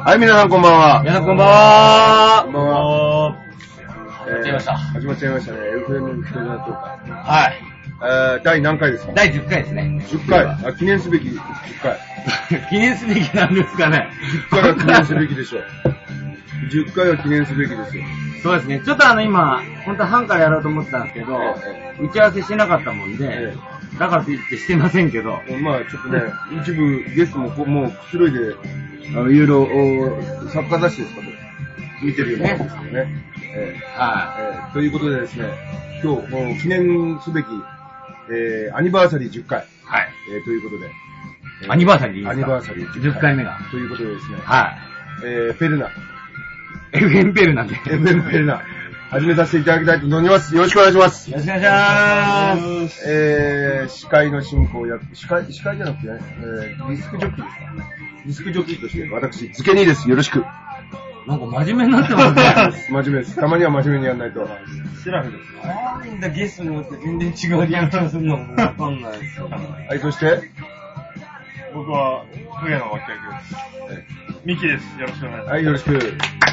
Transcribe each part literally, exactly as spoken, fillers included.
はい、皆さんこんばんは。 皆さんこんばんは。 こんばんは。 始まっちゃいました。 始まっちゃいましたね。エフエム ひとりなとか。 はい。 えー、第何回ですか？ だいじゅっかいですね。 じゅっかい。あ、記念すべきじゅっかい。 記念すべきなんですかね。 じゅっかいは記念すべきでしょう。じゅっかいは記念すべきですよ。 そうですね。ちょっとあの今、本当は半からやろうと思ってたんですけど、 え打ち合わせしてなかったもんで、 えだからといってしてませんけど。 まあちょっとね、一部ゲストもこもうくつろいで、あの、いろいろ、作家雑誌ですかと、見てるようなんですけどね。えーはい、 えー。ということでですね、今日、もう記念すべき、えー、アニバーサリーじゅっかい。 はい。 えー、ということで。 えー、アニバーサリーでいいですか？ アニバーサリーじゅっかいめが。 ということでですね。 はい。 えー、ペルナ。 エフエム ペルナで。 エフエム ペルナ。始めさせていただきたいと思います。よろしくお願いします。 よろしくお願いします。 えー、司会の進行や、司会、司会じゃなくてね、えー、ディスクジョッキーですか？ディスクジョッキーとして、私、ズケニーです。よろしく。 なんか真面目になってますね。 真面目です。たまには真面目にやらないと。 シラフです。 なんだゲストによって全然違うリアクションするのもわかんないですよ。 はい、そして僕は、上野脇役です。ミキです。よろしくお願いします。 はい、よろしく。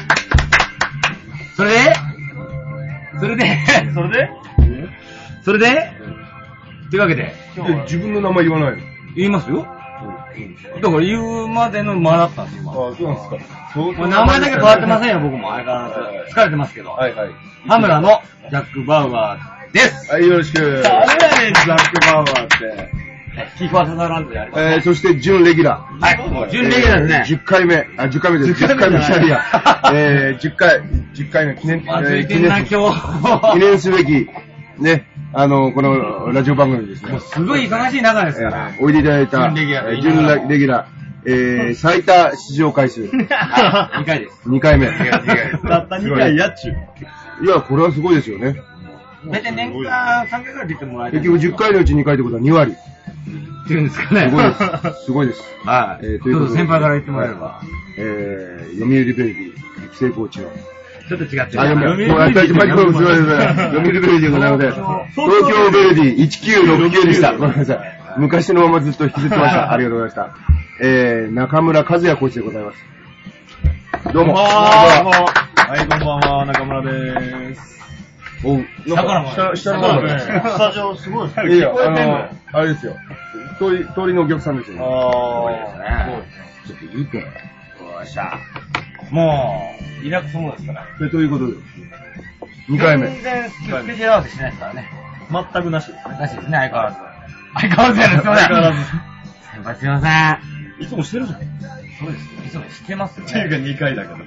それでそれでそれでそれでというわけで、 で、自分の名前言わないの？ 言いますよ。だから言うまでの間だったんです、今。 ああ、そうなんですか。そうもう名前だけ変わってませんよ、僕も。相変わらず。疲れてますけど。 はいはい。 ハムラのジャック・バウアーです。 はい、よろしく。 誰やねん、ジャック・バウアーって。キーファーサザーランドでやりますね。 えー、そして、準レギュラー。 はい、準レギュラーですね。 じゅっかいめ。あ、じゅっかいめです。じゅっかいめじゃないや。えー、じゅっかい、じゅっかいめ記念、 忘れてんな、今日。 記念すべき、ね、あの、このラジオ番組ですね。 もうすごい忙しい中ですから。 おいでいただいた、 準レギュラー。 準レギュラー。えー、最多出場回数。 にかいです。 にかいめ。 たったにかいやっちゅう。 いや、これはすごいですよね。 だいたい年間さんかいくらい出てもらえて結局じゅっかいのうちにかいってことはにわり。 っていうんですかね。 すごいです。すごいです。 はい。えー、ということで。先輩から言ってもらえれば。 えー、読売ベルディ、育成コーチの。 ちょっと違ってる。 あ、読売ベルディ。読売ベルディでございません。東京ベルディせんきゅうひゃくろくじゅうきゅうでした。ごめんなさい。昔のままずっと引きずってました。ありがとうございました。えー、中村和也コーチでございます。どうも。 はい、こんばんは、中村でーす。 おう、 下からも。 下、下からも。 スタジオすごいですね。 いや、あの、あれですよ。通り、通りのお客さんですよ。 あー、 ちょっといいかな。 よっしゃ。もう、リラックスモードですから。 で、ということで、にかいめ。 全然スケジュール合わせしないですからね。 全くなしですね。 なしですね、相変わらず。相変わらずやね、すいません。 相変わらず。 先輩すいません。 いつもしてるじゃん。 そうですよ。いつもしてますよね。 っていうかにかいだけど。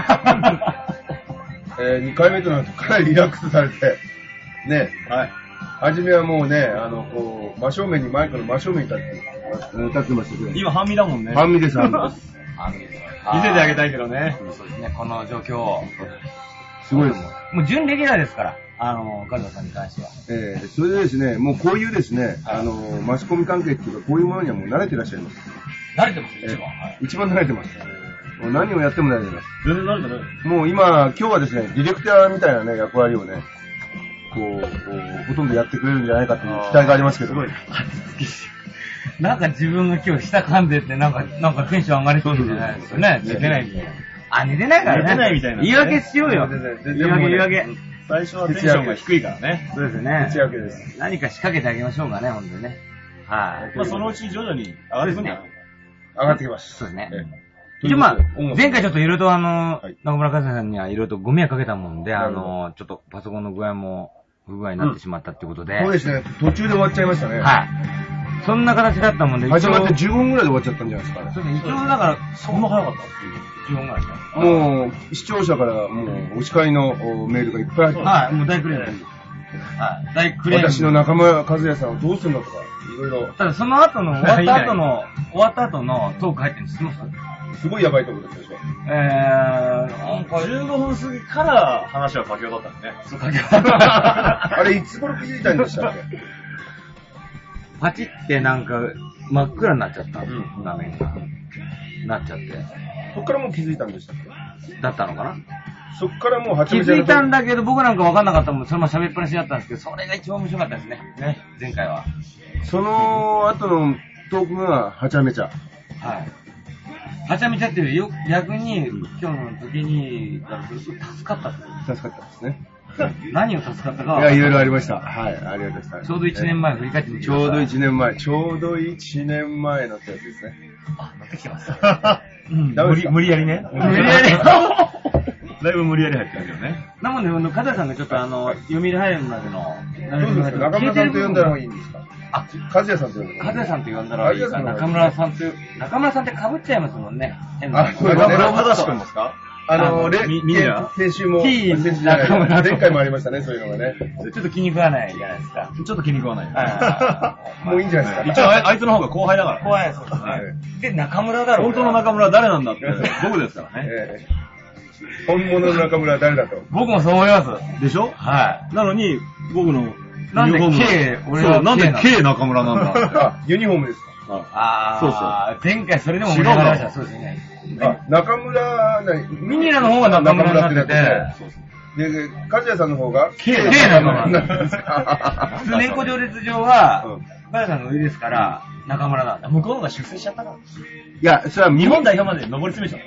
えー、にかいめとなるとかなりリラックスされて、ね、 はい。 はじめはもうね、あの、こう、真正面に、マイクの真正面に立って、立ってましたけど。 今半身だもんね。 半身です、半身です。 半身です。 見せてあげたいけどね。 そうですね、この状況を。 すごいです。 もう準レギュラーですから、あの、カズマさんに関しては。 えー、それでですね、もうこういうですね、あの、マスコミ関係っていうか、こういうものにはもう慣れてらっしゃいます。 慣れてます、一番。 一番慣れてます。もう何をやっても慣れてます。 全然慣れてない。 もう今、今日はですね、ディレクターみたいなね、役割をね、こう、こうほとんどやってくれるんじゃないかという期待がありますけど。 なんか自分が今日下噛んでって、なんか、なんかテンション上がりそうじゃないですよね。寝てないみたいな。あ、寝てないからね。 寝てないみたいな。 言い訳しようよ。言い訳言い訳。 最初はテンションが低いからね。 そうですよね。 徹夜明けです。 何か仕掛けてあげましょうかね、ほんとにね。はい。 まあそのうち徐々に上がってくるんだよ。 上がってきます。 そうですね。一応まあ、前回ちょっといろいろとあの、中村和也さんにはいろいろとご迷惑かけたもんで、あの、ちょっとパソコンの具合も不具合になってしまったってことで。 そうですね、途中で終わっちゃいましたね。 はい。そんな形だったもんで、 始まってじゅうごふんぐらいで終わっちゃったんじゃないですか。 そうですね、一応だから、 そんな早かったじゅうごふんぐらいですね。 もう、視聴者からもう、お叱りのメールがいっぱい入ってはい、もう大クレーム。はい、大クレーム。 私の中村和也さんをどうするのとか、いろいろ。 ただその後の、終わった後の、終わった後のトーク入ってるの知ってますすごいやばいところですでしょ。 えー、なんかじゅうごふん過ぎから話は佳境だったんでね。 そう、佳境。 あれ、いつ頃気づいたんでしたっけ？ パチってなんか、真っ暗になっちゃったんですよ、画面が。なっちゃって。 そっからもう気づいたんでしたっけ？ だったのかな？ そっからもうはち気みちゃんづいたんだけど、僕なんか分かんなかったもん、そのまま喋っっぱなしだったんですけど、それが一番面白かったですね。ね、前回は。 その後のトークがはちゃめちゃ。 はい。 はちゃめちゃってるよ。逆に、今日の時に、助かったって。 助かったですね。 何を助かったかいや、いろいろありました。はい、ありがとうございました。 ちょうどいちねんまえ振り返ってみてちょうどいちねんまえ、ちょうどいちねんまえのってやつですね。 あ、乗ってきてます。 うん、無理、無理やりね。 無理やり。 だいぶ無理やり入ってるけどね。 なので、あの、カズヤさんがちょっとあの、読売入るまでの、 どうですか中村さんと呼んだらいいんですかあ、カズヤさんと呼んだらカズヤさんと呼んだらいいか中村さんと、中村さんって被っちゃいますもんね。変な。あ、これ中村さんですかあの、レ、ミラ先週も、先週じゃない前回もありましたね、そういうのがね。 ちょっと気に食わないじゃないですか。 ちょっと気に食わない。 もういいんじゃないですか。 一応あいつの方が後輩だから。 後輩そうですね。で、中村だろ。 本当の中村は誰なんだって、僕ですからね。 本物の中村は誰だと。 僕もそう思います。 でしょはい。 なのに、僕の、 なんで K、俺はなんで K 中村なんだあ、ユニフォームですか。 ああ、そうそう。前回それでも盛り上がりました。そうですね。 あ、中村、 ミニラの方が中村になってて、 で、カズヤさんの方が K 中村なんですか。普通年功序列上は、カズヤさんの上ですから、中村なんだ。向こうのが出世しちゃったから。いや、それは日本代表まで上り詰めちゃった。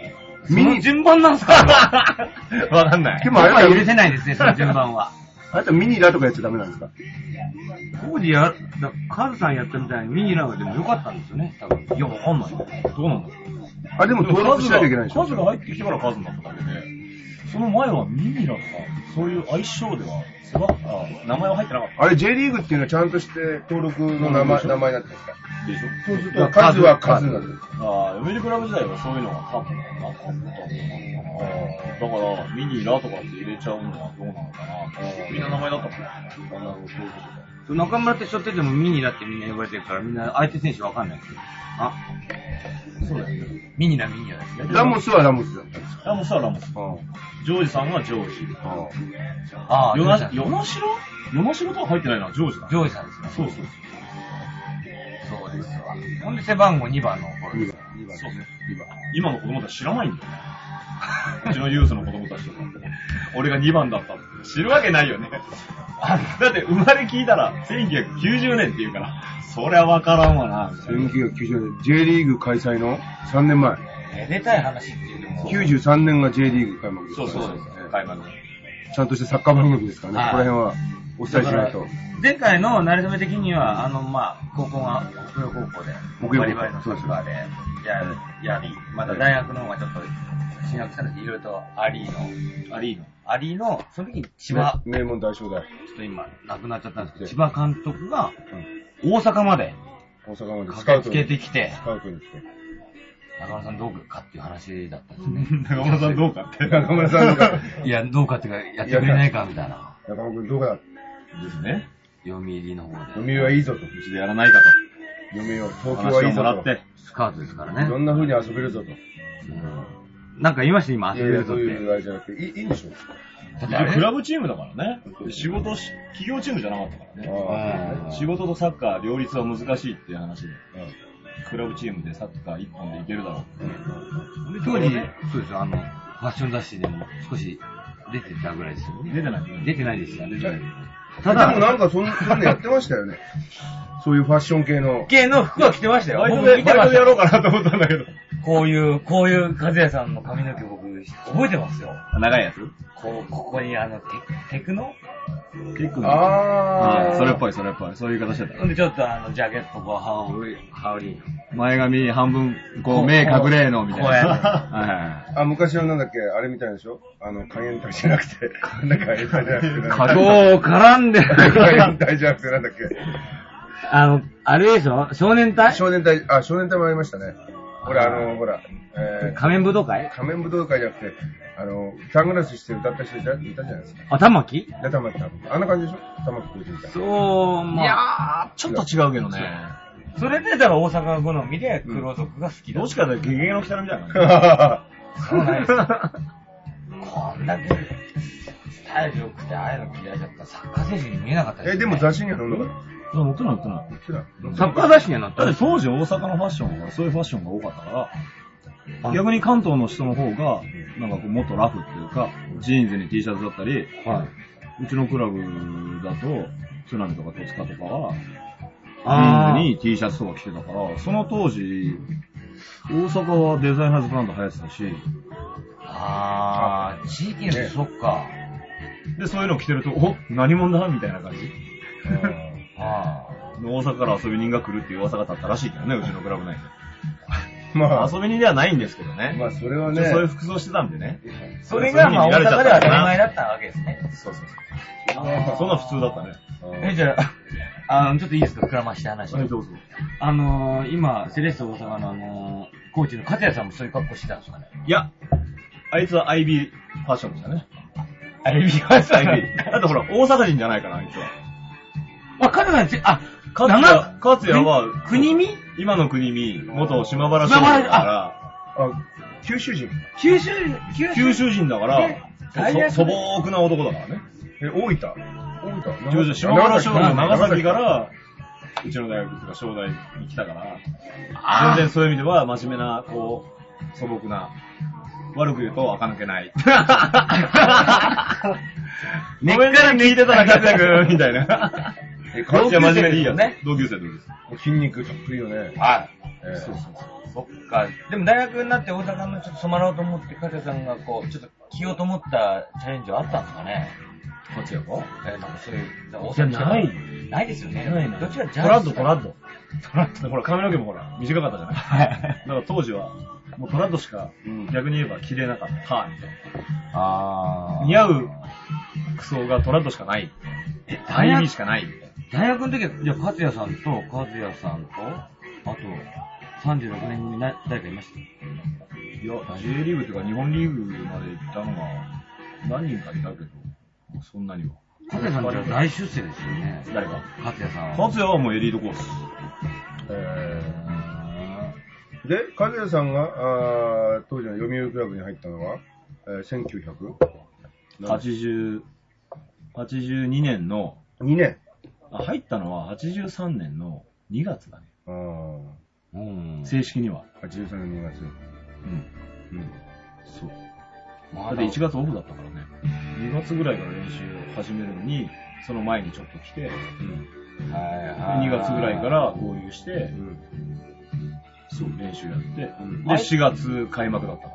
ミニ順番なんすかわかんない。 でもあれは許せないですね、その順番は。 あとミニラとかやっちゃダメなんですか当時や、カズさんやったみたいにミニラがでもよかったんですよね、多分。 いや、わかんない。どうなんだろう。 あ、でも登録しなきゃいけないでしょ。 数が入ってきてから数になっただけで、その前はミニラとか、そういう相性では、すごく、名前は入ってなかった。 あれ J リーグっていうのはちゃんとして登録の名前、名前になってますかでしょそうすると数は数になってる。 ああ、読売クラブ時代はそういうのが多分なかったんだだから、ミニラとかって入れちゃうのはどうなのかな。みんな名前だったもんね。 中村ってしょっててもミニラってみんな呼ばれてるから、みんな相手選手わかんないですよ。あそうだよね。 ミニラ、ミニラですね。 ラモスはラモスだったんですかラモスはラモス。ジョージさんはジョージ。 ああ、 ヨナシロヨナシロとは入ってないのはジョージだ。 ジョージさんですね。 そうそう。 そうですわ。ほんで背番号にばんの頃です。 にばん。そうですね。にばん。 今の子供たち知らないんだよね。うちのユースの子供たちとか。俺がにばんだったって。知るわけないよね。だって生まれ聞いたらせんきゅうひゃくきゅうじゅうねんって言うから、そりゃわからんわな。 せんきゅうひゃくきゅうじゅうねん、J リーグ開催のさんねんまえ。めでたい話っていうのも。 きゅうじゅうさんねんが J リーグ開幕です。 そうそうです。開幕。 ちゃんとしたサッカー番組ですからね、ここら辺はお伝えしないと。 前回のなれそめ的には、あの、まあ、高校が、北洋高校で、バリバリのサッカーでやり、やり、また大学の方がちょっと、進学したんですけど、いろいろとアリーの、アリーの、アリーの、その時に千葉、 名門大正大。 ちょっと今、亡くなっちゃったんですけど、千葉監督が、大阪まで、 大阪まで駆けつけてきて、 スカウトに来て。 中村さんどうかっていう話だったんですね。 中村さんどうかって。 中村さんどうか。 いや、どうかっていうか、やってくれないかみたいな。 中村君どうかですね。 読売の方で。 読売はいいぞと。 うちでやらないかと。 読売を、東京はいいぞと。 スカウトですからね。 いろんな風に遊べるぞと。 なんか言いました今、遊べるぞって。 いやいや、そういうあれじゃなくて、いい、いいんでしょだってあれクラブチームだからね。仕事し、企業チームじゃなかったからね。仕事とサッカー両立は難しいっていう話で。クラブチームでサッカー一本でいけるだろう。 当時、そうですよ、あの、ファッション雑誌でも少し出てたぐらいですよね。 出てない出てないですよ。出てない。 ただ、でもなんかそんなのやってましたよね。そういうファッション系の。 系の服は着てましたよ。 バイトで、バイトでやろうかなと思ったんだけど。 こういう、こういう和也さんの髪の毛僕、覚えてますよ。 長いやつこう、ここにあの、テクノテクノああ。それっぽい、それっぽい。そういう形だった。 ほんでちょっとあの、ジャケット、こう、羽織、羽織。 前髪半分、こう、目隠れの、みたいな。はいはい。あ、昔のなんだっけ、あれみたいでしょあの、海援隊じゃなくて、なんか海援隊じゃなくて。 角を絡んでる。 海援隊じゃなくてなんだっけ。 あの、あれでしょ少年隊少年隊、あ、少年隊もありましたね。ほら、あの、ほら、 えー、仮面武道会仮面武道会じゃなくて、あの、サングラスして歌った人いたじゃないですか。 あ、玉木で、玉木多分。あんな感じでしょ玉木浩二みたいな。 そう、まあ。 いやー、ちょっと違うけどね。 それでだから大阪好みで黒族が好きだ。 どっちかでゲゲゲの北みたいな。 そうなんですよ。こんだけスタイル良くてああいうの嫌いだったサッカー選手に見えなかったです、 ね。え、でも雑誌には載んなかった。 載ってない載ってない。 サッカー雑誌には載ってない。 だって当時大阪のファッションはそういうファッションが多かったから、逆に関東の人の方が、なんかこうもっとラフっていうか、ジーンズに T シャツだったり、はい、うちのクラブだと、津波とか戸塚とかは、ジーンズに T シャツとか着てたから、その当時大阪はデザイナーズブランド流行ってたし、 あー、地域の人、そっか。 で、そういうのを着てると、お、何者だみたいな感じ。 あ大阪から遊び人が来るっていう噂が立ったらしいけどね、うちのクラブ内で。 まあ、 遊び人ではないんですけどね。 まあ、それはね。 そういう服装してたんでね。 それが、まあ、大阪では当たり前だったわけですね。 そうそうそう。そんな普通だったね。 え、じゃあ、あの、ちょっといいですか、膨らまして話。 はい、どうぞ。 あのー、今、セレッソ大阪のあのー、コーチの勝也さんもそういう格好してたんですかね。 いや、あいつは アイビー ファッションでしたね。 アイビー ファッションアイビー。だってほら、大阪人じゃないかな、あいつは。 あ、勝也さん、あ、 勝也、勝也は、 国見今の国見、元島原商人だから、 あ、九州人九州、 九州人だから、素朴な男だからね。 え、大分大分島原商人長崎から、うちの大学が商大に来たから、全然そういう意味では真面目な、こう、素朴な、悪く言うと垢抜けない。根っから抜いてたら活躍みたいな。こっちは真面目でいいよね。同級生同級生。筋肉たっぷりよね。 はい。そうそうそう。そっか。でも大学になって大阪のちょっと染まろうと思って、勝也さんがこう、ちょっと着ようと思ったチャレンジはあったんですかね。 勝也かえー、なんかそういう、大阪じゃない。ないですよね。 ないね。 どっちがジャージトラッド、トラッド。トラッド。ほら、髪の毛もほら、短かったじゃない。はい。だから当時は、もうトラッドしか、逆に言えば着れなかった。みたいな。 あー。 似合う服装がトラッドしかない。え、アイビーしかない。 大学の時は、じゃあ、勝也さんと、和也さんと、あと、さんじゅうろくねんに誰かいました？ いや、J リーグというか日本リーグまで行ったのが何人かいたけど、そんなには。 和也さんって大出世ですよね。 誰か？ 和也さんは。 和也はもうエリートコース。 えー、で、和也さんが、あ当時の読売クラブに入ったのは、えー、せんきゅうひゃくはちじゅう、はちじゅうにねんの、 にねん。 あ、入ったのははちじゅうさんねんのにがつだね。 あうん、正式には。 はちじゅうさんねんのにがつ。うん。 うん。そう。だっていちがつオフだったからね。にがつぐらいから練習を始めるのに、その前にちょっと来て、うん、はいはい。にがつぐらいから合流して、うん、そう、練習やって、うん、で、しがつ開幕だったから。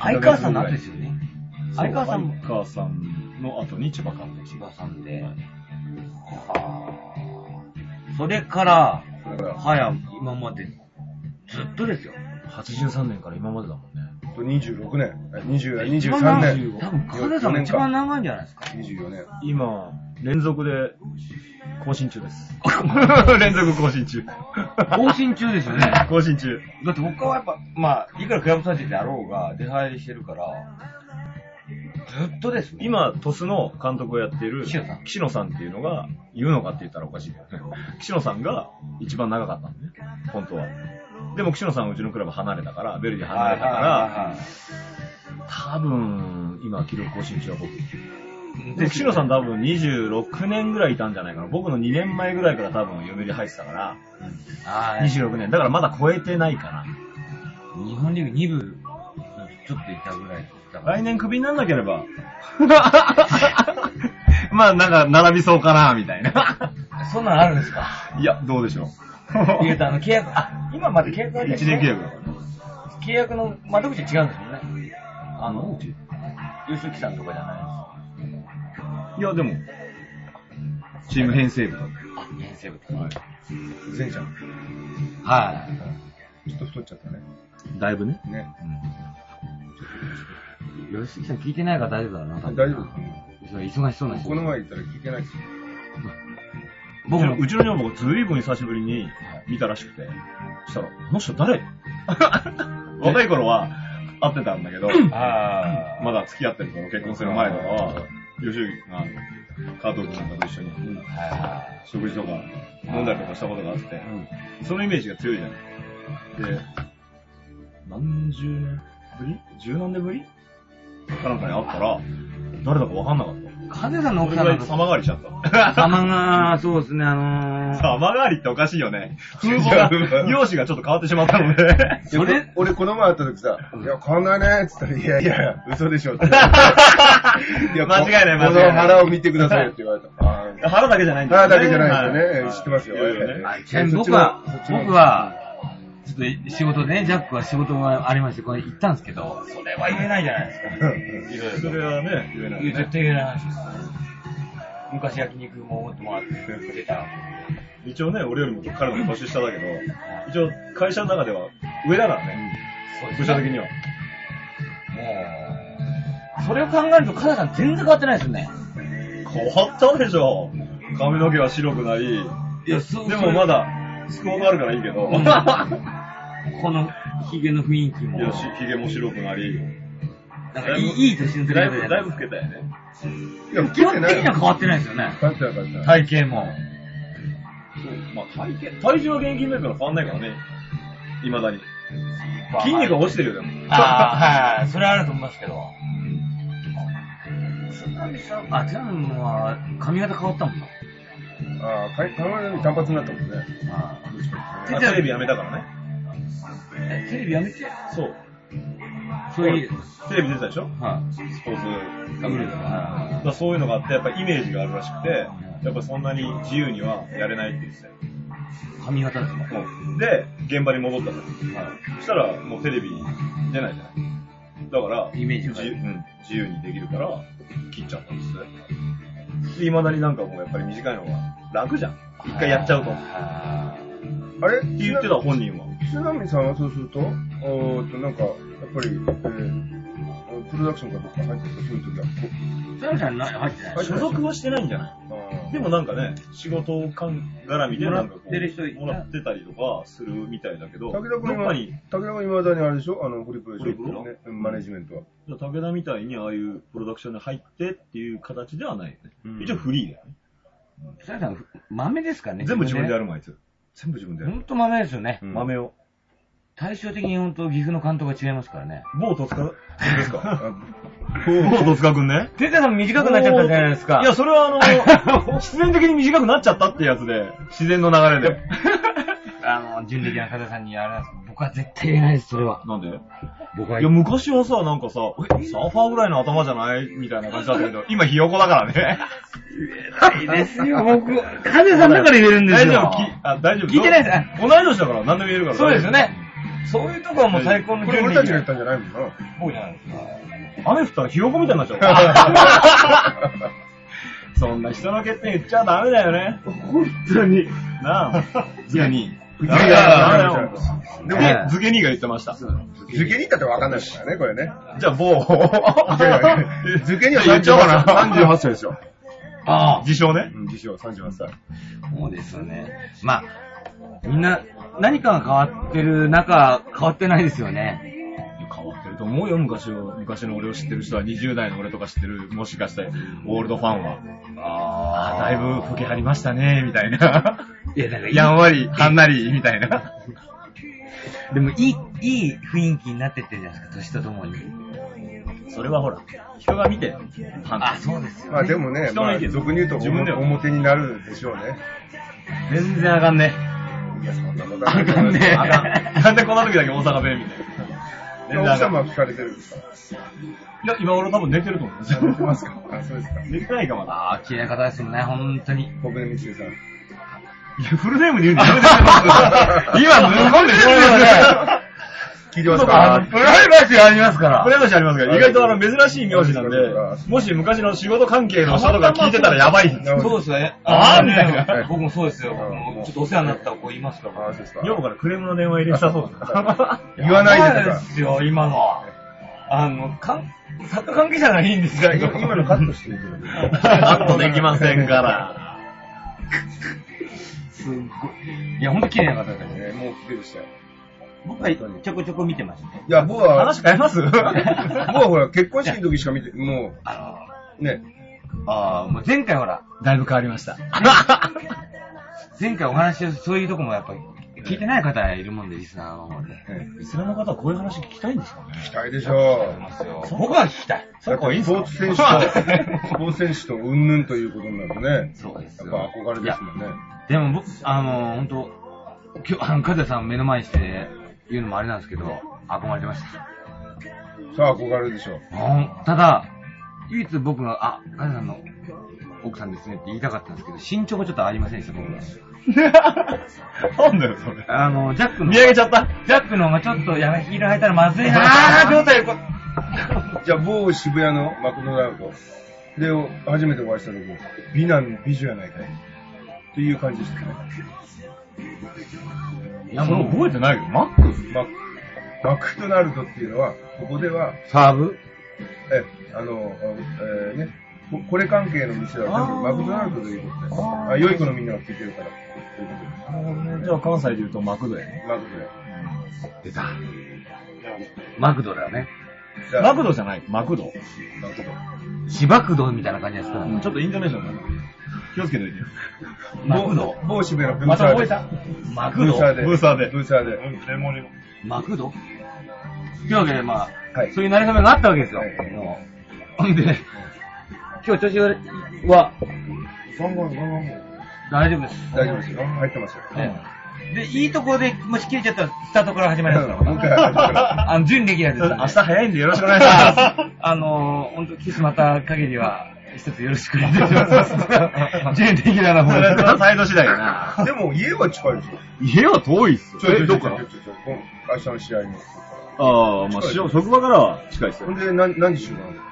相川さんの後ですよね。 相川さん相川さんの後に千葉監督。 千葉さんで。はい、はぁ。それから、はや、今まで、ずっとですよ。 はちじゅうさんねんから今までだもんね。 にじゅうろくねん。にじゅう、にじゅうさんねん。 多分、カネさんが一番長いんじゃないですか。 にじゅうよねん。 今、連続で更新中です。連続更新中。 更新中ですよね。 更新中。 だって僕はやっぱ、まあ、いくらクラブサーチであろうが、出入りしてるから、ずっとですね。 今、トスの監督をやっている、岸野さんっていうのが、言うのかって言ったらおかしいけどね。岸野さんが一番長かったんだね。本当は。でも岸野さんはうちのクラブ離れたから、ベルディ離れたから、多分、今記録更新中は僕。で、岸野さん多分にじゅうろくねんぐらいいたんじゃないかな。僕のにねんまえぐらいから多分読売入ってたから、にじゅうろくねん。だからまだ超えてないかな。 日本リーグに部、ちょっといたぐらい。 来年クビになんなければ。まあなんか並びそうかな、みたいな。 そんなのあるんですか？ いや、どうでしょう。 いや、あの、契約、あ、今まで契約あるんですね。 いちねん契約だからね。 契約の窓口違うんですもんね。あの、優秀期さんとかじゃないです。 いや、でも、チーム編成部。 あ、編成部と。 はい。前ちゃん。 はい。 ちょっと太っちゃったね。 だいぶね。 ね。 うん。吉木さん聞いてないから大丈夫だな。 大丈夫です。忙しそうな人。 この前言ったら聞いてないですよ。 僕も、うちの女房がずいぶん久しぶりに見たらしくて、そしたら、あの人誰若い頃は会ってたんだけど、あまだ付き合ってる頃、結婚する前とかは、吉木が、加藤君なんかと一緒に、食事とか飲んだりとかしたことがあって、そのイメージが強いじゃない。で、何十年ぶり十何年ぶりかなんかに会ったら、誰だか分かんなかった。 金さんの奥さんが様変わりしちゃった。 様が、そうですね、あのー。 様変わりっておかしいよね。風貌が、容姿がちょっと変わってしまったので。 それ、俺この前会った時さ、いや、変わんないねーって言ったら、いやいや、嘘でしょって。いや、間違いない、間違いない。 この腹を見てくださいよって言われた。 腹だけじゃないんだよね。腹だけじゃないですよね。知ってますよ。 僕は、僕は、 ちょっと仕事でね、ジャックは仕事がありまして、これ行ったんですけど、それは言えないじゃないですか。いろいろ。 それはね、言えない、ね。 絶対言えない話です。昔焼肉もおごってもらってくれた。 一応ね、俺よりも彼の年下だけど、一応会社の中では上だからね。うん、部署的には。もう、それを考えると、カナさん全然変わってないですよね。 変わったでしょ。髪の毛は白くなり。いや、そうでもまだ、スコーがあるからいいけど。うん、 この髭の雰囲気も。 いや、髭も白くなり。 なんかいい、いい年の時だいぶ、だいぶ老けたよね。 いや、基本的には変わってないですよね。 変わってなかった。 体型も。 まあ、体型、体重は現役メイクから変わんないからね。未だに。筋肉が落ちてるよ、でも。 ああ、はい。それはあると思いますけど。あ、ティラノは髪型変わったもんな。 ああ、髪型に単発になったもんね。 ああ、テレビやめたからね。 え、テレビやめてそう。 そういう。 テレビ出てたでしょはい。スポーツ番組とか。だそういうのがあって、やっぱイメージがあるらしくて、やっぱそんなに自由にはやれないって言ってたよ。 髪型ですか？ で、現場に戻ったの。はい。そしたら、もうテレビ出ないじゃない。だから、 イメージが自由、うん、自由にできるから、切っちゃったんですね。で、未だになんかもうやっぱり短いのが楽じゃん。一回やっちゃうと。 あれって言ってた本人は。 つなみさんはそうすると、おーと、なんか、やっぱり、えー、プロダクションかどっか入ってた、そういう時は。 つなみさん入ってない。 所属はしてないんじゃないでもなんかね、仕事絡みでなんかこう、もらってたりとかするみたいだけど、 武田君は、武田君未だにあれでしょあの、ホリプロでしょ、ね、マネジメントは。 武田みたいにああいうプロダクションに入ってっていう形ではないよね。うん、一応フリーだよね。 つなみさん、豆ですかね全部自分でやるもん、あいつ。全部自分でやる。 ほんと豆ですよね。 うん、豆を。 対照的に本当岐阜の監督が違いますからね。 某戸塚君ですか某戸塚君ね。 テテさん短くなっちゃったじゃないですか。 いや、それはあの、必然的に短くなっちゃったってやつで、自然の流れで。 あの、純烈な方さんにあれなんですけど、僕は絶対言えないです、それは。 なんで僕は。 いや、昔はさ、なんかさ、え、サーファーぐらいの頭じゃないみたいな感じだったけど、今ひよこだからね。 言えないですよ、僕。カネさんだから言えるんですよ。 大丈夫、あ、大丈夫。 聞いてないです。 同い年だから何でも言えるから。 そうですよね。そういうとこはもう最高のこれ俺たちが言ったんじゃないもんな。 そうじゃないですか。 雨降ったらひよこみたいになっちゃう。そんな人の欠点言っちゃダメだよね。 本当に。 なあ。ズケニー。 いやいや、 でも、ズケニーが言ってました。 ズケニーだってわかんないですからね、これね。 じゃあ、某。 ズケニーは言っちゃおうかな。さんじゅうはっさいですよ。 ああ。自称ね。 うん、自称さんじゅうはっさい。 そうですよね。まあ、みんな、何かが変わってる中、変わってないですよね。 変わってると思うよ、昔を。昔の俺を知ってる人は、にじゅう代の俺とか知ってる、もしかして、オールドファンは。ああ、だいぶ老け張りましたね、みたいな。いや、だから、やんわり、はんなり、みたいな。 でも、いい、いい雰囲気になってってるじゃないですか、年とともに。 それはほら、人が見て、 あ、そうですよね。 まあでもね、まあ、俗に言うと表になるでしょうね。 全然あかんね。 いや、そんなことあかんね。 あかん。なんでこんな時だけ大阪弁みたいな。 奥様は聞かれてるんですか？ いや、今頃多分寝てると思うんですよ。 寝てますか？あ、そうですか。 寝てないかまだ。 ああ、綺麗な方ですもんね、ほんとに。 僕のみつゆさん。 いや、フルネームで言うんだよ。今、無言でしょうよね。 聞いてますか？ プライバシーありますから。 プライバシーありますから、意外とあの、珍しい名字なんで、もし昔の仕事関係の人とか聞いてたらやばい。 そうですよね。 ああみたいな。 僕もそうですよ。ちょっとお世話になった子いますから。 あ、そうですか。 女房からクレームの電話入れしたそうです。 言わないでとか。 ですよ、今のは。あの、かん、作家関係者ならいいんですよ。 今のカットしていく。 カットできませんから。 すっごい。いや、ほんと綺麗な方だったね。 もうびっくりしたよ。 僕はちょこちょこ見てました。いや、僕は、 話変えます僕はほら、結婚式の時しか見て、もう、あの、ね。 ああ、もう前回ほら、 だいぶ変わりました。 前回お話しそういうとこもやっぱり、聞いてない方いるもんで、リスナーの方で。 リスナーの方はこういう話聞きたいんですかね？ 聞きたいでしょう。僕は聞きたい。 だってスポーツ選手と、スポーツ選手とうんぬんということになるとね。 そうですよ。やっぱ憧れですもんね。 でも僕、あの、ほんと、今日、あの、かずやさん目の前にして言うのもあれなんですけど、憧れてました。 さあ、憧れるでしょう。 ただ、唯一僕が、あ、かずやさんの奥さんですねって言いたかったんですけど、身長がちょっとありませんでした、僕は。 なんだよ、それ。 あの、ジャックの。 見上げちゃった。 ジャックの方がちょっと、やめ、ヒール履いたらまずいなー、状態で。 じゃあ、某渋谷のマクドナルドで、初めてお会いした時、美男美女やないかいっていう感じでしたね。 いや、もう覚えてないけど、マックママクドナルドっていうのは、ここでは、 サーブえ、あの、えー、ね、ここれ関係の店は全部マクドナルドということで、あ、良い子のみんなが聞いてるから、ということで。 じゃあ関西で言うとマクドやね。 マクドや。 出た。マクドだよね。 マクドじゃない、マクド。 マクド。 芝クドみたいな感じですか、 ちょっとイントネーションだな。気をつけておいてよ。 マクド某渋谷のブまーサーで。 た覚えたマクドブーサーで。 ブーサーでブーサーで。 うん、レモンレモン。 マクドというわけで、まあ、 はいそういう慣れ初めがあったわけですよ。 はいはいもうほんで、今日調子はガンガンガンガンもう大丈夫です。 大丈夫ですよ。入ってますよ。 ねで、いいとこで、もし切れちゃったら、スタートから始まりますから。 もう一回始めから。 あの、準レギュラーです、ね。 明日早いんでよろしくお願いします。 あのー、ほんと、キスまた限りは、一つよろしくお願いします。準レギュラーの方それではサイド次第だな。 でも家は近いでしょ。 家は遠いっすよ。 ちょいちょいちょどっからいちょいちょい明日の試合に。 ああ、まあ、し職場からは近いっすよ。 ほんで、何、何時集合なの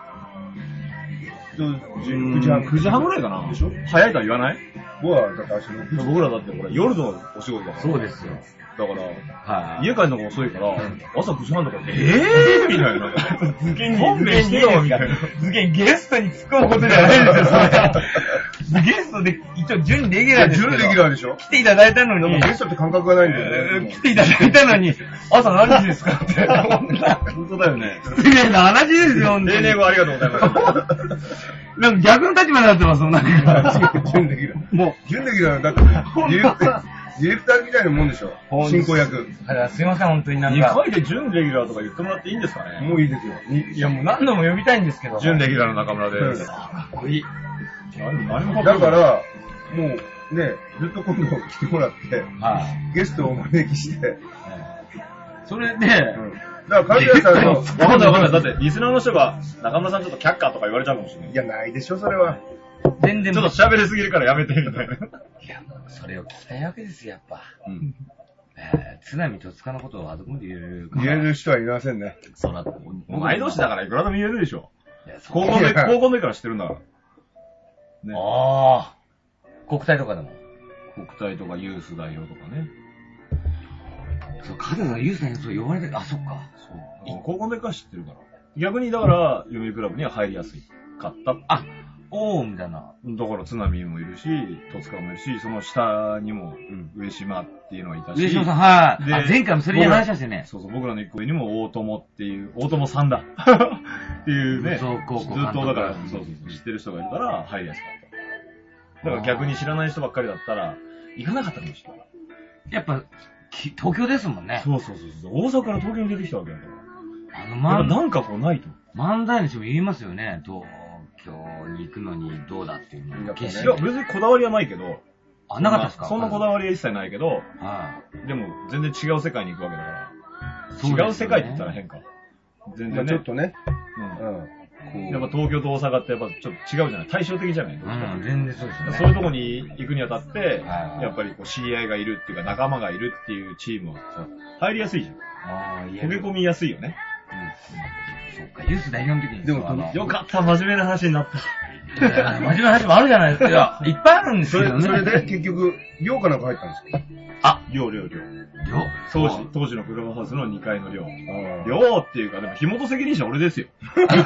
くじはん。 くじはんぐらいかな。 でしょ早いとは言わない僕は、だって明日のくじ。 僕らだってこれ夜のお仕事だから。 そうですよ。 だから、 はい。 家帰るのが遅いから、朝くじはんとかで、えぇーみたいな。 図鑑勘弁してよみたいな。 図鑑ゲストに突っ込むことじゃないですよ、それ。ゲストで、一応準レギュラーですけど。 準レギュラーでしょ。 来ていただいたのに、 ゲストって感覚がないんだよね。 来ていただいたのに、朝何時ですかって。 本当だよね。 失礼な話ですよ、本当に例年後ありがとうございます。 なんか逆の立場になってますもん、なんか。 準レギュラー。 も準レギュラーだって、ディレクター、ディレクターみたいなもんでしょ。進行役。 う、すいません、本当になんにか。 かいで準レギュラーとか言ってもらっていいんですかね。 もういいですよ。 いや、もう何度も呼びたいんですけど。 準レギュラーの中村うんです。 かっこいい。 何何もだから、もうね、ずっと今度来てもらって、 はい。 ゲストをお招きして、 それで、 うん。だから、カズヤさんの、 わかんないわかんない。だって、リスナーの人が、中村さんちょっと却下とか言われちゃうかもしれない。 いや、ないでしょ、それは。 全然、 ちょっと喋りすぎるからやめて、みたいな。 いや、もうそれを聞きたいわけですよ、やっぱ。 うん。 えー、津波戸塚のことをあどこまで言えるか。 言える人はいませんね。 そうだって、同い年だからいくらでも言えるでしょ。 いや、そう高校で、高校の時から知ってるんだから。ね。 ああ。国体とかでも。 国体とかユース代表とかね。 そう、カズがユースさんにそう呼ばれて、あ、そっか。 そう。高校の時から知ってるから。逆にだから、読売クラブには入りやすいかった。 あ、おー、みたいな。 だから津波もいるし、戸塚もいるし、その下にも上島っていうのがいたし。 上島さん、はい。 であ、前回もそれに話しましたよね。 そうそう、僕らの一個上にも大友っていう、大友さんだ。っていうね。 武装高校ず監督っとだから、そうそうそう、知ってる人がいるから入りやすかった。だから逆に知らない人ばっかりだったら、行かなかったかもしれない。 やっぱ、き東京ですもんね。 そうそうそうそう。大阪から東京に出てきたわけだから。 あの、 やっまん、 ぱなんかこうないと。 漫才にしても言いますよね。東京に行くのにどうだっていうの。 やっぱね決していや、別にこだわりはないけど。 あ、なかったですかそんなこだわりは一切ないけど、 はでも全然違う世界に行くわけだから。 い。そうですよね違う世界って言ったら変か。全まあ然ね。 ちょっとね。 うんうん。 やっぱ東京と大阪ってやっぱちょっと違うじゃない対照的じゃない、 うん、全然そうですよね。 そういうとこに行くにあたって、 はいやっぱりこう知り合いがいるっていうか仲間がいるっていうチームはさ、入りやすいじゃん。 ああ、い溶け込みやすいよね。 そっか、ユース代表の時に。 でもあのよかった、真面目な話になった。 いや真面目な話もあるじゃないですか。いや、いっぱいあるんですそれ、 けどね。 それで結局、寮かなんか入ったんですかあ、寮寮寮。 よ当時、当時のクラブハウスのにかいの寮。 あ寮っていうか、でも火元責任者俺ですよ。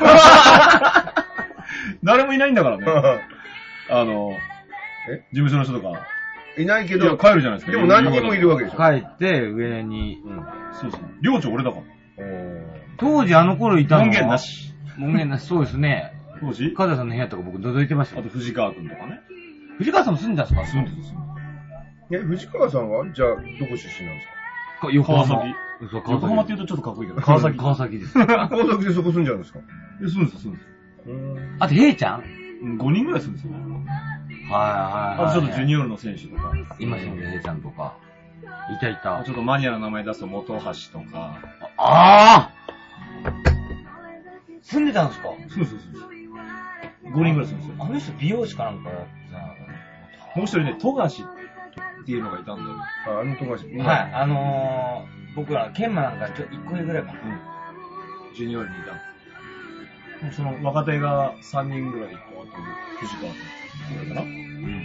誰もいないんだからね。あの、 え事務所の人とか。 いないけいや、 ど、 帰るじゃないですか。 でも何人もいるわけでしょ。 帰って、上に。 うん。 そうそう。寮長俺だから。 当時あの頃いたのは門限な。し。 門限なし、そうですね。 当時カズさんの部屋とか僕覗いてましたよ。 あと藤川くんとかね。 藤川さんも住んでたんですか住んでる住んでえ、藤川さんはじゃあ、どこ出身なんですか横浜。 川崎そう、 る。横浜って言うとちょっとかっこいいけど、川崎。 川崎です。 か川崎でそこ住んじゃうんですかえ、住んでる住んでうん。 あと、ヘイちゃんはいる。ごにんぐらい住んでるんですよ。 はいはい。 あとちょっとジュニオールの選手とか。 いましたね、ヘイちゃんとか。いたいた。 ちょっとマニアな名前出すと元橋とか。 ああ住んでたんですかそうそうそう。 ごにんぐらいするんですよ。 あの人美容師かなんかやってた。 もう一人ね、富樫っていうのがいたんだよ。 あ、あの富樫。 はい、あのー、僕ら、研磨なんかちょっといっこ上ぐらいかな。 うん。ジュニオールにいたの。その若手がさんにんぐらいこう、藤川ぐらいかな。うん。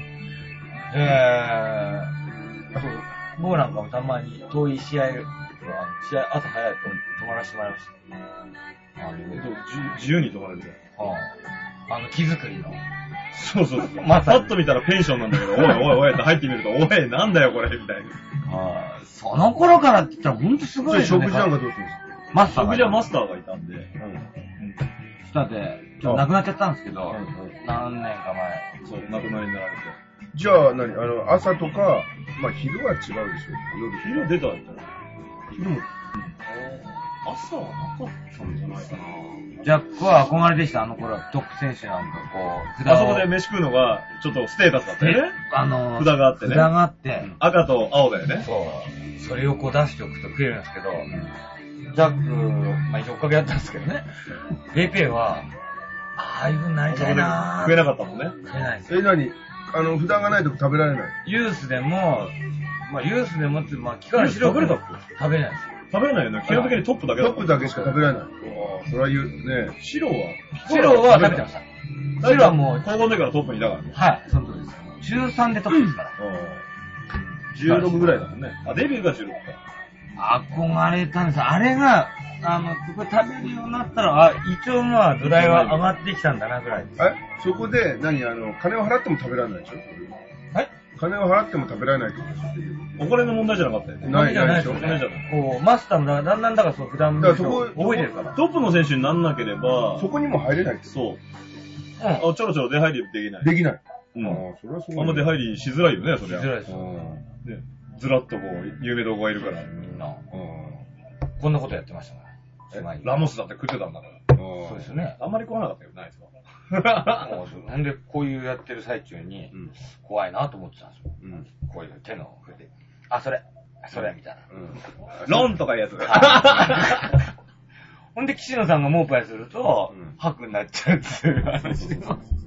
えー、そう、僕なんかもたまに遠い試合、試合朝早いと泊まらせてもらいました。あの、 自由に泊まれるよ。 はあ、あの、木作りの。 そうそう。まあ、パッと見たらペンションなんだけど、おいおいおいって入ってみると、おい、なんだよこれ、みたいな。 はあ、その頃からって言ったらほんとすごいですね。 食事なんかどうするんですか？ マスター。 食事はマスターがいたんで。うん。 だって、ちょっと亡くなっちゃったんですけど、 うんうん、 何年か前。 そう、亡くなりになられて。 じゃあ、何あの、朝とか、まあ昼は違うでしょ。 夜。昼出たんじゃない？ 昼も。 朝はなかったんじゃないかな。 ジャックは憧れでした、あの頃はトップ選手なんかこう、 あそこで飯食うのが、ちょっとステータスだったよね。 あの、 札があってね。 札があって、 赤と青だよね。 そう。それをこう出しておくと食えるんですけど、ジャック、まあ一応追っかけやったんですけどね。レペは、ああいう風になりたいな食えなかったもんね。 食えないですよ。 え、何あの、札がないと食べられない。 ユースでも、まあユースでもって、まあ期間白く食べれたっけ？ 食べれないですよ。 食べれないよね。基本的にトップだけだ。 トップだけしか食べられない。ああ、それは言うね。 白は白は食べてました。白はもう、 高校の時からトップにいたからね。 はい、その通りです。じゅうさんでトップですから。 じゅうろくぐらいだもんね。あ、デビューがじゅうろくか。 憧れたんです。あれが、あの、これ食べるようになったら、あ、一応まあ、土台は上がってきたんだなぐらいです。 えそこで、何あの、金を払っても食べられないでしょ？ はい金を払っても食べられないってことでしょ？ お金の問題じゃなかったよね。 ないじゃないですよないでね。 しょねこう、マスターもだだんだんだからそう、普段の人だからそこ覚えてるから。 トップの選手になんなければ、 そこにも入れないってそう。 うん。 あ、ちょろちょろ出入りできない。 できない。 うん。 ああ、それはすごい。 あんま出入りしづらいよね、そりゃ。 しづらいですよ。 ね、ずらっとこう、有名動画がいるから。 みんな。 うん。 こんなことやってましたから。 ラモスだって食ってたんだから。 そうですよね。 あんまり食わなかったよ、ないですか。 ほんで、こういうやってる最中に、怖いなと思ってたんですよ。 うん。 こういう手の触れで。あ、それ、それ、みたいな。 うん。 ロンとかいうやつで。 ほんで、岸野さんがモーパイすると、ハクになっちゃうっていう話で。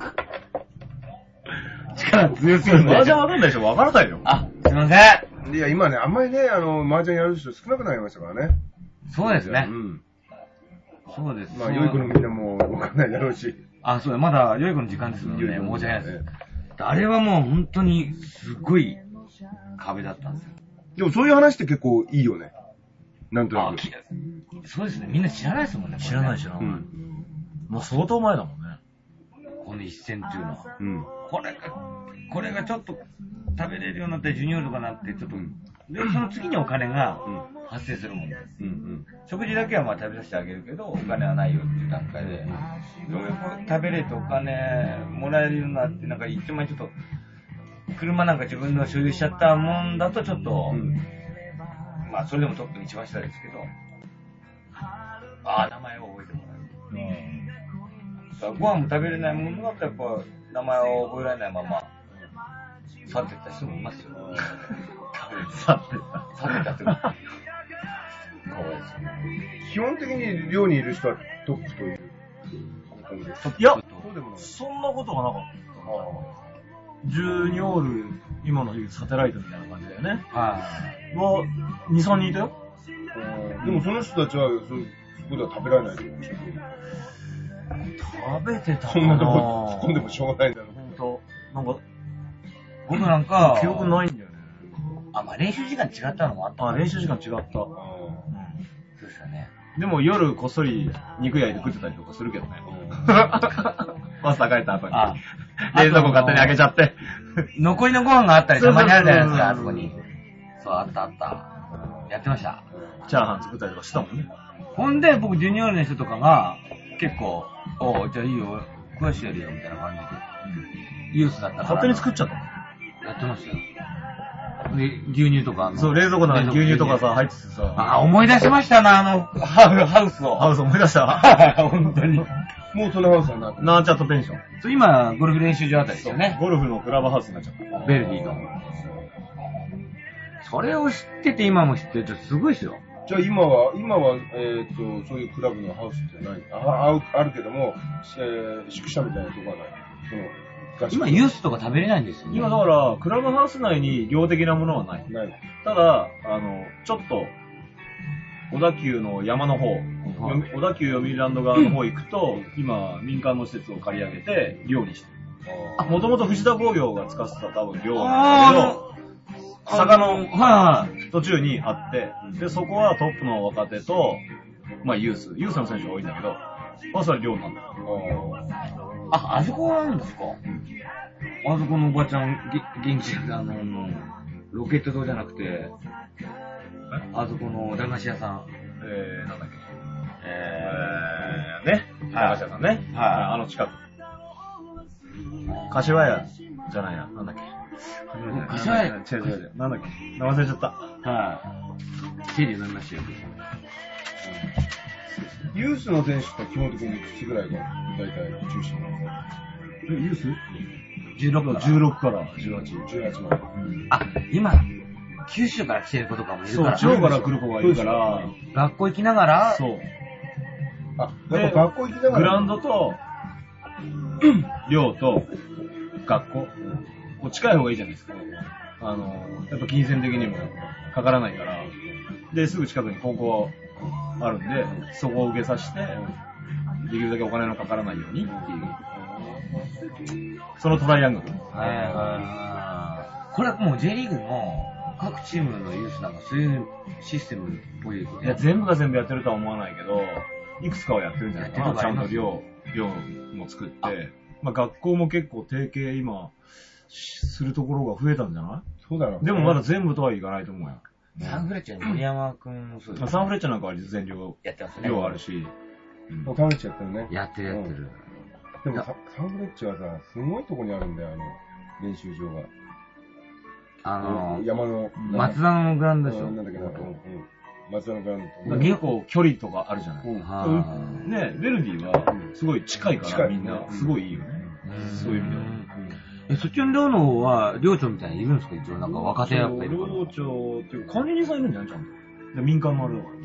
力強すぎる。 麻雀わかんないでしょ、わからないよ。 あ、すいません。 いや、今ね、あんまりね、あの、麻雀やる人少なくなりましたからね。 そうですねう。ん。 そうです。 まあ、良い子のみんなもわかんないだろうし。 あ、そうだ、まだ良い子の時間ですので、申し訳ないです。あれはもう本当にすごい壁だったんですよ。 でもそういう話って結構いいよね。なんとなく。 そうですね。みんな知らないですもんね。 知らない知らない。もう相当前だもんね。 この一戦っていうのは。 うん。 これが、これがちょっと食べれるようになって、ジュニオールとかなって、ちょっと、で、その次にお金が発生するもんです。 うんうん。 食事だけはまあ食べさせてあげるけど、お金はないよっていう段階で、ようやく食べれてお金もらえるようになって、なんか一枚ちょっと、車なんか自分の所有しちゃったもんだとちょっと、うん、まあそれでもトップに一番下ですけど、ああ、名前を覚えてもらえる。うん、ご飯も食べれないものだとやっぱ名前を覚えられないまま、去ってった人もいますよ。去ってった。去ってったっていうか。 基本的に寮にいる人はトップという感じです。 いや、そうでもない。そんなことがなかった。ジュニオール、今の言うサテライトみたいな感じだよね。 はい。 は、に、さんにんいたよ。 でもその人たちはそ、そこでは食べられないってことでしょ。 食べてたかな。 そんなとこ突っ込んでもしょうがないんだろう。 ほんと。なんか、 僕なんか、 記憶ないんだよね。 あ、まあ練習時間違ったのもあった。 あ、練習時間違った。うん。 そうですよね。 でも夜こっそり肉焼いて食ってたりとかするけどね。マスター帰った後に。あ冷蔵庫勝手に開けちゃって。 残りのご飯があったりたまにあるじゃないですか、あそこに。そう、あったあった。やってました。 チャーハン作ったりとかしたもんね。 ほんで、僕、ジュニオールの人とかが、結構、おう、じゃあいいよ、食わしてやるよ、みたいな感じで。ユースだったから。 勝手に作っちゃったの？ やってましたよ。で、牛乳とか。 そう、冷蔵庫の中に牛乳とかさ、入っててさ。 あ、思い出しましたな、あの、ハウハウスを。 ハウス思い出した。 本当に。 もうそのハウスはなってなんちゃっとペンション。 そう、今、ゴルフ練習場あたりですよね。 ゴルフのクラブハウスになっちゃった。 ベルディの。それを知ってて今も知ってるとすごいですよ。 じゃあ今は、今は、えっと、そういうクラブのハウスってないああ、あるけども、えー、宿舎みたいなとこはない。 その今ユースとか食べれないんですよね。 今だから、クラブハウス内に量的なものはない。 ない。 ただ、あの、ちょっと、小田急の山の方、はい、小田急読売ランド側の方行くと、今、民間の施設を借り上げて、寮にしてる。もともと藤田工業が使ってた多分寮なんだけど、坂の途中にあって、で、そこはトップの若手と、まあユース、ユースの選手が多いんだけど、まあそれは寮なんだ。 あ、あそこはあるんですか、うん、あそこのおばちゃん、元気あの、ロケット島じゃなくて、あそこの駄菓子屋さん。 えー、なんだっけ。えー、ね。駄菓子屋さんね。はい。あの近く。柏屋じゃないや。なんだっけ。 柏屋違う違う違う。なんだっけ。名忘れちゃった。 はい。整理になりましたよ。 ユースの選手って基本的にいくつぐらいが大体中心なの？ え、ユース ? じゅうろく から。 じゅうろくからじゅうはち。 じゅうはちまで。 あ、今、九州から来てる子とかもいるから。 そう、地方から来る子がいるから、 学校行きながら、 そう。 あ、やっぱ学校行きながら。 グラウンドと、寮と、学校。こう近い方がいいじゃないですか。あの、やっぱ金銭的にもかからないから。で、すぐ近くに高校あるんで、そこを受けさせて、できるだけお金のかからないようにっていう。そのトライアングル。 はいはいはい。これはもう J リーグの各チームのユースなんかそういうシステムっぽいこと。 いや、全部が全部やってるとは思わないけど、いくつかはやってるんじゃないかな。ちゃんと寮、寮も作って。まあ学校も結構提携今、するところが増えたんじゃない？ そうだろう。 でもまだ全部とはいかないと思うよ。 サンフレッチェの森山くんもそうですね。 サンフレッチェなんかは実践寮やってますね。 寮あるし。 サンフレッチェやってるね。 やってるやってる。 でもサンフレッチェはさ、すごいとこにあるんだよ、あの、練習場が。 あの、 山の。 松田のグラウンドでしょ。 なんだっけな、松田のグラウンド。 結構距離とかあるじゃない。ね、ヴェルディはすごい近いからみんな、すごいいいよね。そういう意味では。 え、そっちの寮の方は、寮長みたいにいるんですか？一応なんか若手やっぱり。 寮長っていうか管理人さんいるんじゃないちゃんと。民間のあれだから。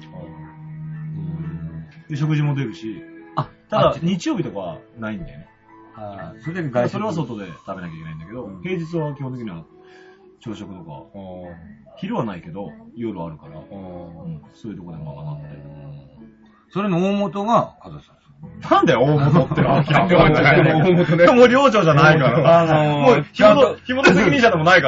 で、食事も出るし。あ、ただ、日曜日とかはないんだよね。 ああ、それで外食。 それは外で食べなきゃいけないんだけど、平日は基本的には朝食とか、昼はないけど、夜はあるから、そういうとこで賄って。 それの大元が、カズさん。 なんだよ、大元ってのは。大元ね。もう寮長じゃないから。あのー、もう、ひもと、ひもと責任者でもないから。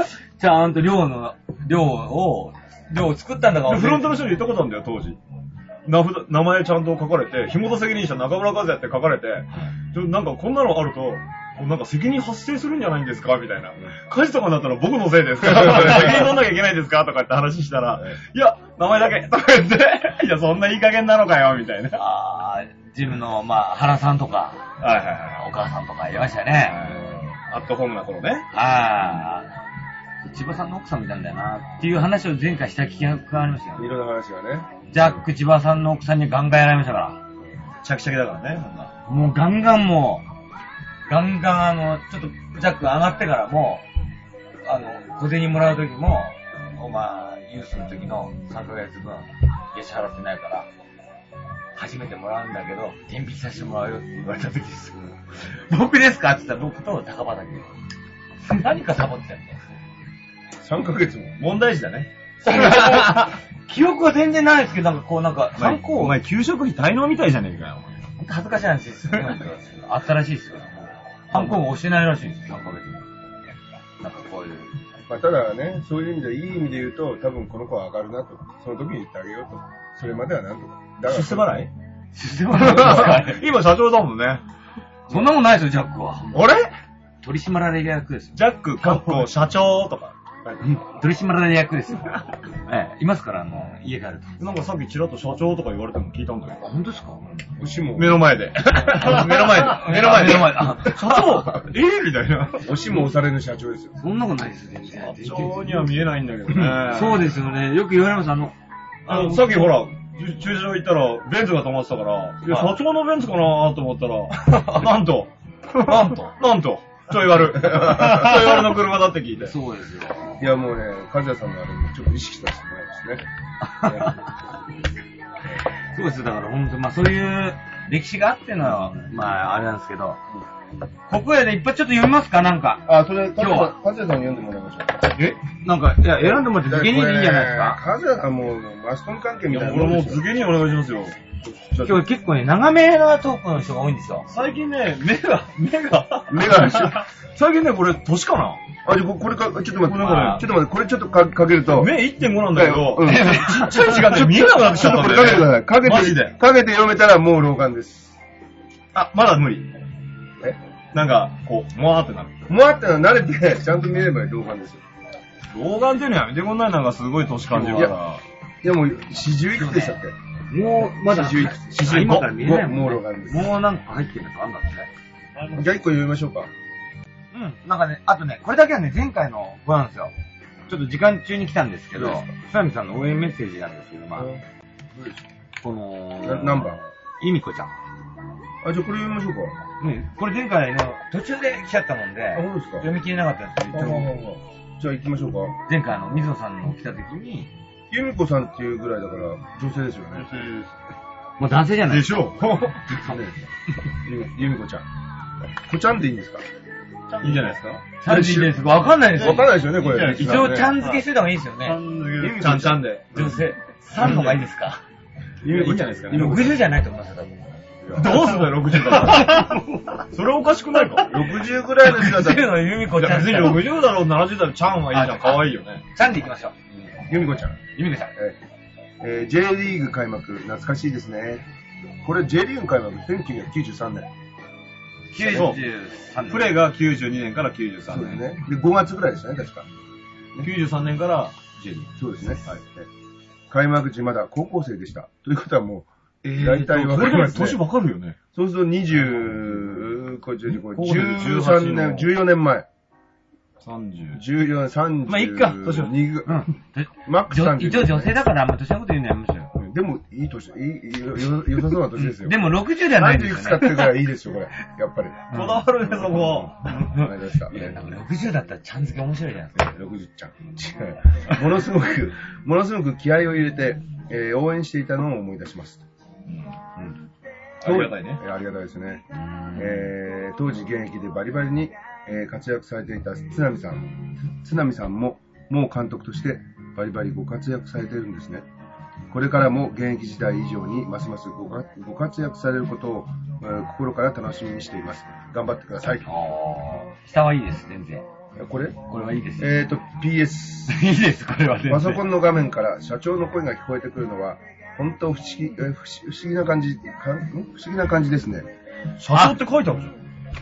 ちゃんと寮の、寮を、寮を作ったんだから。 フロントの人に言ったことあるんだよ、当時。名札、名前ちゃんと書かれて、ひもと責任者中村和也って書かれて、なんかこんなのあると、なんか責任発生するんじゃないんですかみたいな。火事とかになったら僕のせいですか責任取んなきゃいけないんですかとかって話したら、いや、名前だけとか言って、いや、そんないい加減なのかよみたいな。 ああ、ジムの、まあ、原さんとか、 はいはいはい。 お母さんとかいましたね。 アットホームな頃ね。 ああ。千葉さんの奥さんみたいだよなっていう話を前回した記憶がありましたよ。 いろんな話がね。 ジャック千葉さんの奥さんにガンガンやられましたから。 チャキチャキだからね。 もうガンガンもう、ガンガンあの、ちょっとジャック上がってからも、あの、小銭もらうときも、お前、ユースの時のさんかげつぶん、月謝払ってないから、初めてもらうんだけど、天引きさせてもらうよって言われた時です。僕ですかって言ったら僕と高畑。何かサボってたんだよ。 さんかげつも。 問題児だね。 記憶は全然ないですけど、なんかこうなんか、 ハンコお前給食費滞納みたいじゃねえかよ。 恥ずかしい話ですよ。あったらしいですよ。ハンコも押してないらしいんですよ、さんかげつも。なんかこういう。 まあ、ただね、そういう意味で、いい意味で言うと、多分この子は上がるなと。その時に言ってあげようと。それまではなんとか。 だから出世払い出世払い今社長だもんね。 そんなもんないですよ、ジャックは。 あれ取締役ですよ。 ジャック、かっこ、社長とか。 取締役ですよ。ええ、いますから、あの、家帰ると。 なんかさっきちらっと社長とか言われても聞いたんだけど。 本当ですか？ 牛も。 目の前で。目の前で。目の前で。目の前で。社長えぇみたいな。 牛も押される社長ですよ。 そんなことないですよ、 社長には見えないんだけどね。 そうですよね。よく言われます、あの、 あの、さっきほら、駐車場行ったら、ベンツが止まってたから、いや、社長のベンツかなと思ったら、なんと、なんと、なんと、 ちょい悪。ちょい悪の車だって聞いて。 そうですよ。 いや、もうね、和也さんのあれもちょっと意識させてもらいますね。 そうですよ。だから本当まあそういう歴史があっての、まああれなんですけど、国営でいっぱいちょっと読みますかなんか。 あ、それ、 今日は和也さんに読んでもらいましょう。 えなんか、いや、選んでもらって、次元にでいいんじゃないですか。 和也さんもう、マスコミ関係みたいな。 俺もう次元にお願いしますよ。 今日結構ね、長めのトークの人が多いんですよ。 最近ね、目が、目が、 目が、 最近ね、これ、年かなあ、じゃあこれか、ちょっと待って、ちょっとなんかね待って、これちょっとかかけると。 目 いってんご なんだけど、 うんちっちゃい字がね、見えなくなってきちゃったんこだよ、ね。 れかけてください。かけて、 マジでかけて読めたらもう老眼です。 あ、まだ無理。 えなんか、こう、もわーってなる。 もうあったら慣れて、ちゃんと見れば老眼ですよ。 老眼っていうのやめてこんないなんかすごい年感じるから。 いやもう、四十いくつでしたっけ？ もう、まだ、 四十いくつ。 四十今から見れないもん。 もう老眼です。 もうなんか入ってるのかあんだってね。 じゃあ一個読みましょうか。 うん。なんかね、あとね、これだけはね、前回の子なんですよ。ちょっと時間中に来たんですけど、スラミさんの応援メッセージなんですけど、まあ、この、 な何番？ ゆみこちゃん。 あ、じゃあこれ読みましょうか。 ね、これ前回の途中で来ちゃったもんで、 あ、本当ですか？ 読み切れなかったんですけど、 じゃあ行きましょうか。 前回あの、水野さんの来た時に、 由美子さんっていうぐらいだから、女性ですよね。 もう男性じゃないでしょゆ由美子ちゃん。こちゃんでいいんですか？ いいんじゃないですかさんでいいですかわかんないですよ。 わかんないですよね、これ。 一応ちゃん付けしといた方がいいですよね。 ちゃんちゃんで。 女性。さんの方がいいですか？ 由美子ちゃんですかね。 ろくじゅうじゃないと思いますよ、多分。 どうすんだよ、ろくじゅうだから。それおかしくないかろくじゅうぐらいの人だったろくじゅうら、 の由美子ちゃん。 別にろくじゅうだろう、ななじゅうだろう、ちゃんはいいじゃん、かわいいよね。 ちゃんでいきましょう。 由美子ちゃん。 由美子ちゃん。 えー、J リーグ開幕、懐かしいですね。これ J リーグ開幕、せんきゅうひゃくきゅうじゅうさんねん。 きゅうじゅうさんねん。 プレーがきゅうじゅうにねんからきゅうじゅうさんねん。 そうですね。で、ごがつぐらいでしたね、確か。 きゅうじゅうさんねんから J リーグ。 そうですね。はい。開幕時まだ高校生でした。ということはもう、大体わかりますね。 年わかるよね。 そうするとにじゅう、これじゅうに、これじゅうさんねん、じゅうよねんまえ。 さんじゅう。 じゅうよねん、さんじゅう。 まあいっか年を。にぐ、 うん。 マックスさんじゅう。 一応女性だからあんま年のこと言うのやめましょうよ。 でも、いい年、いい、よ、よ、良さそうな年ですよ。 でもろくじゅうではないですよね。 さんじゅういくつかってるからいいですよ、これ。やっぱり。 こだわるね、そこ。 わかりました。 いや、なんかろくじゅうだったらちゃん付け面白いじゃないですか。 ろくじゅうちゃん。違う。ものすごく、ものすごく気合を入れて、えー、応援していたのを思い出します。 うん。ありがたいね。 えーありがたいですね。えー、当時現役でバリバリに、えー活躍されていた津波さん。津波さんも、もう監督としてバリバリご活躍されているんですね。これからも現役時代以上にますますごかご活躍されることを、えー心から楽しみにしています。頑張ってください。 あー下はいいです、全然。 これこれはいいです。 えーと、ピーエス。 いいです、これは全然。 パソコンの画面から社長の声が聞こえてくるのは、本当不思議、えー不思不思議な感じ、かん不思議な感じですね。 社長って書いてあるじゃん。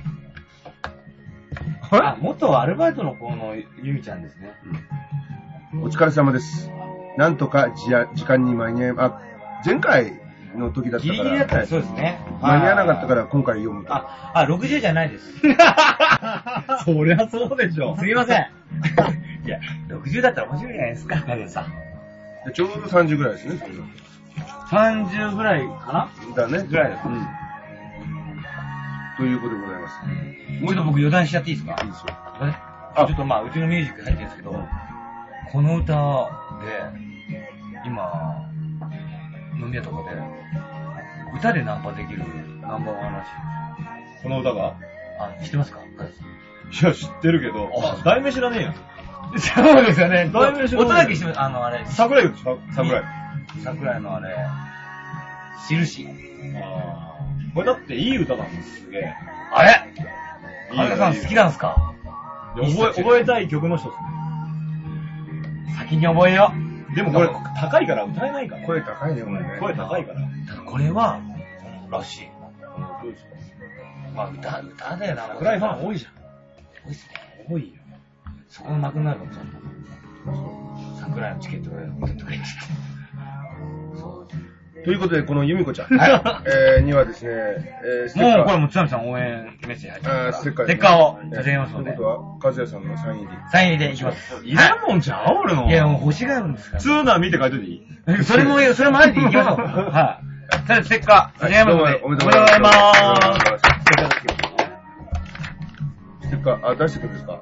あ、元アルバイトの子のゆみちゃんですね。 お疲れ様です。なんとか時や時間に間に合い、あ、前回の時だったから、 ギリギリだったらそうですね。 間に合わなかったから今回読むと。 あ、あ、ろくじゅうじゃないです。 そりゃそうでしょ。 すみません。いや、ろくじゅうだったら面白いじゃないですか、カズさん。 でちょうどさんじゅうぐらいですね。 さんじゅうぐらいかなだね。 ぐらいです。 うん。ということでございます。 もうちょっと僕余談しちゃっていいですかいいですよ。 ねちょっとまあ、うちのミュージック入ってるんですけど、この歌で、今、飲み屋とかで、歌でナンパできるナンバーワンらしい。 この歌があ、知ってますかカズさん。 いや、知ってるけど、あ、題名知らねえや。 そうですよね。 題名知らない音だけ知ってます。あの、あれ、 桜井、桜井。 桜井のあれ、印。 あーこれだっていい歌なんです、すげえ。 あれいいカズさん好きなんすかいや覚え、覚えたい曲の一つね。 先に覚えよう。 でもこれ、高いから歌えないから。 声高いね、これね。 声高いから。 ただこれは、らしい。 どうですかまあ歌、歌だよな。 桜井ファン多いじゃん。 多いっすね。 多いよ。 そこなくなるかもしれない。桜井のチケットを取ってくれって。そう。 ということで、この由美子ちゃん、 はえー、にはですね、えー、ステッカー。 もうこれも津波さん応援メッセージ入ってあーますから。 ステッカーですねステッカーを差し上げますのでという。ことは、和也さんのサイン入り。 サイン入りでいきます。 いらんもんじゃん、俺の。 いや、もう欲しがるんですから。 普通なら見て書いといていいそれも、それもあえていきましょう。はい。それでステッカー差し上げますので。 どうもおめでとうございます。 おめでとうございます。 ステッか、あ、出してくるんですか。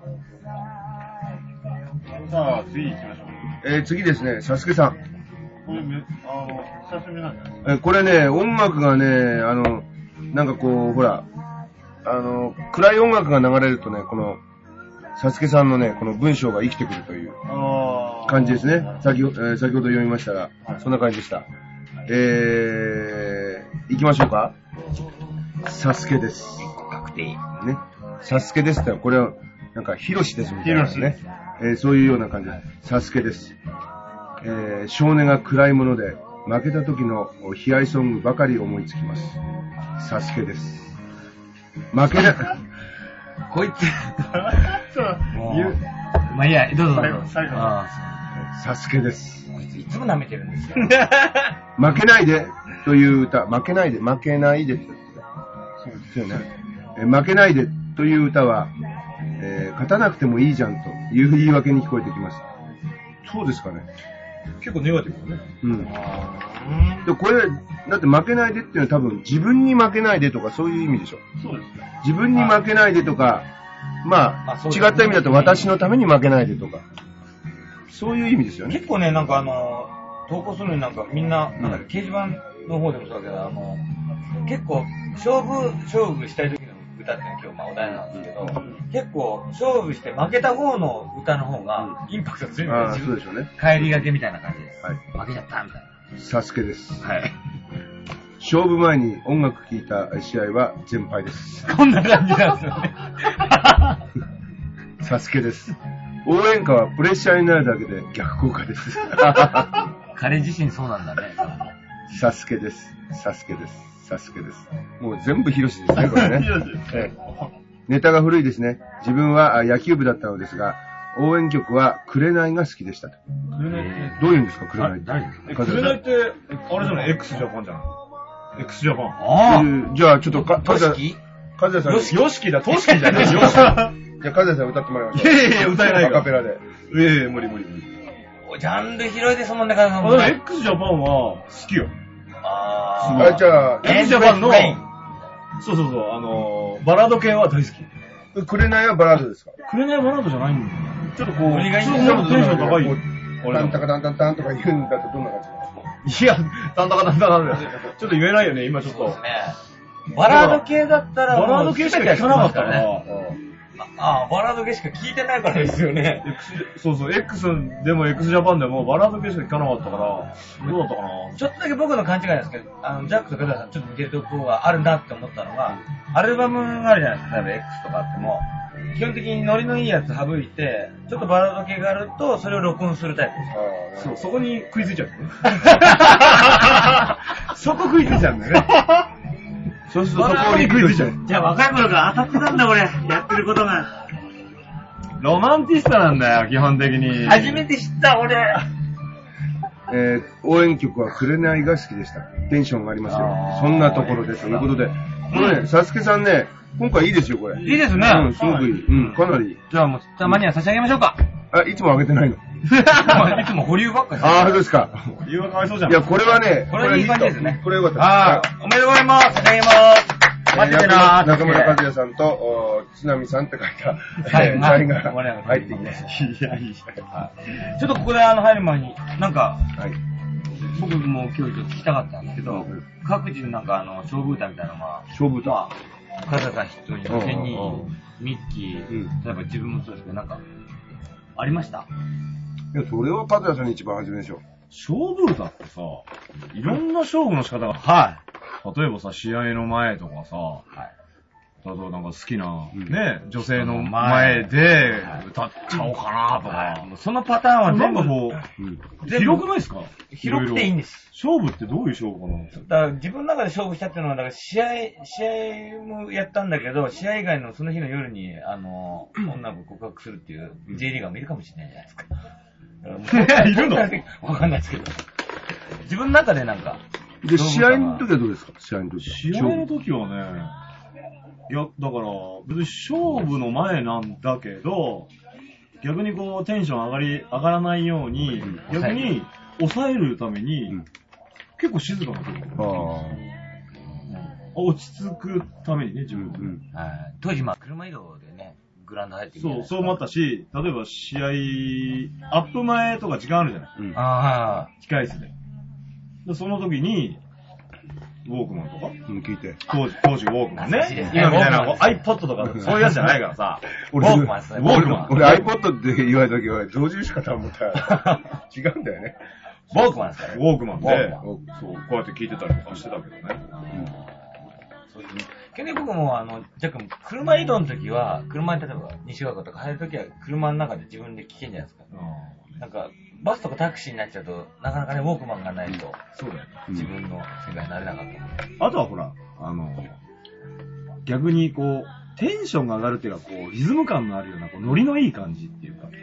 さあ、次行きましょう。 えー、次ですね、サスケさん。 これめ、あの、久しぶりなんじゃないですか。 えー、これね、音楽がね、あの、なんかこう、ほら、あの、暗い音楽が流れるとね、この、サスケさんのね、この文章が生きてくるという感じですね。先ほ,、えー、先ほど読みましたが、そんな感じでした。えー、行きましょうか。サスケです。 確定。 ね。サスケですってこれは、なんか、ヒロシですみたいなね。えー、そういうような感じで、サスケです。えー、少年が暗いもので、負けた時の悲哀ソングばかり思いつきます。サスケです。負けな、 こいつ。 そう、 言う。まあいいや、どうぞどうぞ。 最後、 あサスケです。 こいついつも舐めてるんですよ。 負けないでという歌、負けないで、負けないでって言ってた。そうですよね。えー、負けないでという歌は、えー、勝たなくてもいいじゃんという言い訳に聞こえてきます。そうですかね。 結構ネガティブだね。 うん。でこれ、だって負けないでっていうのは多分自分に負けないでとかそういう意味でしょ。 そうです。 自分に負けないでとか、まあ、違った意味だと私のために負けないでとか、そういう意味ですよね。 結構ね、なんかあの、投稿するのになんかみんな、なんだっけ、掲示板の方でもそうだけど、あの、結構、勝負、勝負したい時の歌って今日まあお題なんですけど、結構、勝負して負けた方の歌の方が、インパクト強いみたいな。 ああ、そうでしょうね。 帰りがけみたいな感じです。 はい。 負けちゃったみたいな。 サスケです。 はい。 勝負前に音楽聴いた試合は全敗です。 こんな感じなんですよね。 サスケです。応援歌はプレッシャーになるだけで逆効果です。 彼自身そうなんだね。 サスケです。サスケです。サスケです。もう全部ヒロシですね、これね。ええ、ネタが古いですね。自分は野球部だったのですが、応援曲は紅が好きでした。紅ってどういうんですか、紅って。 誰ですか？紅って、あれじゃない、X ジャパンじゃない ?X ジャパン。 ああ。 じゃあちょっとか、 かずや、 かずやさん。 ヨシキだ、トシキじゃないよ。 じゃあかずやさん歌ってもらいましょう。 いやいやいや、歌えないアカペラで。 いやいや、無理無理無理。 ジャンル広いですもんね、かずさんも。 あ、X ジャパンは好きよ。 ああ、じゃあ、 X ジャパンの、そうそうそう、あの、バラード系は大好き。 紅はバラードですか？ 紅はバラードじゃないんだよ。ちょっとこう、 ノリがいいんテンですよション高い。 タンタカタンタンタンとか言うんだとどんな感じ？ いや、タンタカタンタカタンだよね。ちょっと言えないよね、今ちょっと。 そうですね。バラード系だったら、 バラード系しか聞かなかったから。 ああ、バラード系しか聞いてないからですよね。 X、そうそう、X でも X ジャパンでもバラード系しか聞かなかったから、どうだったかな。 ちょっとだけ僕の勘違いですけど、あの、ジャックとカズヤさんちょっと似てるところがあるなって思ったのが、アルバムがあるじゃないですか、例えば X とかあっても、基本的にノリのいいやつ省いて、ちょっとバラード系があると、それを録音するタイプですよ。 そう、そこに食いついちゃう。そこ食いついちゃうんだよね。 そうするとそこに食いついちゃう。 じゃあ若い頃から当たってたんだ、俺。やってることが。 ロマンティストなんだよ、基本的に。 初めて知った、俺。 えー、応援曲は紅が好きでした。テンションがありますよ。そんなところでということで。これね、サスケさんね、今回いいですよ、これ。 いいですね。 うん、すごくいい。うん、かなり。 じゃあもう、たまには差し上げましょうか。 あ、いつもあげてないの？ いつも保留ばっかり。 ああ、そうですか。 保留はかわいそうじゃん。 いや、これはね、 これいい感じですね。 これよかったです。 ああ、おめでとうございます。差し上げます。待っててなー。 中村和也さんと、津波さんって書いた、サインが入ってきます。 いや、いい。 ちょっとここであの入る前に、なんか、 はい、 僕も今日ちょっと聞きたかったんですけど、各自のなんかあの、勝負歌みたいなのが、 勝負歌カズヤさん筆頭に、ケニー、ミッキー、例えば自分もそうですけど、なんか、ありました？ いや、それは和也さんに一番初めでしょ。 勝負歌ってさ、いろんな勝負の仕方が、はい。例えばさ、試合の前とかさ、はい。例えばなんか好きな、うん、ね、女性の前で歌っちゃおうかなとか、はい、 そのパターンは全部こう、うん、広くないですか？ 広くていいんです。 勝負ってどういう勝負かな？ だから自分の中で勝負したっていうのは、だから試合、試合もやったんだけど、試合以外のその日の夜に、あの、女の子告白するっていう J リーガーもいるかもしれないじゃないですか。 いるの？ わかんないですけど。自分の中でなんか。 で、試合の時はどうですか？試合の時は。 試合の時はね、いや、だから、別に勝負の前なんだけど、逆にこう、テンション上がり、上がらないように、うん、逆に、抑えるために、うん、結構静かな時。ああ。落ち着くためにね、自分。うん、 当時、まあ、車移動でね、 グラウンド入ってきて。 そう、そう思ったし、例えば試合、アップ前とか時間あるじゃない。 うん。 ああ。控室で。で、その時に、ウォークマンとかうん、聞いて。 当時、当時ウォークマンね。今みたいな iPod とかそういうやつじゃないからさ。 ウォークマンですね。 ウォークマン。 俺 iPod って言われた時は同時しかと思ったら違うんだよね。 ウォークマンですかね。 ウォークマンで、そう、こうやって聞いてたりとかしてたけどね。 そうですね。結局僕も、あの、じゃあ、車移動の時は、車に例えば西学校とか入る時は、車の中で自分で聞けんじゃないですか。なんか、バスとかタクシーになっちゃうと、なかなかね、ウォークマンがないと、 そうだよね。 自分の世界になれなかった。 あとはほら、あの、逆にこう、テンションが上がるっていうか、こう、リズム感のあるような、こう、ノリのいい感じっていうか、うん、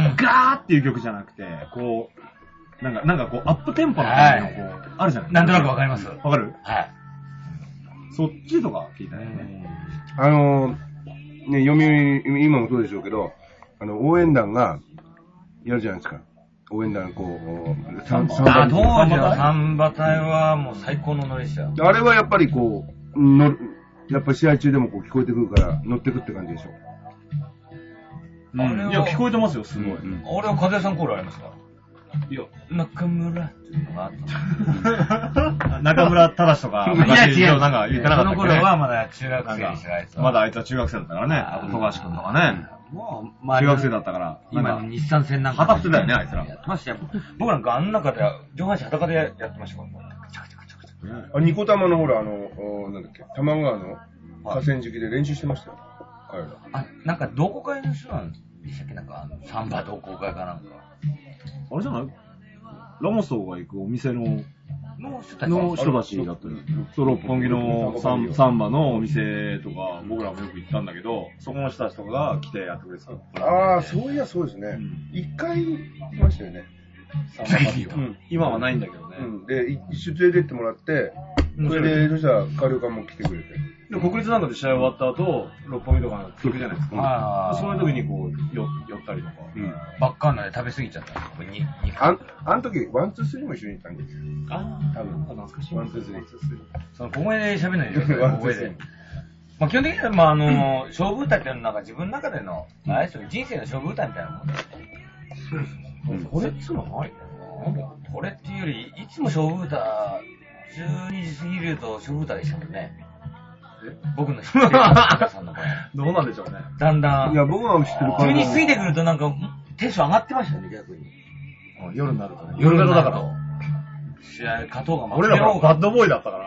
ガーっていう曲じゃなくて、こう、なんか、なんかこう、アップテンポな感じの、こう、あるじゃない。 なんとなくわかります。 わかる？ はい。 そっちとか聞いたよね。 あの、ね、読売、今もそうでしょうけど、あの、応援団が、やるじゃないですか。応援団、こう、 サンバ隊。あ、当時のサンバ隊はもう最高のノリでしたよ。 あれはやっぱりこう、のやっぱり試合中でもこう聞こえてくるから乗ってくって感じでしょ。 うん、いや、聞こえてますよ、すごい。うん、 俺は風谷さんコールありますか？いや、中村っていうのがあった。 中村正とか、 いや違う、 なんか言ってなかったっけ。 その頃はまだ中学生でしたから。 まだあいつは中学生だったからね。あと、富樫君とかね。もう、中学生だったから。 今、日産戦なんか。 旗ってたよね、あいつら。 やってましたよ。僕なんかあん中で上半身裸でやってましたから。 あ、ニコ玉のほら、あの、なんだっけ、玉川の河川敷で練習してましたよ。彼ら。 あ、なんか同好会の人なんでしたっけ？なんか、サンバ同好会かなんか。 あれじゃない？ラモスが行くお店の、 の人たちの人たちだったり、そう、六本木のサンサンバのお店とか、僕らもよく行ったんだけど、そこの人たちとかが来てやってくれてた。 ああ、そういやそうですね。一、うん、回来ましたよね。 サンバパーティーは、うん。今はないんだけどね。 うん、で、一緒連れてってもらって、それで、そしたら、カルカも来てくれて。 で、国立なんかで試合終わった後、六本木とか行くじゃないですか。うん、そういう時にこう、寄ったりとか。 うん。バッカーナで食べ過ぎちゃったんですよ。 あ、あの時、ワン、ツー、スリーも一緒に行ったんですよ。 ああ、多分。懐かしい。 ワン、ツー、スリー。 その、小声で喋んないでください。小声で。まあ、基本的には、まあ、あの、勝負歌っていうのは、なんか自分の中での、あれですよ、人生の勝負歌みたいなもんです。そうですね。これっつうのはないこれっていうより、いつも勝負歌、じゅうにじ過ぎると勝負歌でしたもんね。僕の知ってるさんの場合。 どうなんでしょうね。 だんだん。 いや、僕は知ってるじゅうにじ過ぎてくるとなんか、テンション上がってましたよね、逆に。 夜になるとね。 夜型だから。試合、勝とうが負けようが。 俺らはバッドボーイだったから。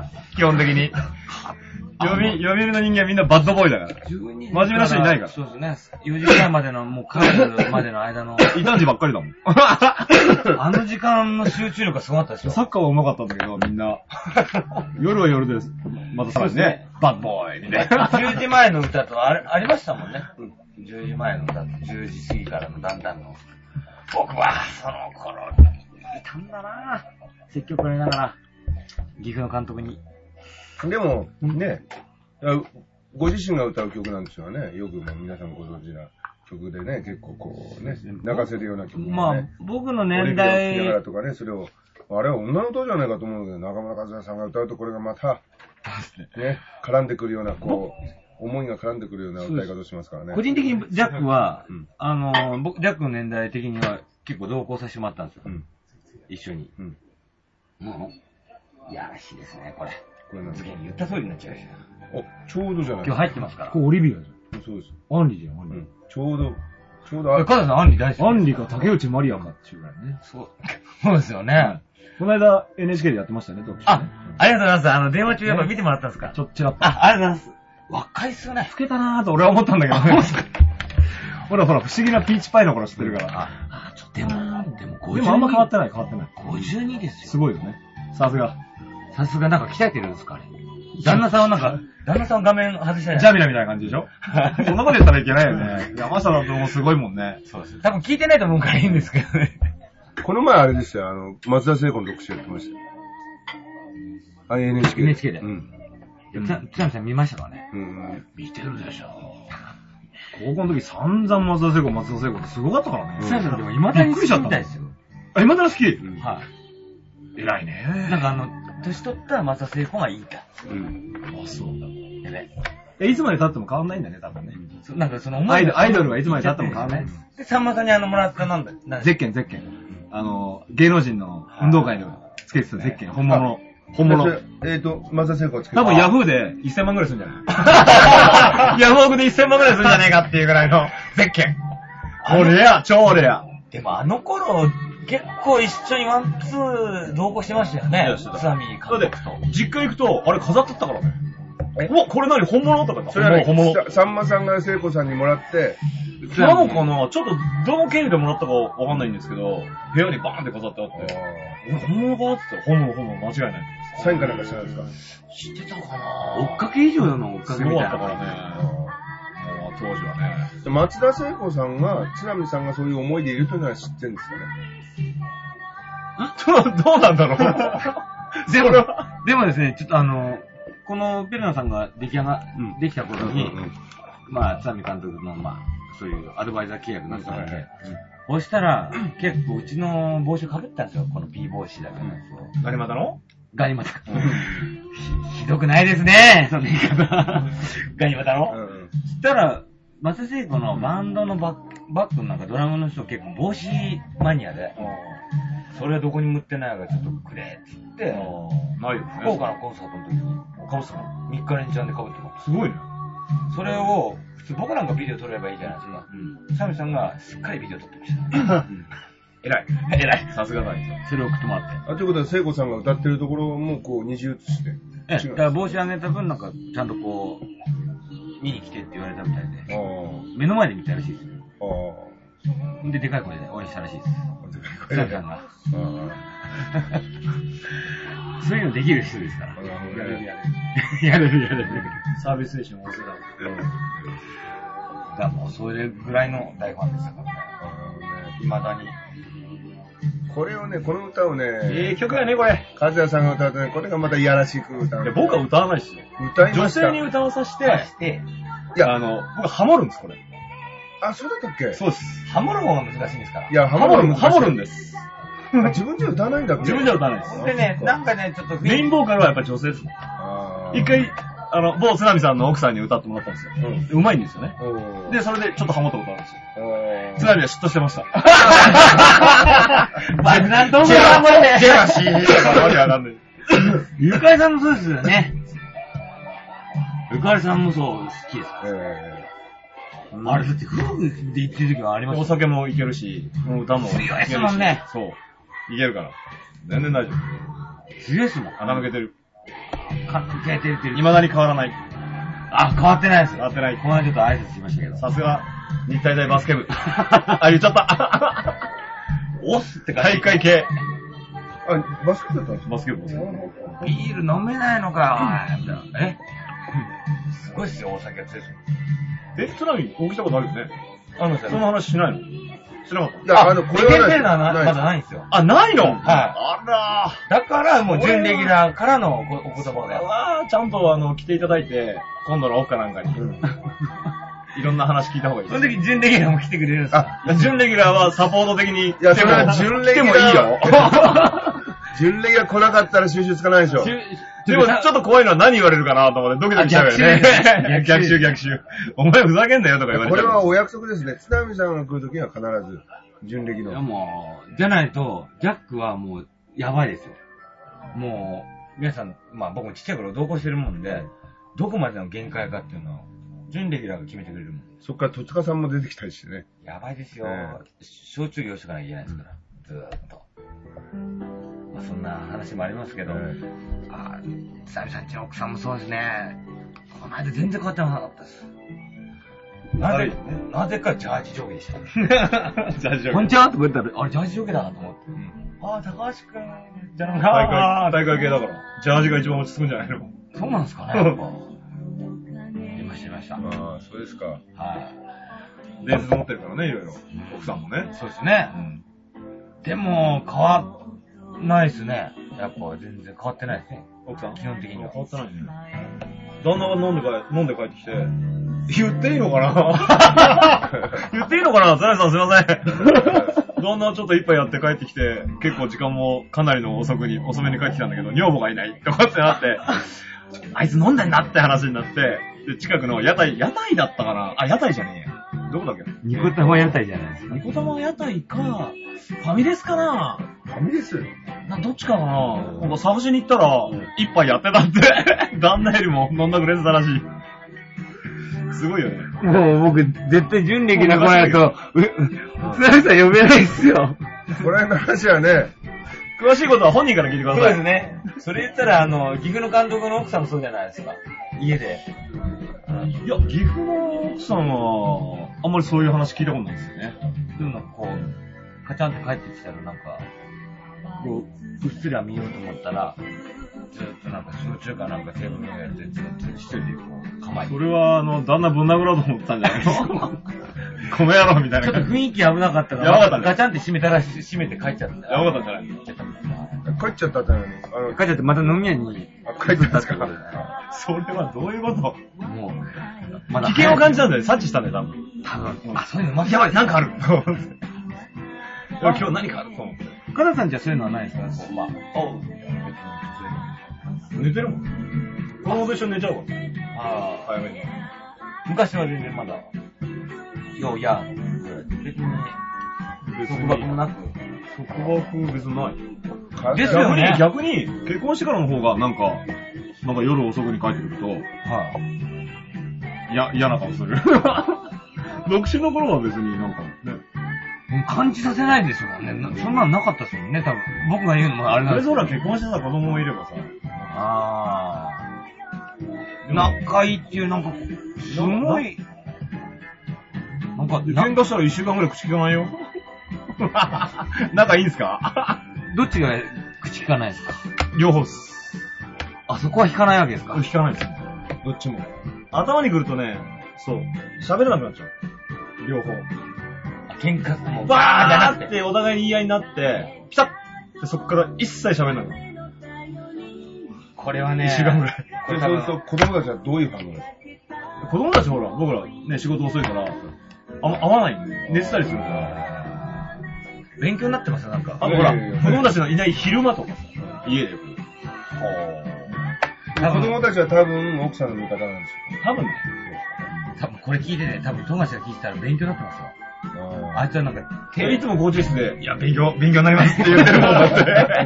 基本的に。読み、読みの人間みんなバッドボーイだから。真面目な人いないから。 そうですね。よじぐらいまでの、もう帰るまでの間の。 異端児ばっかりだもん。 あの時間の集中力がすごかったですよ。 サッカーは上手かったんだけど、みんな。夜は夜です。またさらにね。バッドボーイみたいな。 じゅうじまえの歌とあれ、ありましたもんね。じゅうじまえの歌とじゅうじ過ぎからのだんだんの。僕は、その頃、いたんだなぁ。積極やりながら、岐阜の監督に。 でも、ね、ご自身が歌う曲なんですよね。よくも皆さんご存知な曲でね、結構こうね、泣かせるような曲でね。 まあ、僕の年代。 聴きながらとかね、それを、あれは女の歌じゃないかと思うけど、中村和也さんが歌うとこれがまた、ね、絡んでくるような、こう、思いが絡んでくるような歌い方をしますからね。 個人的にジャックは、うん、あの、僕、ジャックの年代的には結構同行させてもらったんですよ。うん、一緒に。うん、もう、いやらしいですね、これ。これなんですか？言った通りになっちゃいました。 あ、ちょうどじゃない。 今日入ってますから。 これオリビアじゃん。 そうです。 アンリじゃん、アンリ。うん、 ちょうど、ちょうどある。カズさんアンリ大好き。 アンリか竹内まりやかっていうぐらいね。 そう。そうですよね。 この間 エヌエイチケー でやってましたね、特集ね。 あ、ありがとうございます。あの、電話中やっぱ見てもらったんですか？ ちょっちらっと。 あ、ありがとうございます。若いっすよね。 老けたなぁと俺は思ったんだけどね。ほらほら、不思議なピーチパイの頃知ってるから。 あ、あ、ちょっとでも、でもごじゅうに。 でもあんま変わってない、変わってない。 ごじゅうにですよ。 すごいよね。さすが。 さすがなんか鍛えてるんですかね。旦那さんはなんか、旦那さん画面外したい。 ジャミラみたいな感じでしょそんなこと言ったらいけないよね。山下だともうすごいもんね。 そうです。多分聞いてないと思うからいいんですけどね。 この前あれですよ、あの、松田聖子の特集やってましたよ。あ、エヌエイチケー。 エヌエイチケーで。 うん。 つなみさん見ましたかね？ うん。 見てるでしょ。 高校の時散々松田聖子、松田聖子ってすごかったからね。 つなみさんでも未だに好きみたいですよ。 あ、未だに好き？ はい。 偉いね。 なんかあの、年取ったら松田聖子がいいか。 うん。あ、そうだ。 やべ。 え、いつまで経っても変わんないんだね、多分ね。 なんかそのアイドル、アイドルはいつまで経っても変わんない。 で、さんまさんにあの、もらったなんだ、なんゼッケン、ゼッケン。あの、芸能人の運動会でつけてたゼッケン、本物。本物。 えっと、松田聖子をつけて多分ヤフーでせんまんぐらいするんじゃないヤフオクでせんまんぐらいするんじゃねえかっていうぐらいのゼッケン。これや、超レア。 でもあの頃、結構一緒にワンツー同行してましたよね。津波監督と。 だって、実家行くと、あれ飾ってったからね。うわ、これ何本物とか言った。 それはね、 本物。 さんまさんが聖子さんにもらって、 なのかなちょっと、どの経由でもらったかわかんないんですけど、部屋にバーンって飾ってあって、俺本物かって言ったら、本物、本物、間違いない。 サインかなんかしたんですか？ 知ってたかな追っかけ以上の追っかけみたいな。 すごかったからね。当時はね。 松田聖子さんが、津波さんがそういう思いでいるというのは知ってるんですかね？ どうなんだろうでも、でもですね、ちょっとあの、このペルナさんが出来上が、うん、できた頃に、うんうん、まあ、津波監督の、まあ、そういうアドバイザー契約になったんで、そしたら、結構うちの帽子をかぶったんですよ、この P 帽子だから。 ガニ股のガニ股。ひどくないですね、その言い方。ガニ股の。そしたら、松田聖子のバンドのバック、バックなんかドラムの人結構帽子マニアで、それはどこにも売ってないからちょっとくれって言って、 ないよね。 福岡のコンサートの時に、かぶってたの。みっか連チャンでかぶってた。 すごいね。 それを、普通僕なんかビデオ撮ればいいじゃないですか。うん。サミさんがしっかりビデオ撮ってました。 偉い。偉い。さすがだね。 それを送ってもらって。 あ、ということは聖子さんが歌ってるところもこう二重写して。 え、だから帽子あげた分なんかちゃんとこう、見に来てって言われたみたいで。目の前で見たらしいです。ああ。で、でかい声で応援したらしいです。でかい声で。さんが。そういうのできる人ですから。やれるやれる。やれるやれる。 サービス精神旺盛だ。 だもうそれぐらいの大ファンでしたからね。未だに。 これをね、この歌をね、 ええ曲やね、これ。 和也さんが歌うとね、これがまたいやらしく歌う。 いや、僕は歌わないし。 歌いました。 女性に歌わさせて、 いや、あの、僕ハモるんです、これ。 あ、そうだったっけ？ そうです。 ハモる方が難しいんですから。 いや、 ハモる、ハモるんです。 自分じゃ歌わないんだっけ？ 自分じゃ歌わないです。 でね、なんかね、ちょっとメインボーカルはやっぱり女性ですね。一回、あの、某津波さんの奥さんに歌ってもらったんですよ。うまいんですよね。で、それでちょっとハモったことあるんですよ。津波は嫉妬してました。 爆弾どんどん頑張れね。 ジェラシー。わけわかんない。 ゆかりさんもそうですよね。ゆかりさんもそう、好きです。あれだって夫婦で行ってる時はありますよ。 お酒もいけるし、歌もいけるし。 強いですもんね。 そう。いけるから。全然大丈夫。 強いですもん。 傾けてる。 傾けてるっていう。 未だに変わらない。 あ、変わってないです。 変わってない。 この間ちょっと挨拶しましたけど。 さすが、日体大バスケ部。あ、言っちゃった。 おっすって感じ。 大会系。 あ、バスケ部だったんですか？ バスケ部、バスケ部。 ビール飲めないのか、みたいな。えすごいっすよ、お酒は強いっすよ。 え、津波、大きたことあるよね。 あるんですよ。 その話しないの？しなかった。 あ、あの、これはない。まだないんですよ。 あ、ないの？はい。 あらー。だから、もう、準レギュラーからのお言葉で。 ああ、ちゃんと、あの、来ていただいて、今度のオフかなんかに。いろんな話聞いた方がいい。 その時、準レギュラーも来てくれるんですか？ あ、準レギュラーはサポート的に。いや、それは準レギュラー。 来てもいいよ。 準レギュラー来なかったら収集つかないでしょ。 でも、ちょっと怖いのは何言われるかなと思って、ドキドキしちゃうよね。逆襲、逆襲。お前ふざけんなよとか言われて。 これはお約束ですね。津波さんが来るときは必ず、準レギュラー。 いや、もう、じゃないと、ジャックはもう、やばいですよ。もう、皆さん、まあ僕もちっちゃい頃同行してるもんで、どこまでの限界かっていうのを、準レギュラーが決めてくれるもん。 そっから戸塚さんも出てきたりしてね。 やばいですよ。焼酎業しとかなきゃいけないですから、ずーっと。まあそんな話もありますけど、あ、津波さんちの奥さんもそうですね。この間全然変わってなかったです。なぜ、なぜかジャージ上下でした。ジャージ上下。こんにちはって言ったら、あれジャージ上下だなと思って。ああ、高橋くんじゃなくて。 大会、大会系だから。ジャージが一番落ち着くんじゃないの？ そうなんですかね、やっぱ。いました、いました。 ああ、そうですか。はい。 伝説持ってるからね、いろいろ。奥さんもね。 そうですね。でも、変わんないですね。やっぱ全然変わってないですね。 奥さん基本的には。 変わってないね。旦那が飲んで帰、飲んで帰ってきて、言っていいのかな言っていいのかな津波さんすいません。旦那はちょっと一杯やって帰ってきて、結構時間もかなりの遅くに、遅めに帰ってきたんだけど、女房がいないとかってなって、あいつ飲んでんなって話になって、 で、近くの屋台、屋台だったかなあ、屋台じゃねえや。どこだっけニコ玉屋台じゃないですか。 ニコ玉屋台か、ファミレスかなファミレスな、どっちかかななんか探しに行ったら、一杯やってたって。旦那よりも飲んだくれてたらしい。すごいよね。 もう僕、絶対準レギュラー来ないと、つなぎさん呼べないっすよ。 これの話はね、 詳しいことは本人から聞いてください。 そうですね。それ言ったら、あの、岐阜の監督の奥さんもそうじゃないですか。家で。 いや、岐阜の奥さんは、あんまりそういう話聞いたことないですよね。 でもなんかこう、カチャンって帰ってきたらなんか、こう、うっすら見ようと思ったら、ずっとなんか焼酎かなんかテーブルの上でずっと一人でこう構えて。 それは、あの、旦那ぶん殴ろうと思ったんじゃないの米野郎みたいな。 ちょっと雰囲気危なかったから、 やばかったねガチャンって閉めたら閉めて帰っちゃった。 やばかったんじゃない帰っちゃったってのに、あの、 帰っちゃってまた飲み屋にあ帰っちゃったってことそれはどういうこともう、まだ危険を感じたんだよ。察知したんだよ、多分。 多分。あ、そういうのうまくやばい、なんかある。今日何かあると思って。 岡田さんじゃそういうのはないですかこうまあ、 寝てるもん。子供と一緒に寝ちゃうわ。 あ早めに。 昔は全然まだ、ようや、別に、束縛もなく。 束縛別にない。 ですよね。 逆に、逆に、結婚してからの方が、なんか、なんか夜遅くに帰ってくると、 はい。 や、嫌な顔する。独身の頃は別になんかね。 感じさせないですもんね。そんなのなかったですもんね、多分。僕が言うのもあれなんですけど。 それぞれ結婚してた子供もいればさ。 あー。仲いいっていう、なんか、すごい、なんか、 喧嘩したら一週間ぐらい口聞かないよ。仲いいんすかどっちが口聞かないですか両方っす。 あ、そこは引かないわけですか引かないです。どっちも。頭に来るとね、そう、喋れなくなっちゃう。両方。 喧嘩もバーじゃなくっててお互いに言い合いになって、ピタッってそっから一切喋んなくなる。 これはね、 一週間ぐらい。 これそうすると子供たちはどういう反応ですか？ 子供たちほら、僕らね、仕事遅いから、あんま合わないんで、寝てたりするから。 勉強になってますよ、なんか。 あとほら、子供たちのいない昼間とかさ、家で。 子供たちは多分奥さんの味方なんですよ。 多分ね。 多分これ聞いてね、多分富樫が聞いてたら勉強になってますよ。あいつはなんか、 いつも校長室で、いや、勉強、勉強になりますって言ってるもんだって。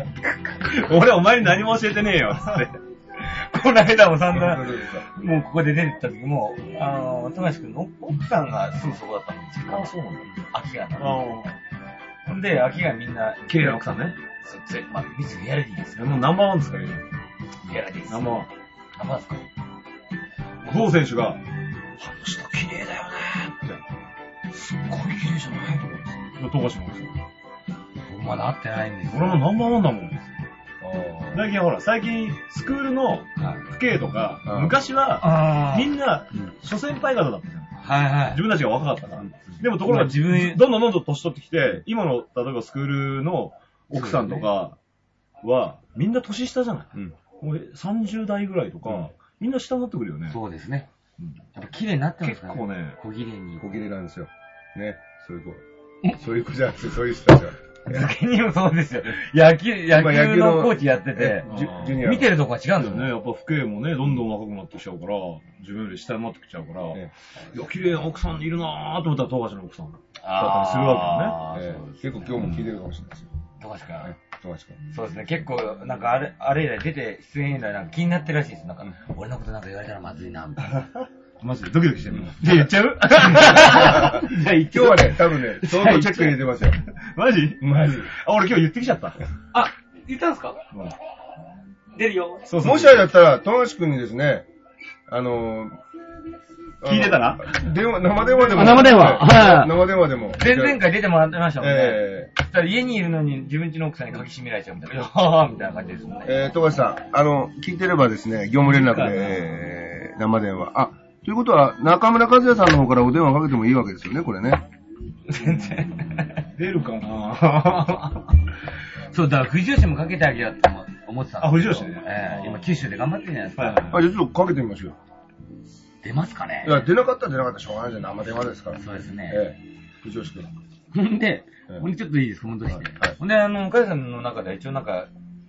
俺お前に何も教えてねえよ、つって。 この間も散々、もうここで出てった時も、あの、富樫君の奥さんがすぐそこだったんですよ。あ、そうなんだ。秋がな。ほんで、秋がみんな、 綺麗な奥さんね。 そう、つまあ、ミスギャラリーですよ。 もうナンバーワンですから、今。 ギャラリーです。 ナンバーワン。 ナンバーですかゴー選手が、 あの人綺麗だよねって。すっごい綺麗じゃないと思って。 富樫の奥さん。 僕まだ会ってないんですよ。 俺もナンバーワンだもん。最近ほら、最近、スクールの父兄とか、昔は、みんな、諸先輩方だったじゃん。 はいはい。 自分たちが若かったから。でもところが自分、どんどんどんどん年取ってきて、今の、例えばスクールの奥さんとかは、みんな年下じゃない。もうさんじゅう代ぐらいとか、みんな下になってくるよね。 そうですね。やっぱ綺麗になってますからね。結構ね。 小綺麗に。 小綺麗なんですよ。ね。そういう子。そういう子じゃなくて、そういう人たちは。 逆にもそうですよ。野球、野球のコーチやってて、見てるとこは違うんですよね。やっぱ父兄もね、どんどん若くなってきちゃうから、自分より下になってきちゃうから、いや、綺麗な奥さんいるなぁと思ったら、富樫の奥さんだったりするわけよね。 結構今日も聞いてるかもしれないですよ。 富樫君。 富樫君。 そうですね。結構、なんかあれ、あれ以来出て、出演以来なんか気になってるらしいです。なんか、俺のことなんか言われたらまずいな、みたいな。 マジでドキドキしてるの。じゃあ言っちゃうじゃあ今日はね、多分ね、相当チェック入れてますよ。 マジマジ。 あ、俺今日言ってきちゃった。 あ、言ったんすか出るよ。 そうそう。もしあれだったら、富樫君にですね、あの、 聞いてたら電話、生電話でも。 生電話はい。 生電話でも。 前々回出てもらってましたもんね。 ええ。そしたら家にいるのに自分家の奥さんに鍵閉められちゃうみたいな。はぁみたいな感じですもんね。 えー、富樫さん、あの、聞いてればですね、業務連絡で、えー、生電話。あ、ということは、中村和也さんの方からお電話かけてもいいわけですよね、これね。 全然。 出るかなそう、だから、藤吉もかけてあげようって思ってたんです。 あ、藤吉ね。 ええー、今、九州で頑張ってるじゃないですか。はい、 あ、じゃあちょっとかけてみましょう。 出ますかねいや、出なかったら出なかったらしょうがないじゃん、生電話ですから。 そうですね。 ええ。藤吉君。 ほんで、ほんでちょっといいですか、戻して。ほんで、あの、岡田さんの中では一応なんか、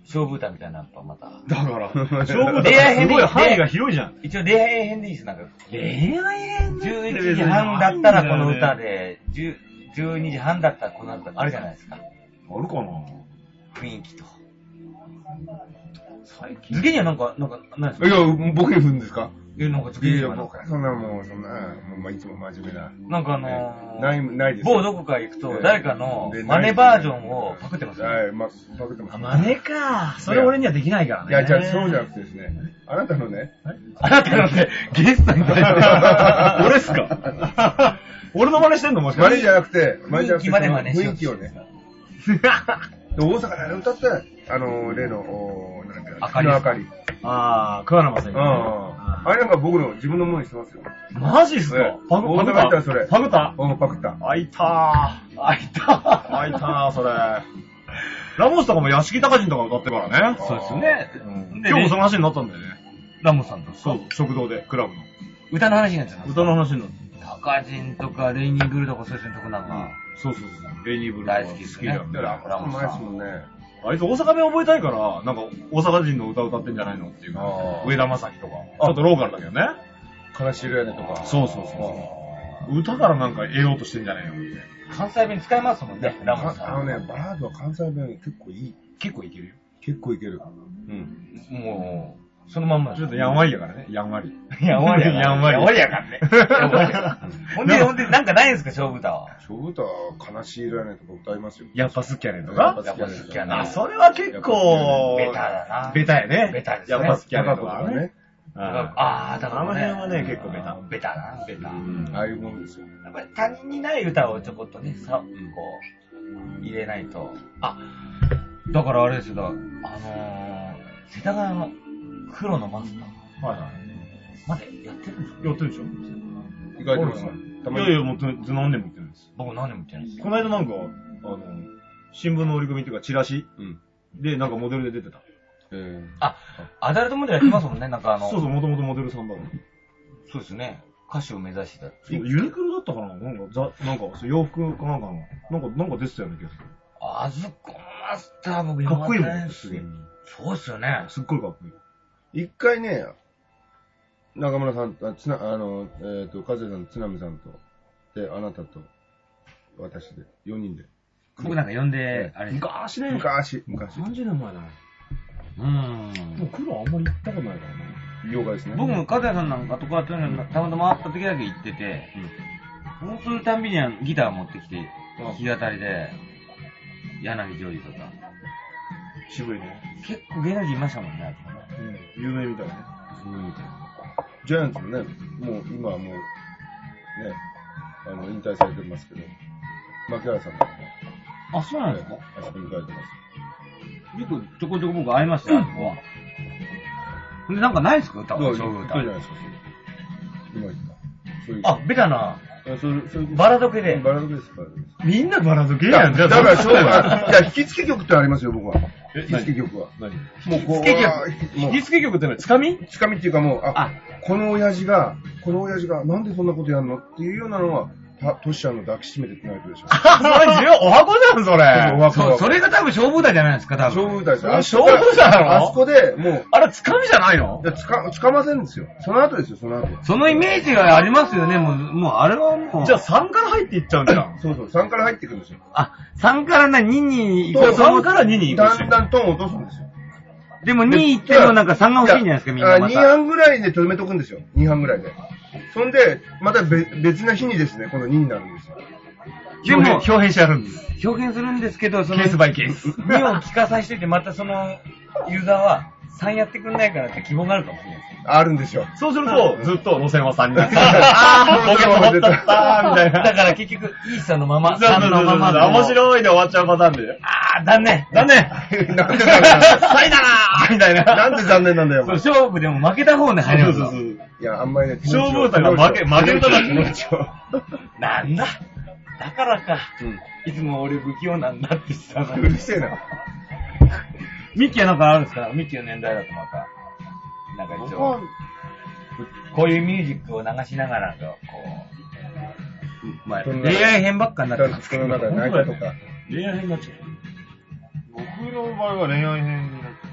勝負歌みたいなのとまた。 だから、勝負歌恋愛編すごい範囲が広いじゃん。 一応恋愛編でいいです、なんか。 恋愛編じゅういちじはんだったらこの歌で、じゅうにじはんだったらこの歌、あるじゃないですか。 あるかな雰囲気と。最近。ズケにはなんか、なんか、何ですか？ いや、僕に振るんですか？ いや、なんかズケいや、 にはなんか。 僕はそんなもう、そんな、もう、まあ、いつも真面目な。 なんかあのー、 ない、ないです。 某どこか行くと、誰かのマネバージョンをパクってますよ。 はい、ま、パクってます。 マネか。それ俺にはできないからね。 いや、じゃあ、そうじゃなくてですね、あなたのね、 あなたのね、ゲストに対して。 俺っすか俺の真似してんのもしかして。 マネじゃなくて、マネじゃなくて、 雰囲気まで真似しよう雰囲気をね。で大阪であれ歌って、あの、例の、おなんていうの、 あかりのあかり。 あー、桑名正うん。 義。 あれなんか僕の自分のものにしてますよ。 マジっすかええパク、 大パクった阪行ったらそれ。 パクったうん、パクった。 あいたー。あいたー。あいたー、それ。ラモスとかも屋敷隆人とか歌ってるからね。 そうですよね。 うん今日もその話になったんだよね。 ラモさんと。 そう、食堂で、クラブの。 歌の話になっちゃった。 歌の話になった。 タカジンとかレイニーブルーとかそういう人の曲なんか、 そうそうそう。レイニーブルー大好きですね好きだよね。 だから、あんまりですもんね。 あいつ大阪弁覚えたいから、なんか大阪人の歌歌ってんじゃないのっていうかあ、ー上田正樹とか。ちょっとローカルだけどね。 悲しい屋根とか。 そうそうそう。歌からなんか得ようとしてんじゃないのって。 関西弁使いますもんね、ラモさん。 あのね、バラードは関西弁結構いい。 結構いけるよ。 結構いける。うん。 もう、そのまんまちょっとやんわりやからね。やんわり。 やんわりややんわり。 やんわりやからね。やんわりやから。ほんで、ほんで、なんかないんですか、勝負歌は。 勝負歌は悲しい屋根とか歌いますよ。 やっぱ好きやねんとかやっぱやっぱ好きやな。 あ、それは結構、 ベタだな。 ベタやね。 ベタですねやっぱ好きやねん高とかね。 子とかね。 あああ、だからあの辺はね、結構ベタ。 ベタだな、ベタ。 うん。ああいうもんですよ。 やっぱり他人にない歌をちょこっとね、さ、こう、入れないと。あ、だからあれですよ、だからあのー、世田谷の黒のマスター。 はいはい。 まだやってるんですか？ やってるでしょ意外とますかたまに。 いやいや、もうずず何年も言ってるんです。 僕何年も言ってないです。 この間なんか、あの、新聞の折り込みっていうか、チラシうん。 で、なんかモデルで出てた。 えーあ、アダルトモデルやってますもんね、なんかあの、 そうそう、もともとモデルさんだもん。 そうですね。歌手を目指してた。 そうユニクロだったかななんか、ざ、なんか、そう洋服かなんかの、なんか、なんか出てたような気がする。 あずこマスター僕かっこいいもん読まないすげえ。 そうっすよね。 すっごいかっこいい。 一回ね、中村さん、あつな、あの、えっ、と、和也さん、津波さんと、で、あなたと、私で、よにんで。 僕なんか呼んで、あれ、 昔ね。 昔、昔。 さんじゅうねんまえだね。 うもー。 うん黒あんまり行ったことないからね。 妖怪ですね。 僕も和也さんなんかとかというのたまたま会った時だけ行ってて、そうするたんびにはギター持ってきて、弾き語りで、柳ジョージとか。 渋いね。 結構芸能人いましたもんね、あとね。 うん。有名みたいね。 そういうみたいな。 ジャイアンツもね、もう、今はもう、ね、あの、引退されてますけど、牧原さんがね、 あ、そうなんですか？ あそこに書いてます。 よくちょこちょこ僕会いましたよ、あそこは。ほんで、なんかないですか歌は、 そう勝負歌そうじゃないですか、それ。今言った。そういう。 あ、ベタな。 あ、そういう、そういう。 バラ時計でバラ時計です、バラ時計です。 みんなバラ時計いや、 やん。じゃあだから、勝負、 どうしたあいや、引き付け曲ってありますよ、僕は。 え引き付け曲は。 何もう、こう、 引き付け曲あーも引き付け曲ってのはつかみう、つかみっていうかもう、あ、 あこの親父が、この親父が、なんでそんなことやるのっていうようなのは、た、トシちゃんの抱きしめてってないとでしょ。 あ、それ重要、お箱じゃん、そおれ。 墓そう、それが多分勝負歌じゃないですか、多分。 勝負歌ですよ。あ勝負歌なのあそこで、もう、 あれ、つかみじゃないのいやつか、つかませんですよ。その後ですよ、その後。 そのイメージがありますよね、もう、もう、あれはもう。 じゃあさんから入っていっちゃうんじゃん。 そうそう、さんから入っていくんですよ。 あ、さんからな、にに行そう、さこうと思っんからにに行くしだん。だんトーン落とすんですよ。 でもに行ってもなんかさんが欲しいんじゃないですか、みんなあにまた。 半ぐらいで止めとくんですよ。に半ぐらいで。そんで、また別別な日にですね、このにになるんですよ。 でも、 表現してやるんです。 表現するんですけど、その、 ケースバイケース。 にを聞かさせてて、またその、ユーザーはさんやってくんないからって希望があるかもしれないです。 あるんですよ。 そうすると、ずっと路線はさんになって。 あーポケット持ったったーみたいな。 だから結局、イーサのまま、 そうそうさんそうそうのまま。 面白いで終わっちゃうパターンで。 あー、残念。 残念なんでだサイだなーみたいな。 なんで残念なんだよ、おそう、 前勝負でも負けた方で入るの。 そうそうそう。 いや、あんまりね、 勝負歌が負け、負けるとだけど。 なんだ。だからか。 うん。 いつも俺不器用なんだって言ってたのうに。 るせえな。 ミッキーはなんかあるんですか？ミッキーの年代だとまた。なんか一応、こういうミュージックを流しながらと、こう、まあ、恋愛編ばっかになってますけど。 その中で泣いたとか。 恋愛編になっちゃう。 僕の場合は恋愛編になって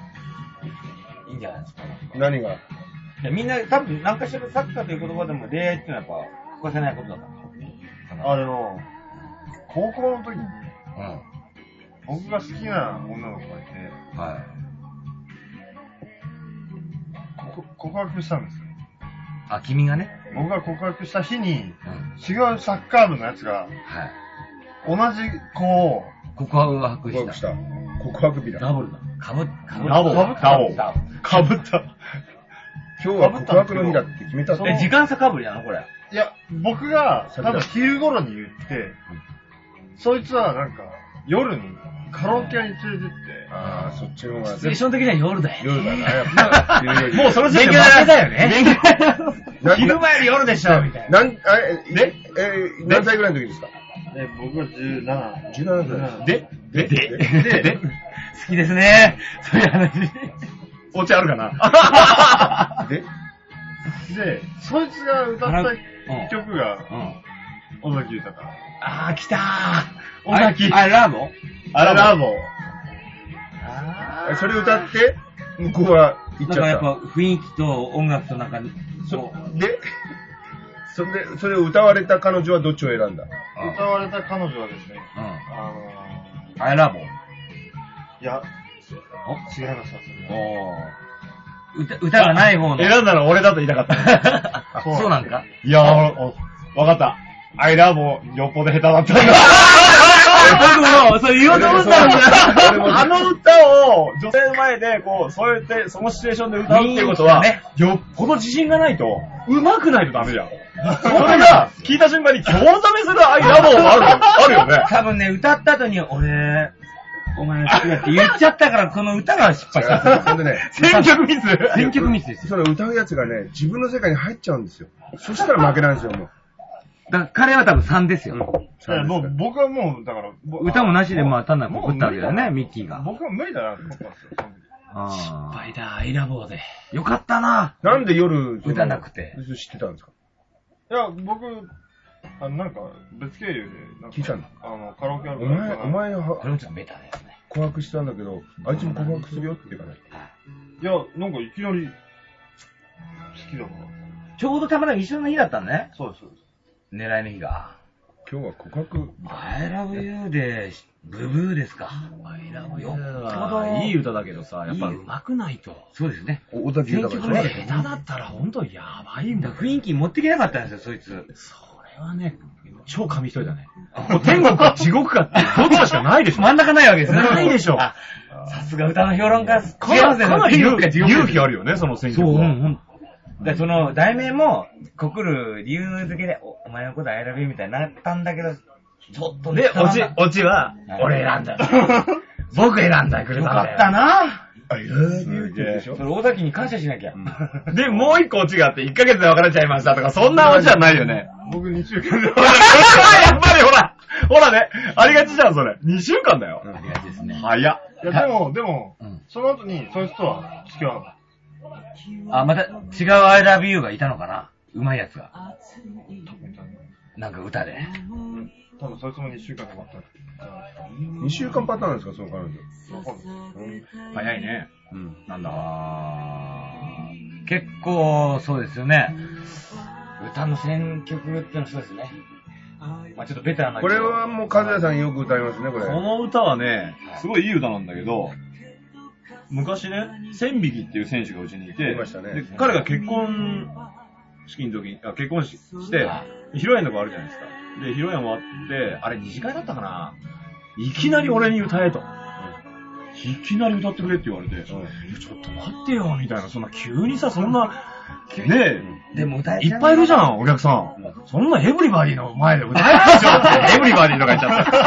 いんじゃないですか。 何が？ いやみんな多分何かしらサッカーという言葉でも恋愛っていうのはやっぱ欠かせないことだから。 あれの、高校の時に、 うん。 僕が好きな女の子がいて、 はい。 こ告白したんですよ。 あ、君がね。 僕が告白した日に、 うん。 違うサッカー部のやつが、 はい。 同じ子を、 告白が白し。 告白したた。告白日だ。 ダブルだ。 かぶ、かぶ、 ダボかぶダボダかぶった。 今日は告白の日だって決めたって。 え、時間差かぶりなのこれ。 いや、僕が多分昼頃に言って、そいつはなんか夜にカラオケ屋に連れてって、 ああ、そっちの方が。 シチュエーション的には夜だよ。 夜だな、やっぱ。 もうその時勉点で強だよね。 な昼間より夜でしょ、みたいな。 なん、あれ、で、えー、何歳ぐらいの時ですか？ で僕がじゅうなな。 じゅうななぐらい。 ででで、で、好きですね。そういう話。 オチあるかなで、 で、そいつが歌った曲が、 うん。 尾崎豊。 あー、来たー。 尾崎あれ、ラボあれラボ。 あそれ歌って、向こうは行っちゃった。 なんかやっぱ雰囲気と音楽となんか、 そで、それで、それを歌われた彼女はどっちを選んだ？ 歌われた彼女はですね、 うん。 ああれ、ラボのー、いや、違いました、それは。 お歌、歌がない方の。 選んだの俺だと言いたかった。 あそうなんかいやー、おわかった。アイラボよっぽど下手だったんだ。 僕も、そう言おうと思ったんだよ。 あの歌を女性の前で、こう、そうやって、そのシチュエーションで歌うっていうことは、 ねよっぽど自信がないと、上手くないとダメじゃん。それが、聞いた瞬間に興ざめするアイラボがある、あるよね。 多分ね、歌った後に、俺、お前好きだって言っちゃったから、この歌が失敗した。 そんでね、 選曲ミス選曲ミスですよ。 その歌うやつがね、自分の世界に入っちゃうんですよ。そしたら負けなんですよ、もう。 だから彼は多分さんですよ。 いやもう僕はもう、だから、 歌もなしで、まあ、単なるもう告ったわけだよね、ミッキーが。 僕は無理だなと思ったんですよ、その時。 失敗だ、アイラボーで。よかったな。 なんで夜、その歌なくて。 知ってたんですか？ いや、僕、あの、なんか、別経由で、なんか聞いたの？ あの、カラオケあるお前、お前はこれもちょっとベタですね。 告白したんだけど、あいつも告白するよって言うからね。 いや、なんかいきなり、好きだから。 ちょうどたまたま一緒の日だったんね。 そうです、そうです。 狙いの日が。 今日は告白。 I love you で、ブブーですか。I love you よっぽど。 いい歌だけどさ、やっぱ上手くないと。 そうですね。 お、小崎豊でしょ？ 選曲下手だったらほんとやばいんだ。 雰囲気持ってきなかったんですよ、そいつ。 それはね、超紙一重だね。もう天国か地獄かって、どっちかしかないでしょ。 真ん中ないわけですね。 ないでしょ。 あさすが歌の評論家。 か違いますね。 かなり勇天国か地獄勇気あるよね、その選そう、 曲は。 うん、うん。で、その、題名も、告る理由付けで、お、お前のこと I love you みたいになったんだけど、ちょっとね、 で、オチ、オチははい、 俺選んだ。僕選んだくれたんだよ。 よかったな。 あ、いらない言うてるでしょ？ それ、大崎に感謝しなきゃ。 で、もう一個オチがあって、いっかげつで別れちゃいましたとか、そんなオチはないよね。 僕にしゅうかんで。 やっぱりほら、ほらね、ありがちじゃん、それ。にしゅうかんだよ。 ありがちですね。 早っ。 いや、でも、でもうん、 その後に、そいつとは付き合わなかっあ、また違う I love you がいたのかな、うまいやつが。 た。多分いたね。 なんか歌で。 多分そいつもにしゅうかんで終わった。 にしゅうかんパターンですか、その彼女。 わかんない。 早いね。 うん。 なんだ。 あー結構、そうですよね。歌の選曲ってのはそうですね。まあちょっとベターな。 これはもう、和也さんよく歌いますね、これ。 この歌はね、すごいいい歌なんだけど、昔ね、千匹っていう選手がうちにいて、 いましたねで彼が結婚式の時に、あ結婚しして、披露宴とかあるじゃないですか。で、披露宴終わって、あれ二次会だったかな、いきなり俺に歌えと。いきなり歌ってくれって言われて、いやちょっと待ってよ、みたいな、そんな急にさ、そんな、ねえ、 でも歌えいっぱいいるじゃん、お客さん。そんなエブリバディの前で歌えないでしょってエブリバディとか言っちゃった。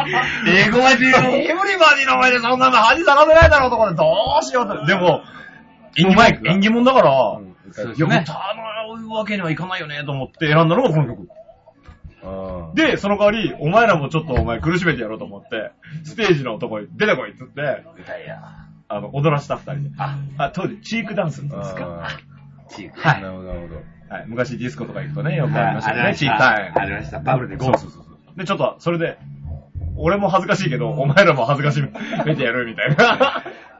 英語は重要。 エブリバディの前でそんなの恥さらせないだろうとかでどうしようと。でも、演技も演技もんだから、 うんいや、 そうですね歌うわけにはいかないよねと思って選んだのがこの曲。 あで、その代わり、お前らもちょっとお前苦しめてやろうと思って、ステージのとこに出てこいっつって、 歌えや。 あの、踊らした二人で。 あ、 あ、当時、チークダンスって言うんですか。 あチーク。 ー。なるほど、なるほど。 はい。昔ディスコとか行くとね、よくありましたよね。 ありましたチークタイム。 ありましたバブルでゴーそうそうそうそう。で、ちょっと、それで、俺も恥ずかしいけど、お前らも恥ずかしめてやるみたいな。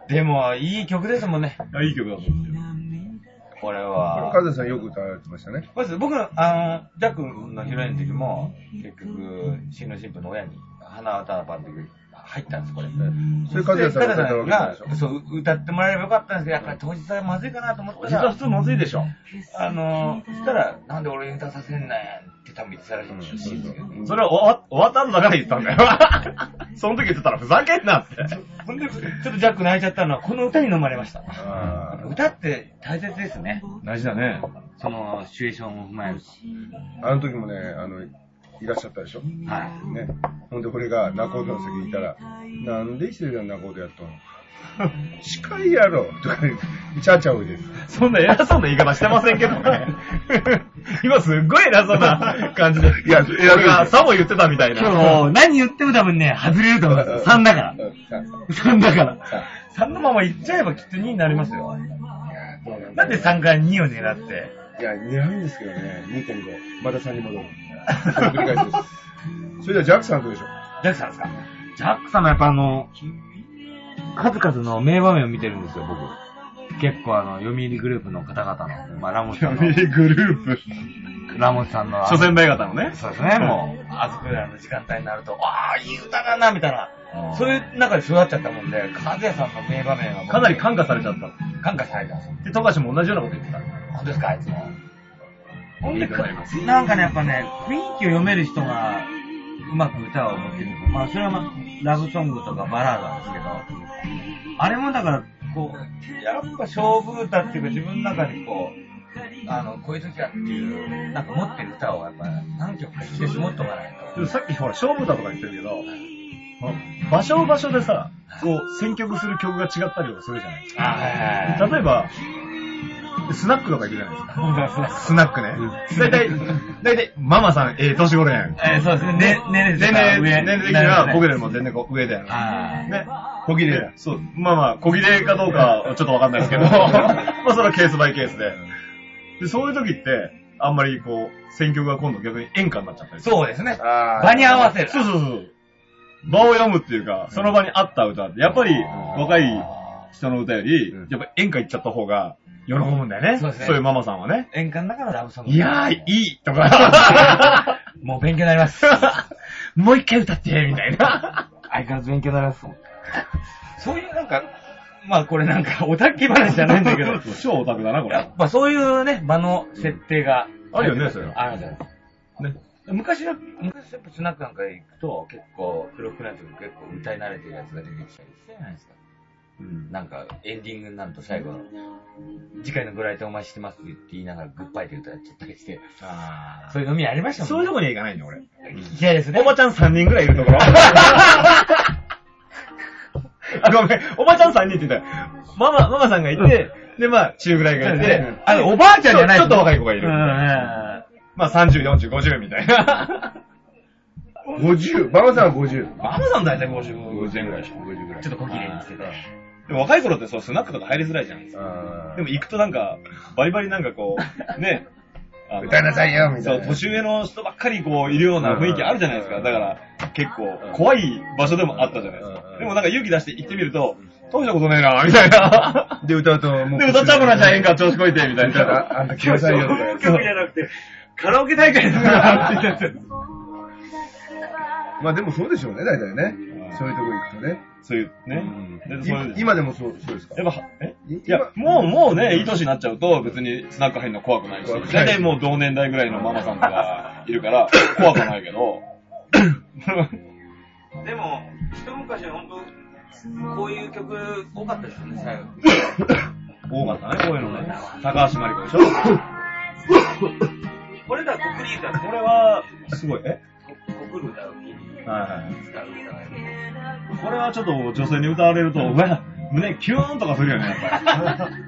でも、いい曲ですもんね。 いい曲だと思うんですよ。 これは。 カズさんよく歌われてましたね。 僕、あの、ジャックのヒロインの時も、結局、新郎新婦の親に、花歌パンって入ったんです、これ。 それカズさんが歌ったわけが、そう、歌ってもらえればよかったんですけど、やっぱり当日はまずいかなと思ったら。 実は普通まずいでしょ。 あの、そしたら、なんで俺に歌させんねんって多分言ってたらしいんですよ。 それは終わ終わった後だから言ったんだよ。その時言ってたらふざけんなって。 ほんで、ちょっとジャック泣いちゃったのは、この歌に飲まれました。歌って大切ですね。 大事だね。 その、シチュエーションを踏まえると。 あの時もね、あの、いらっしゃったでしょ。はい。ね。ほんで、俺が仲人の席にいたら、なんで一人で仲人やったの近いやろとか言って、ちゃちゃおいです。 そんな偉そうな言い方してませんけどね。今すっごい偉そうな感じで。いや、偉そう。さも言ってたみたいな。 今日、何言っても多分ね、外れると思います。さんだから。さんだから。さんのまま行っちゃえばきっとにになりますよ。なんでさんからにを狙って。 いや、狙うんですけどね、にてんご。またさんに戻る。それ繰り返しです。それではジャックさんどうでしょう？ ジャックさんですか？ジャックさんもやっぱあの、数々の名場面を見てるんですよ、僕。結構あの、読売グループの方々の、まあ、ラモスさんの。 読売グループ。 ラモスさんの。 諸先輩方のね。 そうですね、もう、あずくらいの時間帯になると、ああ、いい歌だな、みたいな。そういう中で育っちゃったもんで、和也さんの名場面はかなり感化されちゃった。 感化された。 で、富樫も同じようなこと言ってた。 本当ですか、あいつも。ほんで、なんかね、やっぱね、雰囲気を読める人が、うまく歌を持ってる。まあ、それはまあ、ラブソングとかバラードなんですけど、あれもだから、こう、やっぱ勝負歌っていうか自分の中にこう、あの、こういう時はっていう、なんか持ってる歌をやっぱ何曲かして絞っとかないと。さっきほら、勝負歌とか言ってるけど、場所場所でさ、こう、選曲する曲が違ったりとかするじゃないですか。はいはい、例えば、スナックとか行くじゃないですか。スナックね。だいたい、だいたい、ママさん、ええ、年頃やん。 えー、そうですね。ね、ね、 ね、ね、ね、ね、的には、僕よりも全然こう上だよ。ね。小切れ。そう。まあまあ、小切れかどうかはちょっとわかんないですけど、まあそれはケースバイケースで。で、そういう時って、あんまりこう、選曲が今度逆に演歌になっちゃったり。 そうですね。場に合わせる。 そうそうそう。場を読むっていうか、その場に合った歌って、やっぱり若い人の歌より、やっぱ演歌行っちゃった方が、喜ぶんだよね。そうですね。そういうママさんはね。 演歌の中のラブソング。 いやー、いいとか。 もう勉強になります。もう一回歌って、みたいな。相変わらず勉強になります。そういうなんか、まあこれなんかオタク話じゃないんだけど。 超オタクだな、これ。 やっぱそういうね、場の設定が。 あるよね、それは。 あるじゃないですか。ね。昔は、昔やっぱスナックなんか行くと、結構、黒くなって結構歌い慣れてるやつが出てきたりしてじゃないですか。うん、なんか、エンディングになると最後の、次回のご来店お待ちしてますって言いながらグッバイって歌っちゃったりして、あそういう飲みありましたもんね。 そういうとこには行かないの、俺。 嫌いですね。 おばちゃんさんにんぐらいいるところ。あ、ごめん、おばちゃんさんにんって言ったら、ママ、ママさんがいて、で、まあ、中ぐらいがいて、 あの、おばあちゃんじゃないちょっと若い子がいる。まあ、さんじゅう、よんじゅう、ごじゅうみたいな。 ごじゅう。ママさんはごじゅう。 ママさんだいたいごじゅうぜんぐらいでしょ。 ごじゅうぐらい。 ちょっと小切れにしてて。 でも若い頃ってそう、スナックとか入りづらいじゃないですか。でも行くとなんか、バリバリなんかこう、ね、 歌いなさいよ、みたいな。 そう、年上の人ばっかりこう、いるような雰囲気あるじゃないですか。だから、結構、怖い場所でもあったじゃないですか。でもなんか勇気出して行ってみると、大したことねえな、みたいな。 で、歌うと、 もう。で、歌っちゃうもなじゃええんか、調子こいて、みたいな。 あんた来なさいよ、とか。 曲じゃなくて、カラオケ大会とかってまあでもそうでしょうね、大体ね。そういうとこ行くとね。 そういう、ね。 今でもそう、そうですか。 やっぱ、えいや、もう、もうね、いい年になっちゃうと、別にスナック入るの怖くないし、大体もう同年代ぐらいのママさんとかいるから、怖くないけど。 でも、一昔は本当、こういう曲多かったですよね、最後。 多かったね、こういうのね。高橋真理子でしょ。 これだ、コクリータ。 これは、すごい、えコクル歌を聴いて、 はいはい。 使う歌がいる。 これはちょっと女性に歌われると、うわ、胸キューンとかするよね、やっぱり。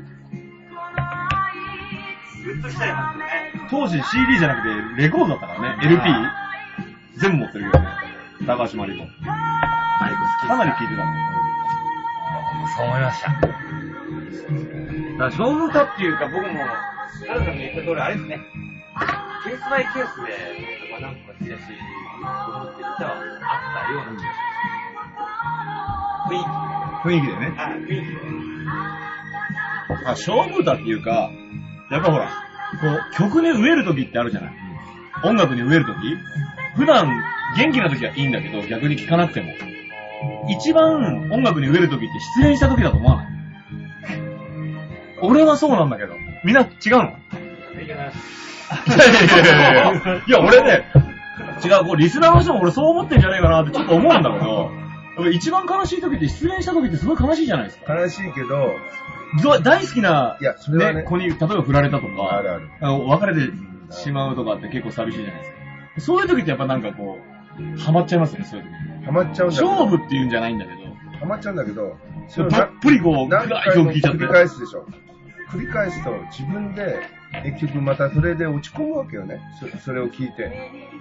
グッとしちゃいますね。 当時 シーディー じゃなくてレコードだったからね、エルピー 全部持ってるけどね。高橋真理子。 マリコ好き。 かなり聴いてた。 そう思いました。だから勝負歌っていうか僕も、カルさんの言った通りあれですね。ケースバイケースで、まあなんかしやすいと思ってる歌はあったような気がします。雰囲気。 雰囲気でね。 あ、雰囲気で。 あ、勝負歌っていうか、やっぱほら、こう、曲に飢える時ってあるじゃない。音楽に飢える時普段、元気な時はいいんだけど、逆に聴かなくても。一番音楽に飢える時って失恋した時だと思わない？俺はそうなんだけど。みんな違うの？ いけない。 いやいやいやいやいや、俺ね、違う、こうリスナーの人も俺そう思ってんじゃねえかなってちょっと思うんだけど、一番悲しい時って失恋した時ってすごい悲しいじゃないですか。 悲しいけど、 大好きな、 いや、それはね、 ね、子に、例えば振られたとか、 あるある。 あの別れてしまうとかって結構寂しいじゃないですか。そういう時ってやっぱなんかこう、ハマっちゃいますよね、そういう時。 ハマっちゃうんだけど。 勝負っていうんじゃないんだけど。 ハマっちゃうんだけど、 どっぷりこう、 何回も聞いちゃって。 繰り返すでしょ。繰り返すと自分で、結局またそれで落ち込むわけよね。そ, それを聞いて。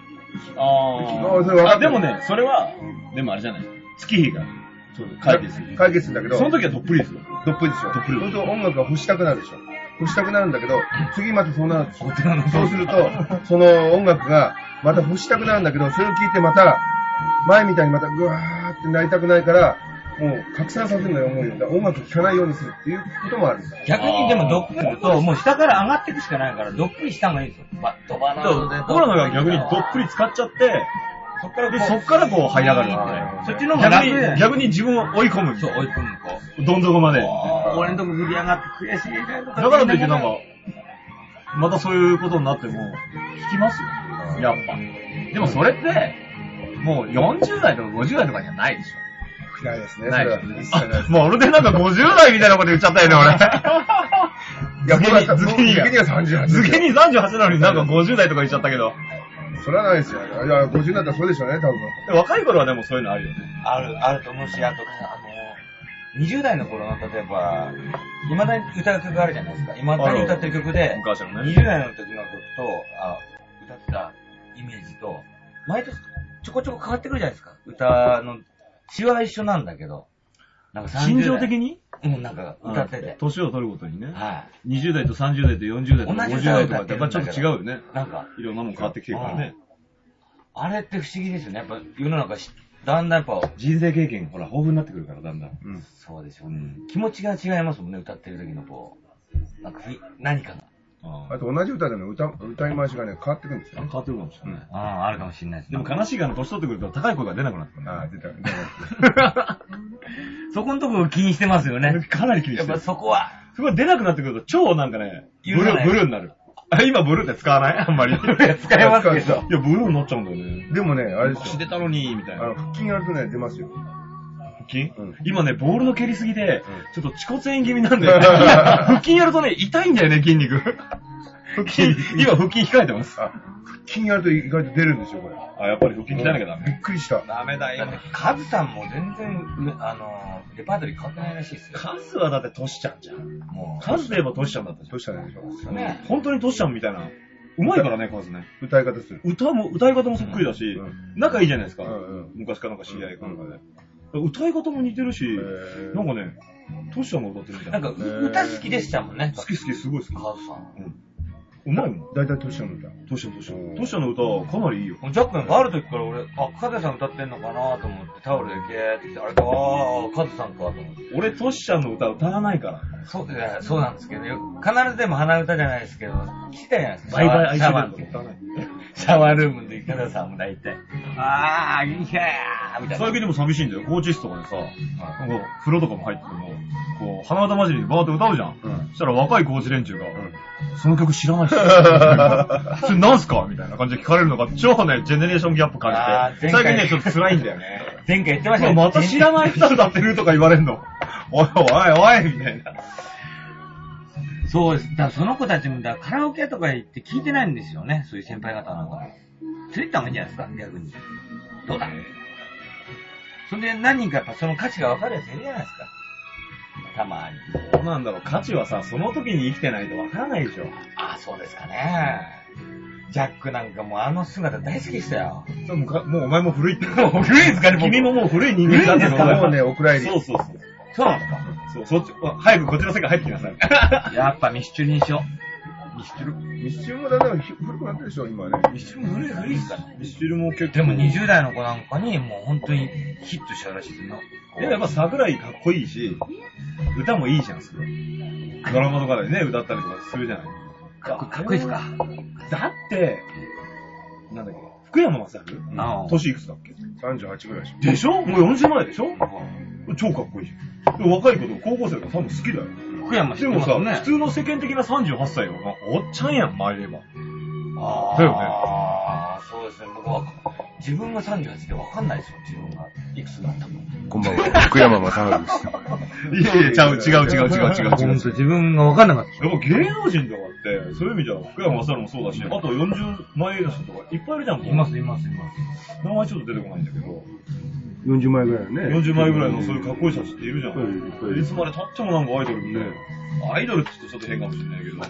ああ。でもね、それは、でもあれじゃない。月日が。解決する。 解決するんだけど。 その時はどっぷりですよ。 どっぷりですよ。どっぷり。そうすると音楽が欲したくなるでしょ。欲したくなるんだけど、次またそうなる。そうすると、その音楽がまた欲したくなるんだけど、それを聞いてまた、前みたいにまたぐわーってなりたくないから、もう拡散させるのよ、思うよ。音楽聴かないようにするっていうこともあるんだ。 逆にでもどっぷりすると、もう下から上がっていくしかないから、どっぷりした方がいいですよ。バッとバナーで。 僕らのが逆にどっぷり使っちゃって、そっからこう、そっからこう、這い上がるみたいな。 そっちの方が楽で。 逆に自分を追い込む。 そう、追い込む。こう。どん底まで。 俺のとこ振り上がって悔しい。だからといってなんか、またそういうことになっても、聞きますよ。やっぱ。でもそれって、もうよんじゅう代とかごじゅう代とかにはないでしょ。 ないですね。 ないですね。もう俺でなんかごじゅう代みたいなこと言っちゃったよね、俺。 いや、僕は、ズケニーがさんじゅうはち。 ズケニーさんじゅうはちなのになんかごじゅう代とか言っちゃったけど。 それはないですよ。いや、ごじゅうだったらそうでしょうね、多分。 若い頃はでもそういうのあるよね。 ある、あると思うし、あと、あの、にじゅう代の頃の、例えば、未だに歌う曲あるじゃないですか。未だに歌ってる曲で、 昔のね。 にじゅう代の時の曲と、あ歌ってたイメージと、毎年ちょこちょこ変わってくるじゃないですか。歌の、詩は一緒なんだけど。なんか心情的にうん、なんか歌ってて。 年を取るごとにね。 はい。 にじゅう代とさんじゅう代とよんじゅう代とごじゅう代とかってやっぱちょっと違うよね。 なんか。 いろんなもん変わってきてるからね。 あれって不思議ですよね。やっぱ世の中し、だんだんやっぱ。 人生経験、ほら、豊富になってくるから、だんだん。 うん。 そうでしょうね。気持ちが違いますもんね、歌ってる時のこう。なんか、何かが。 あと同じ歌でも歌、歌い回しがね、変わってくるんですよ、ね。 変わってくるかもしれない。 ああ、あるかもしれないですね。でも悲しいから年取ってくると高い声が出なくなってくる。 ああ、出た、出た。 そこのところ気にしてますよね。 かなり気にしてる。 やっぱそこは。 すごい出なくなってくると超なんかね、ブルー、ブルーになる。あ、今ブルーって使わないあんまり。 使いますけど。 いや、ブルーになっちゃうんだよね。 でもね、あれですよ。 腰出たのに、みたいな。 あの、腹筋やるとね、出ますよ。 腹筋、 うん、 今ね、ボールの蹴りすぎで、うん、ちょっと恥骨炎気味なんだよね。腹筋やるとね、痛いんだよね、筋肉。腹筋、今腹筋控えてます。 あ、腹筋やると意外と出るんですよ、これ。 あ、やっぱり腹筋鍛えなきゃダメ。 びっくりした。 ダメだよ。 だって、カズさんも全然、あの、レパートリー変わってないらしいですよ。 カズはだってトシちゃんじゃん。もう。カズといえばトシちゃんだったじゃん。 トシちゃんでしょ。 ね。 本当にトシちゃんみたいな。うまいからね、カズね。 歌い方する。 歌も、歌い方もそっくりだし、うん、仲いいじゃないですか。 うんうん、 昔からなんか知り合いかなんかで。うん、歌い方も似てるし、なんかね、トシちゃんが歌ってるみたいな。 なんか、歌好きでしたもんね。 好き好き、すごい好き。 カズさん。 うんうまいもん。 だいたいトシちゃんの歌。 トシちゃん、トシちゃん。トシちゃんの歌、かなりいいよ。 ジャックがある時から俺、あ、カズさん歌ってんのかなと思ってタオルでゲーって来て、あれか、ああ、カズさんかと思って。 俺、トシちゃんの歌歌わないから。 そう、いや、そうなんですけど、必ずでも鼻歌じゃないですけど、聞きたいじゃないですか。 バイバイシャワーの歌わない。シャワールームでカズさんも大体。ああ、いやーみたいな。 最近でも寂しいんだよ。コーチ室とかでさ、なんか風呂とかも入ってても、こう、鼻歌混じりにバーって歌うじゃん。うん、そしたら若いコーチ連中が、うん、その曲知らないし。それなんすかみたいな感じで聞かれるのが超ね、ジェネレーションギャップ感じて。最近ね、ちょっと辛いんだよね。 前回言ってましたね。 また知らない歌歌ってるとか言われんの。おいおいおいみたいな。 そうです。だからその子たちもだカラオケとか行って聞いてないんですよね。そういう先輩方なんか。連れてった方がいいんじゃないですか逆に。どうだそれで何人かやっぱその価値が分かるやついるじゃないですか。たまに。 どうなんだろう。価値はさ、その時に生きてないと分からないでしょ。 ああ、そうですかね。ジャックなんかもうあの姿大好きでしたよ。 そうもう、もうお前も古いって。 もう古いんですかね君ももう古い人間なんですかもうね、お蔵入り。 そうそうそう。 そうなんですかそう、そっち、早くこっちの世界入ってきなさい。 やっぱミスチュリにしよう。 ミスチルミスチルもだんだん古くなってるでしょ、今ね。 ミスチルも古い古いっすかね。 ミスチルも結構。 でもにじゅう代の子なんかにもう本当にヒットしたらしいですよ。 でもやっぱ桜井かっこいいし、歌もいいじゃん、すごい。ドラマとかでね、歌ったりとかするじゃない。 かっこかっこいいっすか。 だって、なんだっけ、福山雅治年いくつだっけ？ さんじゅうはちぐらいでしょ。 でしょ？もうよんじゅうまえでしょ？超かっこいいじゃん。でも若い子と高校生が多分好きだよ。 福山知ってでもさ、 ますよね。 普通の世間的なさんじゅうはっさいは、おっちゃんやん、前で言えば。 あだよね。 ああ、そうですね。僕は、自分がさんじゅうはちで分かんないですよ、自分がいくつだったか。 こんばんは、福山雅治です。 いやいや、ちゃう、違う違う違う違う違う。 ほんと自分が分かんなかった。 やっぱ芸能人とかって、そういう意味じゃ、福山雅治もそうだし、あとよんじゅう前の人とかいっぱいいるじゃん。 います、います、います。 名前ちょっと出てこないんだけど、 よんじゅうまえぐらいのね。 よんじゅうまえぐらいのそういうかっこいい人たちっているじゃん。 うんいっぱいいるいつまで経ってもなんかアイドルって、アイドルって言うとちょっと変かもしれないけど、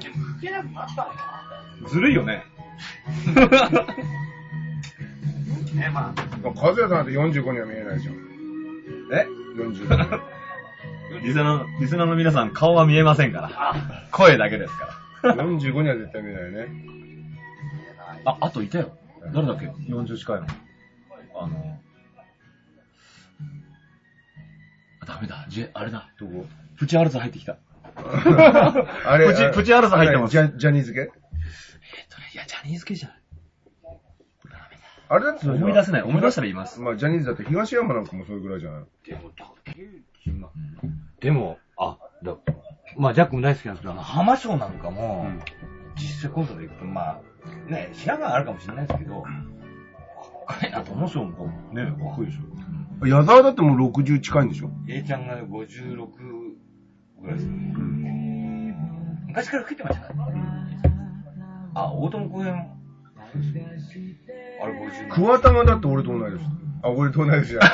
ずるいよね。 ね、まあ。 和也さんってよんじゅうごには見えないでしょ。 え ? よんじゅうご。 リスナー、リスナーの皆さん顔は見えませんから。声だけですかよんじゅうごには絶対見えないよね。 ら。あ、あといたよ。誰だっけ ?よんじゅう 近いの。あの、あ、ダメだ。ジェ、あれだ。 どこ？ プチアルツ入ってきた。 あれ、 プチ、プチアルツ入ってます。 ジャジャニーズ系？ えっとね、いや、ジャニーズ系じゃない。 あれだって思い出せない。思い出したら言います。 まあ、ジャニーズだって東山なんかもそれぐらいじゃない？ でも、でも、あ、だまあ、ジャックも大好きなんですけど、あの、浜松なんかも、うん、実際コントで行くと、まあ、ね、白髪あるかもしれないですけど、若いなと思う。 浜松もね、若いでしょ。 矢沢だってもうろくじゅう近いんでしょ？ A ちゃんがごじゅうろくぐらいですね。うん、昔から食ってましたからね。あ、大友公園。あれごじゅう。 桑田がだって俺と同い年。あ、俺と同い年じゃない。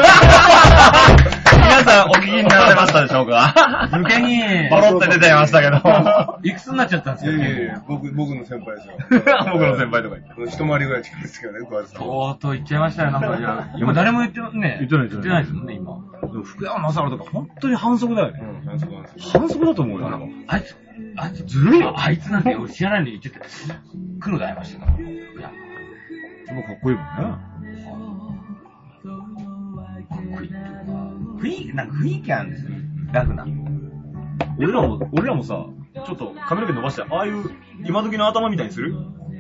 皆さんお聞きになられましたでしょうか？ 抜けに、 ポロって出てましたけど。 いくつになっちゃったんですか？ いやいやいや、僕、僕の先輩ですよ。 僕の先輩とか言って。 一回りぐらい近いですけどね、桑田さん。 とうとう言っちゃいましたよ、なんか。いや、今誰も言ってね。 言ってない、 言ってないですもんね、今。 でも福山雅治とか本当に反則だよね。 うん、反則なんですよ。 反則だと思うよ。 あいつ、あいつ、 ずるいよ。 あいつなんて知らないのに言ってて、黒で会いましたから。いや。 でもかっこいいもんね。 雰囲気、なんか雰囲気あるんですよ。ラフな。 俺らも、俺らもさ、ちょっと髪の毛伸ばして、ああいう今時の頭みたいにする？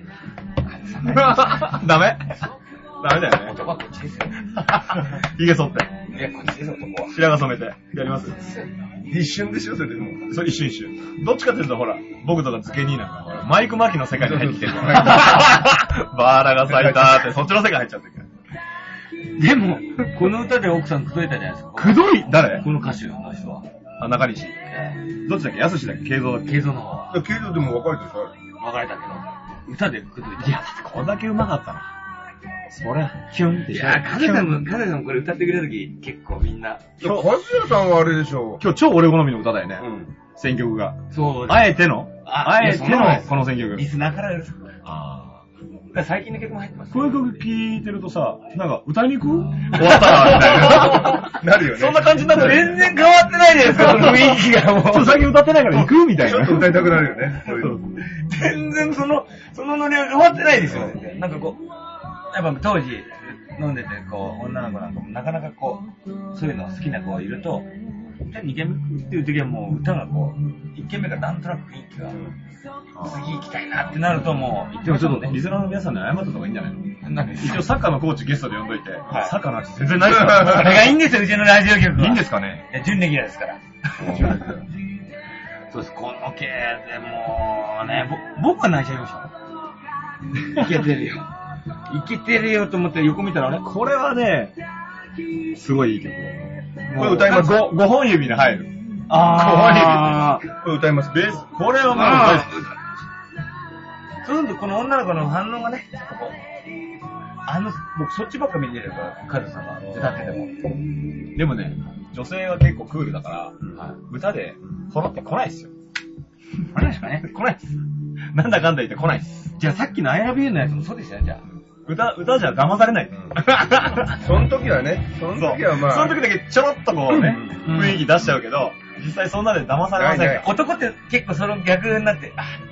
ダメ？ダメだよね。 男はこっちですよ。 髭剃って。 いや、こっちですよ、男は。 白髪染めて。やります？ 一瞬でしょ、それでも。 それ一瞬一瞬。どっちかっていうとほら、僕とかズケニーなんかほら、マイクマキの世界に入ってきてるから。バーラが咲いたーって、そっちの世界入っちゃってるから。 でも、この歌で奥さん口説いたじゃないですか。 口説い誰？ この歌手の人は。 あ、中西。どっちだっけ？安志だっけ？慶三だっけ？ 慶三の方は。 慶三でも別れてるでしょ？ 別れたけど、歌で口説いた。 いや、だってこれだけ上手かったら。そりゃ、キュンっていや、カネさんも、カネさんもこれ歌ってくれた時、結構みんな。 和也さんはあれでしょ？ 今日超俺好みの歌だよね。 うん。 選曲が。 そう。 あえてのああえてのこの選曲。 リスナーからです。 ああ。 最近の曲も入ってます。 こういう曲聴いてるとさ、なんか歌いに行く？終わったら、みたいな。 なるよね。 そんな感じになって全然変わってないですか、この雰囲気がもう。 ちょっと最近歌ってないから行くみたいな。 ちょっと歌いたくなるよね。そういうの。 全然その、そのノリは変わってないですよ。なんかこう、やっぱ当時飲んでて、こう、女の子なんかもなかなかこう、そういうの好きな子がいると、に軒目っていう時はもう歌がこう、いっ軒目がなんとなく雰囲気が、次行きたいなってなるともう、 でもちょっとリスナーの皆さんに謝った方がいいんじゃないの？ なんで一応サッカーのコーチゲストで呼んどいて、 はいサッカーの話全然ないですから。 それがいいんですよ、うちのラジオ局は。 いいんですかね？ いや、準レギュラーですから。そうです、この系でもうね、ぼ、僕は泣いちゃいました。いけてるよ。いけてるよと思って横見たらあれこれはね、すごいいい曲。 これ歌います。 ごほん指に入る。 あー。これ歌います。 ベース、これはもう大好き。 そうするとこの女の子の反応がね、ちょっとこう、あの、僕そっちばっか見てるから、カズさんが歌ってても。 でもね、女性は結構クールだから、はい、歌でポロって来ないっすよ。 来ないですかね？ 来ないっす。なんだかんだ言って来ないっす。 じゃあさっきの I love you のやつもそうでしたね、じゃあ。 歌、歌じゃ騙されない。うん、 その時はね、その時はまあ。 その時だけちょろっとこうね、うん、雰囲気出しちゃうけど、実際そんなで騙されませんから。 男って結構その逆になって、あ、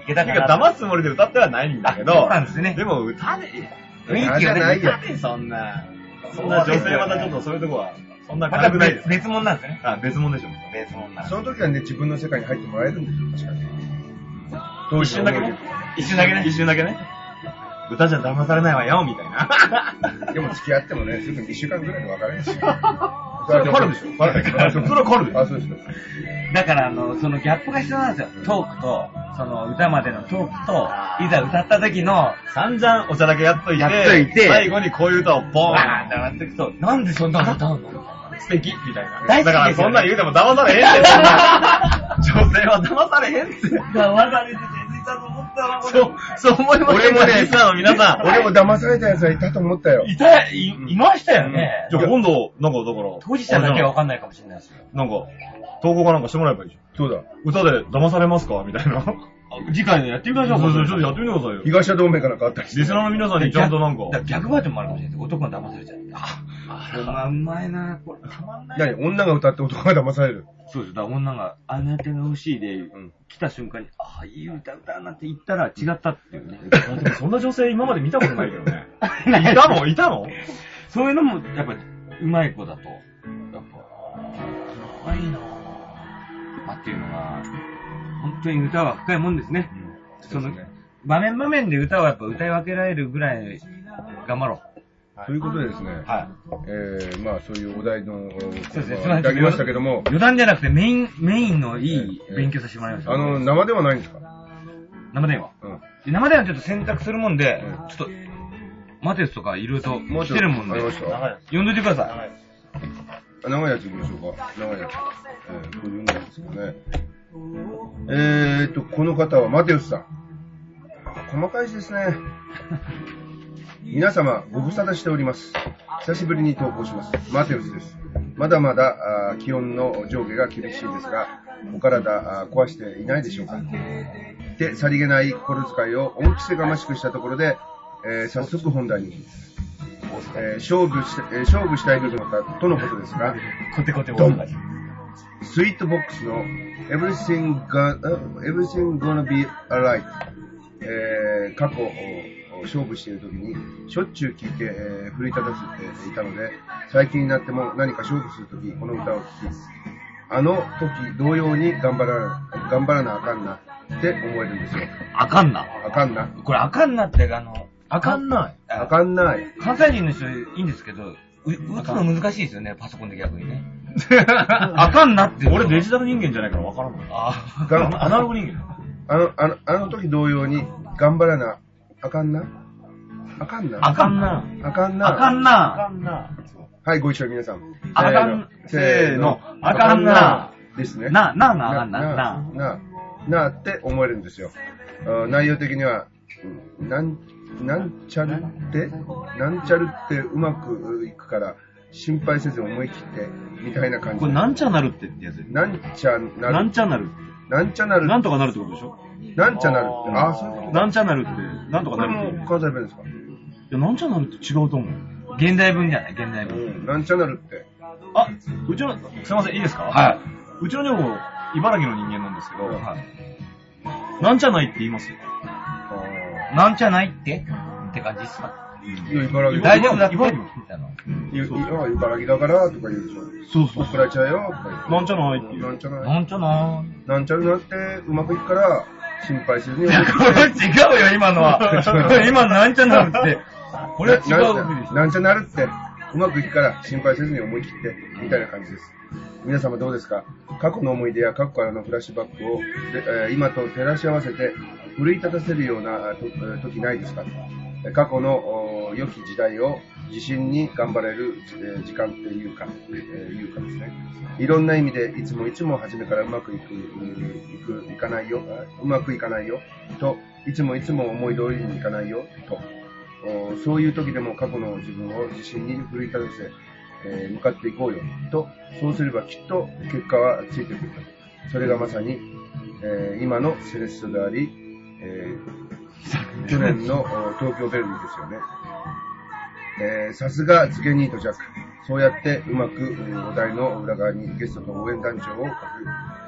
けたかな。 騙すつもりで歌ってはないんだけど、 そうなんですね。 でも歌で、 雰囲気がね、 よ。 そんな、そんな女性またちょっとそういうとこは、そんなまた軽くないです。 別物なんですね。 あ、別物でしょ。 別物なんその時はね、自分の世界に入ってもらえるんですよ、確かに。 一瞬だけね。 一瞬だけね。 一瞬だけね。歌じゃ騙されないわよ、みたいな。 でも付き合ってもね、すぐにしゅうかんぐらいで別れるんですよ。 それカルでしょカル。それはカルでしょ。 あ、そうですか。 だから、あの、そのギャップが必要なんですよ。トークと、その歌までのトークと、いざ歌った時の、 散々お茶だけやっといて、 やっといて最後にこういう歌をボーンバーンって上がっていくと、なんでそんなの歌うの素敵みたいな。 大好きですよねだからそんなん言うても騙されへんって。女性は騙されへんって。 騙されて手づいたと思ったわ、 そう、そう思います俺もねリスナーの皆さん。 俺も騙された奴はいたと思ったよ。 いた、い、いましたよね。 じゃあ今度、なんかだから、 当事者だけはわかんないかもしれないですよ。 なんか、投稿かなんかしてもらえばいいじそうだ。 ゃん。歌で騙されますかみたいな。 次回のやってみましょうか。 そうそう、ちょっとやってみてくださいよ。 東社同盟かなんかあったりして。 リスナーの皆さんにちゃんとなんか。 だから逆バージョンもあるかもしれないです。男が騙されちゃう。あ、うまうまいなこれたまんない。 何女が歌って男が騙される。 そうです。だから女が、あなたが欲しいで、 ん来た瞬間に、ああ、いい歌歌うなって言ったら違ったっていうね。 でもそんな女性今まで見たことないけどね。いたのいたのそういうのも、やっぱ、うまい子だと、やっぱ、可愛いなぁ。まあ、っていうのが、本当に歌は深いもんですね。その、場面場面で歌をやっぱ歌い分けられるぐらい、頑張ろう。 ということでですね、 はい。 えー、まあそういうお題の、 そうですねいただきましたけども、 余談じゃなくてメイン、メインのいい勉強させてもらいました。 あの、生ではないんですか？ 生電話。 うん。 で生電話ちょっと選択するもんで、 うんちょっと、マテウスとかいろいろともう来てるもんで、 ありました呼んどいてください。 あ長いやつ行きましょうか。長いやつ。えー、こういうんですけどね。えーと、この方はマテウスさん。細かい字ですね。皆様、ご無沙汰しております。久しぶりに投稿します。マテウスです。まだまだあ気温の上下が厳しいですが、お体あ壊していないでしょうか。で、さりげない心遣いを恩着せがましくしたところで、えー早速本題に。えー勝負し、えー勝負したいとのかとのことですが、 コテコテドン大阪スイートボックスの Everything Gonna, Everything Gonna Be Alright、えー過去勝負している時にしょっちゅう聴いて、えー奮い立たせていたので、最近になっても何か勝負する時この歌を聴き、あの時同様に頑張らな、頑張らなあかんなって思えるんですよ。 あかんな。 あかんな。 これあかんなって、あの、 あかんない。 あかんない。 関西人の人いいんですけど、う打つの難しいですよね、パソコンで逆にね。あかんなって。 俺デジタル人間じゃないからわからんの。 あがアナログ人間。 あの、あの、あの時同様に頑張らなあかんな。あかんな。 あかんな。 あかんな。 あかんな。 んな。 はい、ご一緒に皆さん。 あかん、 せーの。 あかんな。 ですね。 な、な、な、あかんな。 な、 な。 な、なって思えるんですよ。あ内容的には、なん、なんちゃるって、なんちゃるってうまくいくから、心配せず思い切って、みたいな感じ。 これなんちゃなるってってやつなんちゃなる。 なんちゃなる。 なんちゃなる。 なんとかなるってことでしょなんちゃなるって。ああ、そういうこと。 なんちゃなるって、なんとかこれなるって。 も関西弁ですか？ いや、なんちゃなるって違うと思う。 現代文じゃない、現代文。 うん。なんちゃなるって。 あ、うちの、すいません、いいですかはうちの女房、茨城の人間なんですけど、 はい。 なんちゃないって言いますよ。 あなんじゃないってって感じですか？ あ。いや、茨城。 大丈夫だって茨城みたいな。 いや、いや茨城だからとか言うでしょ。 そうそう怒られちゃうよとか言って。 なんちゃないっていう。 なんちゃない。 なんちゃななんちゃるなってうまくいくから、心配せずにいや、これ違うよ、今のは。今のなんちゃなるって。これは違うわけでしょ。 なんちゃなるって、うまくいくから心配せずに思い切って、みたいな感じです。皆様どうですか？過去の思い出や過去からのフラッシュバックを、でえー今と照らし合わせて、奮い立たせるようなと時ないですか？過去のお良き時代を自信に頑張れるえー時間っていうか、えーいうかですね。いろんな意味でいつもいつも初めからうまくいく、いく、いかないよ、うまくいかないよ、と、いつもいつも思い通りにいかないよ、と、おそういう時でも過去の自分を自信に奮い立たせ、えー向かっていこうよ、と、そうすればきっと結果はついてくる。それがまさに、えー今のセレッソであり、えー去年のお東京ヴェルディですよね。えーさすがズケニートジャック。そうやってうまくうんお題の裏側にゲストと応援団長を書く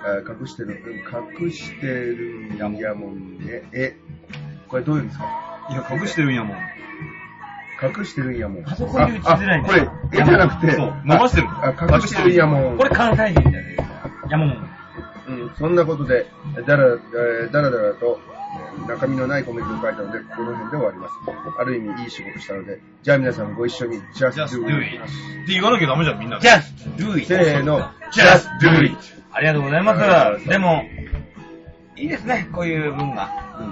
隠してる、隠してるんやもんね。え、これどういうんですか？ いや、隠してるんやもん。 隠してるんやもん。 パソコンで打ちづらいんだよ。 これ、絵じゃなくて、 そう、伸ばしてる。 あ、隠してるんやもん。 これ関西人じゃないですか。やもん。 うん、そんなことで、だら、えー、だらだらと、中身のないコメントを書いたので、この辺で終わります。ある意味いい仕事したので、じゃあ皆さんご一緒に、just do it って言わなきゃダメじゃん、みんなで。 just do it せーの、just do it ありがとうございます。でも、いいですね、こういう文が。うん。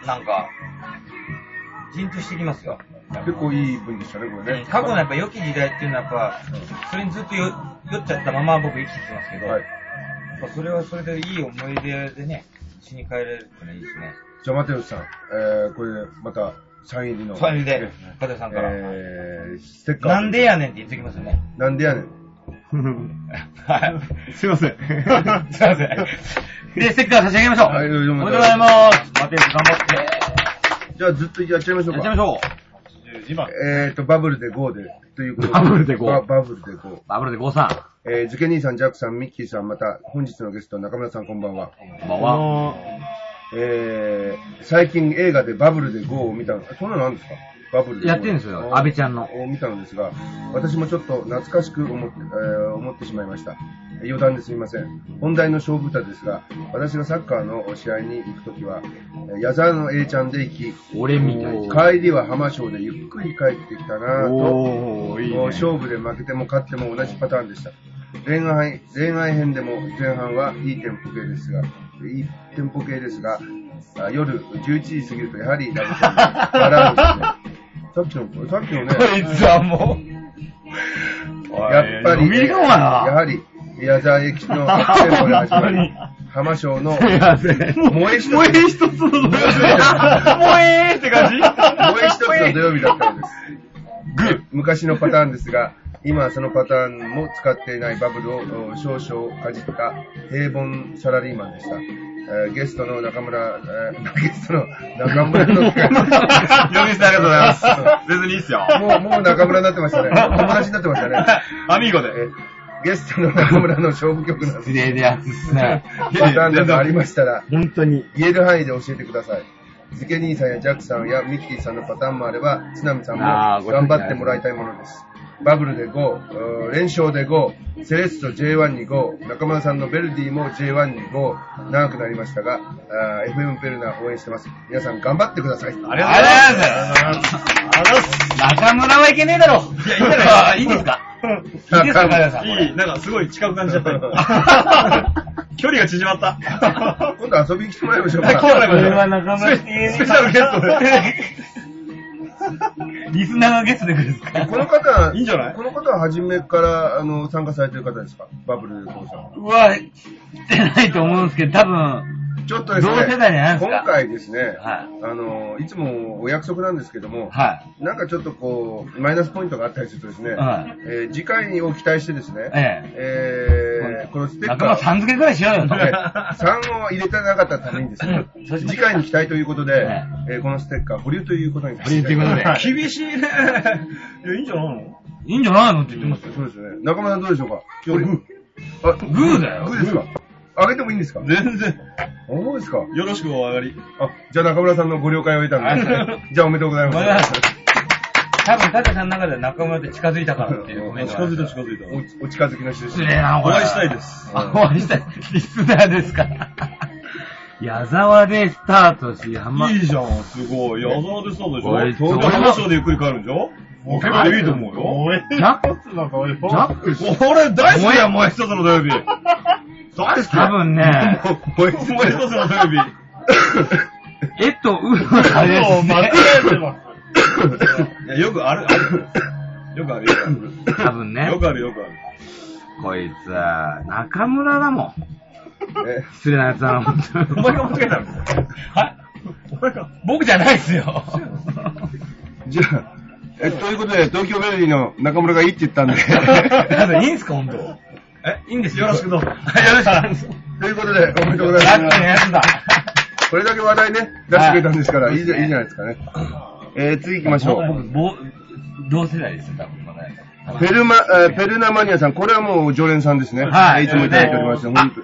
なんか、じんとしてきますよ。 結構いい文でしたね、これね。 過去のやっぱ良き時代っていうのはやっぱ、それにずっと酔っちゃったまま僕生きてきてますけど、はい、やっぱそれはそれでいい思い出でね、死に帰れるってのはいいですね。 じゃあ、マテウスさん、えー、これでまた、サイン入りの。 サイン入りで、加藤さんから。 えー、ステッカー。 なんでやねんって言ってきますよね。 なんでやねん。 はい。すいません。すいません。で、ステッカー差し上げましょう。 はい、おめでとうございます。マテウス頑張って。 じゃあ、ずっとやっちゃいましょうか。 やっちゃいましょう。 えーと、バブルでごで、ということで。 バブルでご。 バブルでご。 バブルでごさん。 えー、ズケ兄さん、ジャックさん、ミッキーさん、また、本日のゲスト、中村さん、こんばんは。 こんばんは。 えー、最近映画でバブルでごを見たの、そんなのあるんですか？バブルでご。 やってるんですよ、安倍ちゃんの。 を見たのですが、私もちょっと懐かしく思って、えー、思ってしまいました。余談ですみません。本題の勝負歌ですが、私がサッカーの試合に行くときは、矢沢の A ちゃんで行き、 俺みたい帰りは浜松でゆっくり帰ってきたなぁと、いいね、勝負で負けても勝っても同じパターンでした。恋愛、恋愛編でも前半はいいテンポ系ですが、いいテンポ系ですが、夜じゅういちじ過ぎるとやはりラブちゃんが笑うんですね。さっきの、さっきのね。 こいつはもう。やっぱり、やはり、矢沢駅のアクセントで始まり、浜松の、萌え一つ。 萌え一つの土曜日。萌えって感じ？ 萌え一つの土曜日だったのです。グ昔のパターンですが、今そのパターンも使っていないバブルを少々かじった平凡サラリーマンでした。えー、ゲストの中村、えー、ゲストの中村の、呼び捨てありがとうございます。別にいいっすよ。 もう、もう中村になってましたね。友達になってましたね。 アミーゴで。 えー、ゲストの中村の勝負曲なんです。 失礼でやつっすね。 パターンなどありましたら、 本当に言える範囲で教えてください。ズケ兄さんやジャックさんやミッキーさんのパターンもあれば、津波さんも頑張ってもらいたいものです。バブルでご、連勝でご、セレッソ ジェイワン にご、中村さんのベルディも ジェイワン にご、長くなりましたが、エフエム ペルナー応援してます。皆さん頑張ってください。ありがとうございます。中村はいけねえだろ。いや、いいんじゃないいいんですかいいですか、中村さん。 いい、なんかすごい近く感じちゃった。距離が縮まった。 今度遊びに来てもらいましょうか。 今度は中村スペシャルゲストで。 リスナーがゲストで来るんですか？ この方は、 いいんじゃない？ この方は初めから、あの、参加されてる方ですか？バブルでこうさん。 うわ、来てないと思うんですけど、多分、 ちょっとですね、 同世代じゃないですか？ 今回ですね、 はい、 あの、いつもお約束なんですけども、 はい、 なんかちょっとこう、マイナスポイントがあったりするとですね、はい、えー、次回を期待してですね、えええー、このステッカー。 仲間さん付けくらいしようよ。 さんを入れてなかったためにですね、次回に期待ということで、えー、このステッカー保留ということになります。 保留ということで。 厳しいね。いや、いいんじゃないの？ いいんじゃないのって言ってますよ。 そうですね。中村さんどうでしょうか？ 今日グー。あ、グーだよ。 グーですか？あげてもいいんですか？ 全然。 そうですか？ よろしくお上がり。 あ、じゃあ中村さんのご了解を得たんで。じゃあおめでとうございます。 多分、タカさんの中で中村って近づいたからっていうコメント。 近づいた近づいた。お近づきの印。 失礼な、 お会いしたいです。 お会いしたい。リスナーですから。矢沢でスタートし、浜。 いいじゃん、すごい。矢沢でスタートでしょ？東京浜松でゆっくり帰るんでしょ？もう結構いいと思うよ。 ジャックなんか俺、ジャック俺大好きや、もう一つの土曜日。大好き。 多分ね、 もう一つの土曜日。 えっと、うわ、あれですね。間違えてます。 いや、よくある、ある。よくある、よくある。 多分ね。 よくある、よくある。 こいつは、中村だもん。失礼なやつだな、本当に。 お前が間違えたんですよ。はい。お前が。 僕じゃないっすよ。 じゃあ、え、ということで、東京ベルディの中村がいいって言ったんで。 いいんすか、本当。え、いいんですよ。 よろしくどうぞ。よろしく。 ということで、おめでとうございます。 さっきのやつだ。 これだけ話題ね、出してくれたんですから、いいじゃないですかね。えー、次行きましょう。 僕、同世代ですよ、多分。 ペルマ、ペルナマニアさん、これはもう常連さんですね。はい。いつもいただいております。本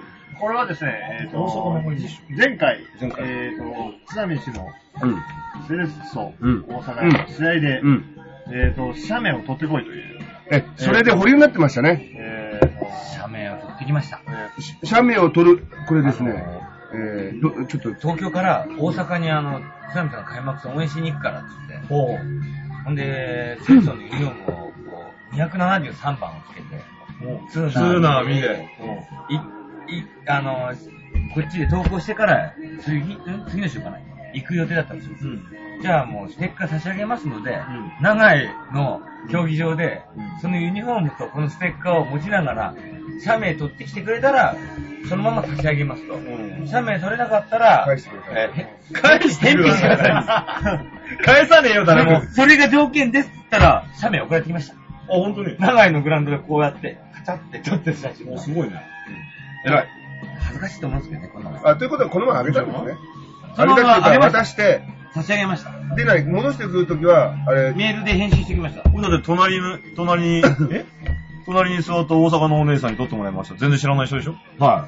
これはですね、えっ、ー、と、前回、前回えっ、ー、と、津波氏の、セレッソ、うん、大阪の試合で、うん、えっ、ー、と、写メを取ってこいという。 え、それで保留になってましたね。 えー、写メを取ってきました。 写メを取る、これですね、えー、どちょっと。 東京から大阪にあの、津波さんの開幕戦応援しに行くからって言って、ほう。ほんで、セレッソのユニフォームをこうにひゃくななじゅうさんばんをつけて、 ツーナー見で、 い、い、あの、こっちで投稿してから、次、次の週かな、行く予定だったんですよ。うん、じゃあもうステッカー差し上げますので、うん、長井の競技場で、うん、そのユニフォームとこのステッカーを持ちながら、写メ取ってきてくれたら、そのまま差し上げますと。うん、写メ取れなかったら、 返してください。 えー、返してください。返さねえよ、誰も。 それが条件ですって言ったら、写メ送られてきました。 あ、本当に長井のグラウンドでこうやって、カチャって撮ってる写真。 すごいね。 うん、偉い。 恥ずかしいと思うんですけどね、こんなの。 あ、ということはこのままあげたんですね。あげたっていうか、渡して、 差し上げました。 でない、戻してくるときは、あれ。 メールで返信してきました。 だって隣に、隣に、え隣に座った大阪のお姉さんに撮ってもらいました。全然知らない人でしょ？ はい。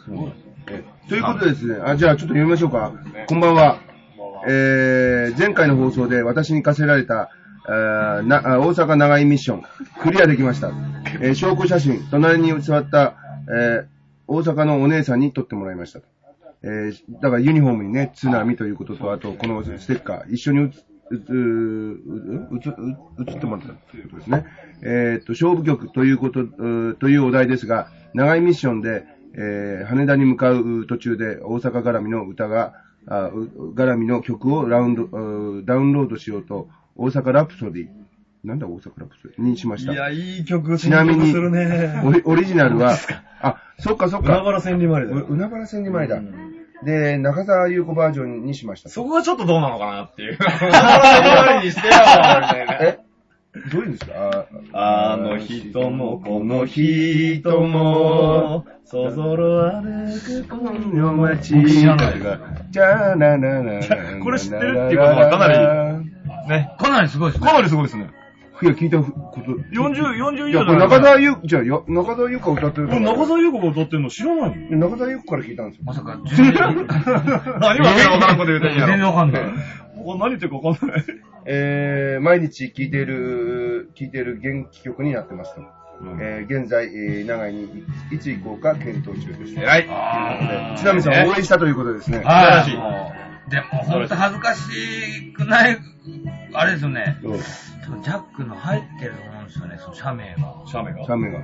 すごい。え、ということでですね、あ、じゃあちょっと読みましょうか。こんばんは。えー、前回の放送で私に課せられた、あな大阪長井ミッション、クリアできました。えー、証拠写真、隣に座った、えー、大阪のお姉さんに撮ってもらいました。えー、だからユニフォームにね、津波ということと、あとこのステッカー、一緒に写、うつ、うつ、うつってもらったということですね。えー、っと、勝負曲ということ、というお題ですが、長井ミッションで、えー、羽田に向かう途中で大阪絡みの歌が、あ絡みの曲をラウンド、ダウンロードしようと、大阪ラプソディ、なんだ大阪ラプソディにしました。 いや、いい曲、 ちなみに、 するね、 オリ、オリジナルは、あ、そっかそっか。 海原千里前だ。 海原千里前だ。で、中澤優子バージョンにしました。 そこがちょっとどうなのかなっていう。海原にしてよ、みたいな。 えどういうんですか？ あ, あの人もこの人もそぞろ歩くこの街知らないじゃあなななこれ知ってるっていうことはかなりね、 かなりすごいですね。 かなりすごいですね。 いや、聞いたこと。 よんじゅう、よんじゅう以上じゃない。中澤優子、じゃあ、中澤優子が歌ってる。 中澤優子が歌ってるの知らないの？ 中澤優子から聞いたんですよ。 まさか、全然。何わけわからんこと言うてんやろ。 全然わかんない。 何言ってるかわかんない。 えー、毎日聴いている、聴いている元気曲になってますと。うん、えー、現在、えー、長井にいつ行こうか検討中です。 偉い。 ちなみにさん応援したということですね。 はい。でも、ほんと恥ずかしくない、あれですよね。うん、ジャックの入ってると思うんですよね、その社名が。 社名が社名が。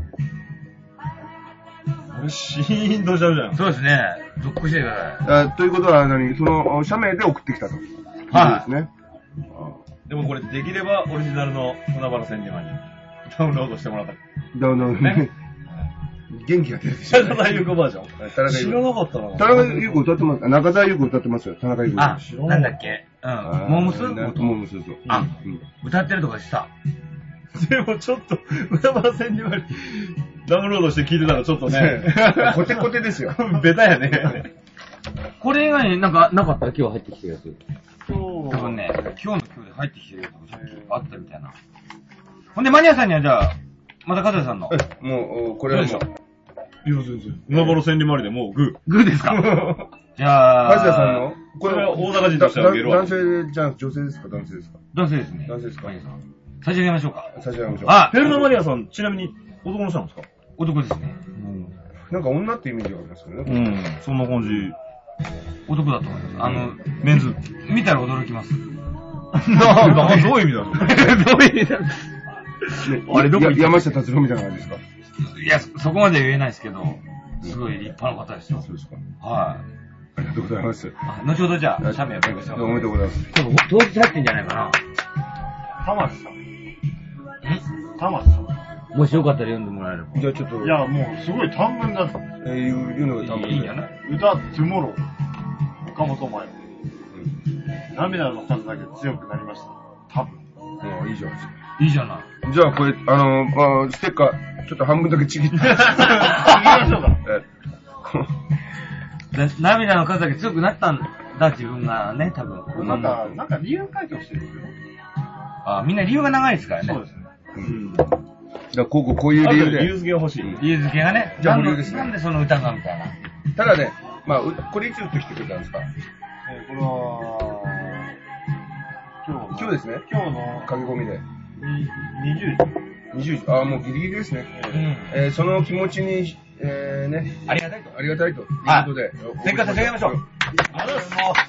俺、シーンとしちゃうじゃん。 そうですね。続行してください。あということは何、その、社名で送ってきたと。はい。ですね。 でもこれ、できればオリジナルの船原千里馬にダウンロードしてもらった。 ダウンロードね。元気が出るでしょ。田中優子バージョン。知らなかったな。 田中優子歌ってます。中澤優子歌ってますよ。田中優子。 あ、なんだっけ。うん。モームス？ モームスそう。 あ、歌ってるとかした。 でもちょっと、船原千里馬にダウンロードして聞いてたらちょっとね。 コテコテですよ。 ベタやね。 これ以外になんかなかったら今日入ってきてるやつ。多分ね、今日の今日で入ってきてるやつがさっきあったみたいな。ほんで、マニアさんにはじゃあ、また加藤さんの。 もう、これはもう。 いや、全然。海原千里回りでもうグー。 グーですかじゃあ。 加藤さんのこれは大阪人としてはゲロ。 男性じゃあ女性ですか男性ですか男性ですね。 男性ですかマニアさん。差し上げましょうか。 差し上げましょう。 あ、ペルナマニアさん、ちなみに男の人なんですか？ 男ですね。 なんか女ってイメージがありますよね。 うん、そんな感じ。 男だと思います。あの、 メンズ。 見たら驚きます。 なあ、どういう意味だろうどういう意味だろうあれ、どこ山下達郎みたいな感じですか？ いや、そこまで言えないですけど、すごい立派な方ですよ。 そうですか。 はい。 ありがとうございます。 後ほどじゃあ、写メを勉強してます。 おめでとうございます。 多分、当日入ってんじゃないかな。 玉木さん。ん玉木さん。 もしよかったら読んでもらえれば。 じゃあちょっと。 いや、もう、すごい短文だ。 えー、言うのが短文。 いいんじゃない歌、トゥモロー。岡本真由。涙の数だけ強くなりました。多分。 ああ、いいじゃないですか。 いいじゃない。 じゃあ、これ、あの、まあ、ステッカー、ちょっと半分だけちぎって。ちぎりましょうか。 涙の数だけ強くなったんだ、自分がね、多分。 なんか、なんか理由書いてほしいですよ。 あ、みんな理由が長いですからね。 そうですね。 うん。 だこう、こういう理由で。 理由付けが欲しい。 理由付けがね。 じゃあ保留ですね。 なんでその歌がみたいな。 ただね、まあ、これいつ打ってきてくれたんですか？ えー、これは、今日今日ですね。 今日の駆け込みで。 にじゅうじ。 にじゅうじ。ああ、もうギリギリですね。 うん。 えー、その気持ちに、えー、ね。 ありがたいと。 ありがたいということで。 せっかく差し上げましょう。 ありがとうございます。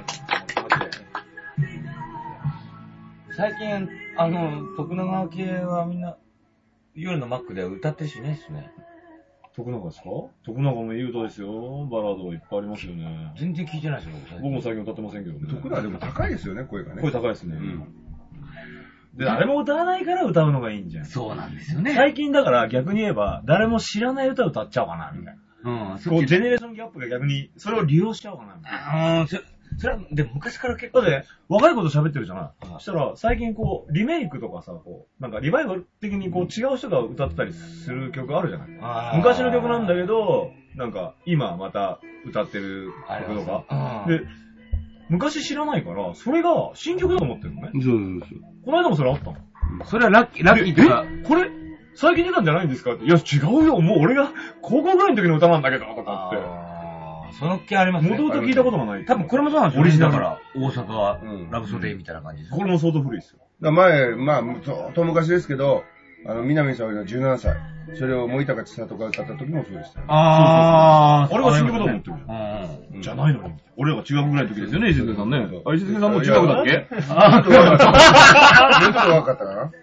最近、あの、徳永系はみんな、夜のマックでは歌ってるしねですね。 徳永ですか？徳永もいい歌ですよ。バラードいっぱいありますよね。 全然聞いてないですよ、僕。 僕も最近歌ってませんけどね。 徳永でも高いですよね、声がね。 声高いですね。 うん。 で、誰も歌わないから歌うのがいいんじゃん。 そうなんですよね。 最近だから逆に言えば、誰も知らない歌歌っちゃおうかな、みたいな。 うん、 こう、ジェネレーションギャップが逆に、それを利用しちゃおうかな、みたいな。 あー、そそれは、でも昔から結構だって、若い子と喋ってるじゃない。 うんそしたら、最近こう、リメイクとかさ、こう、なんかリバイバル的にこう、違う人が歌ってたりする曲あるじゃない。 あー昔の曲なんだけど、なんか、今また歌ってる曲とか。 かで、昔知らないから、それが新曲だと思ってるのね。 そうそうそう。 この間もそれあったの。 それはラッキー、ラッキーっていうか、 えこれ、最近出たんじゃないんですかって。いや、違うよ。もう俺が高校ぐらいの時の歌なんだけど、とかあーその気ありますって。 ね。 もともと聞いたことがない。 多分これもそうなんですよ。 オリジナルだから、大阪はうんラブソデイみたいな感じです。 これも相当古いですよ。 だ前、まあ、相当昔ですけど、あの、南沙織のじゅうななさい。それを森高千里が歌った時もそうでしたよ。 ああれが新曲だと思ってるじゃん。 うん。 うんじゃないのに。俺らが中学ぐらいの時ですよね、石塚さんね。あ、石塚さんも中いや学だっけあ、ちょっと若かった。もうちょっと若かったかな。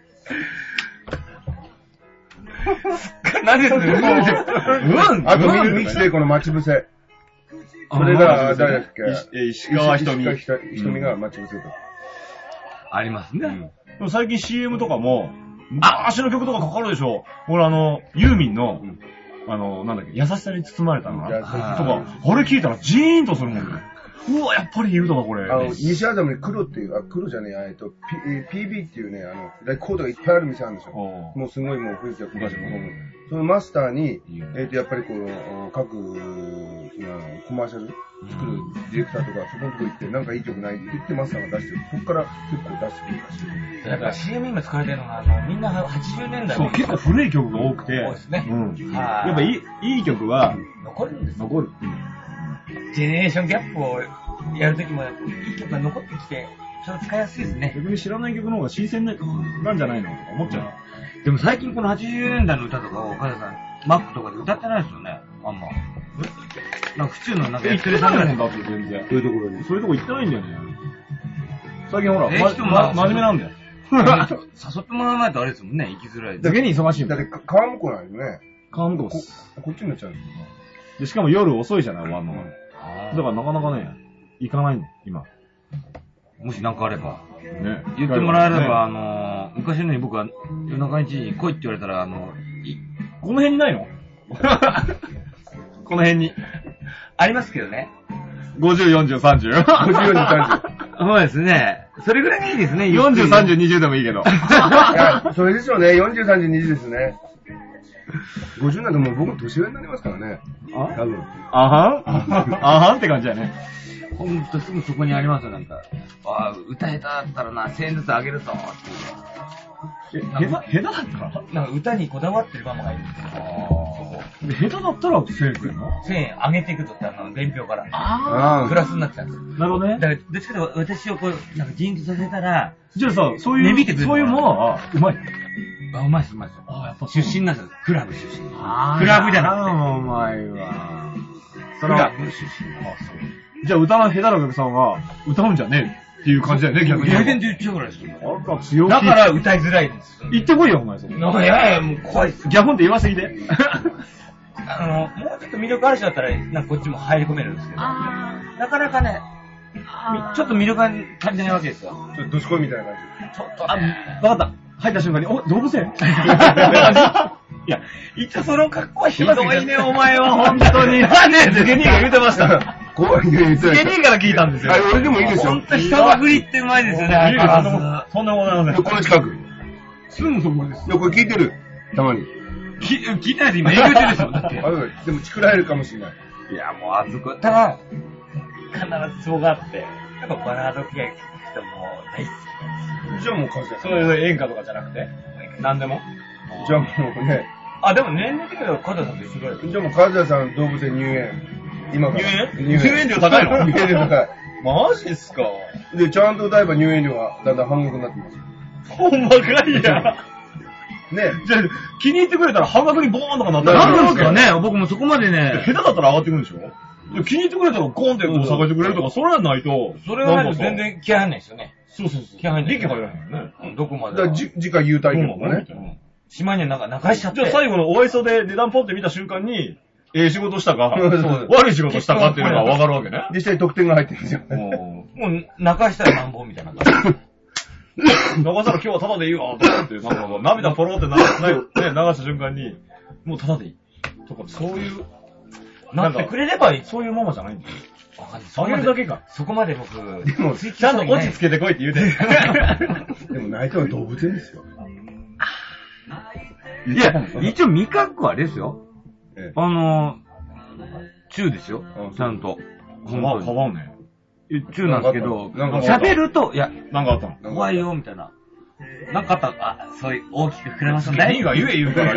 何ですうんあと、ミルミキセイコの待ち伏せ。それが、誰だっけえ石川ひとみ。 石川ひとみが待ち伏せと。 ありますね。 でも最近 シーエム とかも、昔の曲とかかかるでしょ。俺あの、ユーミンの、あの、なんだっけ、優しさに包まれたのかなとか、あれ聞いたらジーンとするもんね。うわ、やっぱりいい歌だ、これ。 あの、西麻布に黒っていう、あ、黒じゃねえ、えっと、P、ピービー っていうね、あの、レコードがいっぱいある店あるんですよ。もうすごいもう雰囲気が昔の。そのマスターに、えっと、やっぱりこの、各、その、コマーシャル作るディレクターとか、そこのとこ行って、なんかいい曲ないって言ってマスターが出してる。そこから結構出してくるらしい。 やっぱ シーエム 今使われてるのが、あの、みんなはちじゅうねんだいそう、結構古い曲が多くて。 多いですね。 うん。 はいやっぱいい、いい曲は、 残るんですよ。 残る。 ジェネレーションギャップをやるときも、いい曲が残ってきて、ちょっと使いやすいですね。 逆に知らない曲の方が新鮮なんじゃないのとか思っちゃう。 でも最近このはちじゅうねんだいの歌とかを、岡田さん、マックとかで歌ってないですよね、あんま。なんか普通のなんか行ってないもんだって全然。そういうところに。そういうとこ行ってないんだよね。最近ほら、ま、 え人もま、真面目なんだよ。 誘ってもらわないとあれですもんね、行きづらい。 だけに忙しいんだよ。 だって、川向こうなんよね。 川向こうこっす。 こっちになっちゃうんですよ。 で、しかも夜遅いじゃない、終わんのが。 あだからなかなかね、行かないの、今。 ーもしなんかあれば、 ね。 言ってもらえれば、 ねあのー、昔のように僕は夜中一時に来いって言われたら、あの、いこの辺にないのこの辺に。 ありますけどね。 ごじゅう、よんじゅう、さんじゅう。 ごじゅうよんじゅう、さんじゅう。 そうですね。それぐらいがいいですね。 よんじゅう、さんじゅう、にじゅうでもいいけど。 いや、それですよね。よんじゅう、さんじゅう、にじゅうですね。ごじゅうなんてもう僕年上になりますからね。 あ多分。 あはんあはんって感じだね。 ほんとすぐそこにありますよ、なんか。ああ、歌下手だったらな、せんえんずつあげるぞ、っていう。 え、下手、下手だったらなんか歌にこだわってるママがいるんですよ。 下手だったらせんえんくれんのせんえんあげていくとって、あの、伝票から。 あプラスになっちゃうんですよ。 なるほどね。 だから、どっちかというと私をこう、なんかジーンとさせたら、 じゃあさ、そういう、 値引いてくれるそういうものは、うまい。 あ、うまいっす、うまいっす。 あやっぱ出身なんですよ。クラブ出身。 あクラブじゃなくて。 うまいわ。 クラブ出身。 じゃあ歌の下手なお客さんは、歌うんじゃねえっていう感じだよね、逆に。 全然言っちゃうぐらいですよ。 あら、強気。 だから歌いづらいんですよ。 言ってこいよ、お前それ。 なんか、いやいや、もう怖いっす。 ギャフンって言わせぎで。 あの、もうちょっと魅力ある人だったら、なんかこっちも入り込めるんですけど、なかなかね、みちょっと魅力が足りないわけですよ。 あ。ちょっとどしこいみたいな感ちょっとあ、 ね。 わかった。入った瞬間に、お、動物園いや、一応その格好はひひどいね、お前は、本当に。なんで、ズケニーが言うてました。 じ。こういうズケニーから聞いたんですよ。 あ、俺でもいいですよ。 ほんと人の振りってうまいですよね、 いいよ相そんな変わらずこと、そんなことないこの近く。 すぐそこですい。や、これ聞いてる。たまに。 き聞いてないです、今営業中ですよ、だって。 あでも、チクられるかもしれない。 いや、もうあずこ、ただ、必ずツボがあって、やっぱバラード系聞く人も大好じゃあもう風そういう演歌とかじゃなくて何でもじゃあもうね。 あ、でも年齢的にはカズヤさんと一緒ぐらい。 じゃあもうカズヤさん動物園入園。今から。 入園入園料高いの入園料高い。 マジっすか。 で、ちゃんと歌えば入園料がだんだん半額になってます。 ほんまかいや。ねじゃあ、気に入ってくれたら半額にボーンとかなったら。 なんですかね僕もそこまでね。 下手だったら上がってくるんでしょ気に入ってくれたらゴンってこう探してくれるとか、それはないと。 それはないと全然気合入んないですよね。 そうそうそう。 気合入んない。 力入らないよね。 どこまで。 だから、じ、次回優待券とかね。 島にはなんか中しちゃって。 じゃあ最後のお愛想で値段ポンって見た瞬間に、ええ仕事したか、悪い仕事したかっていうのが分かるわけね。 実際得点が入ってるんですよ。 もう、中したらなんぼみたいな感じ。 中さら今日はタダでいいわ、とかって、なんか涙ポロってな、ね、流した瞬間に、もうタダでいい。とか、そういう、 なってくれればいい。 そういうママじゃないんだよ。 わかんない。 あげるだけか。 そこまで僕、 でも、 ちゃんとオチつけてこいって言うて。 でも泣いては動物園ですよ。 いや、一応味覚はあれですよ。 ええ、 あの、中ですよ。ちゃんと。 変わんねえ。中なんですけど、喋ると、いや、 なんかあったの怖いよ、みたいな。なんかあった、あ、そういう大きく膨らませない。 何が言え言うから。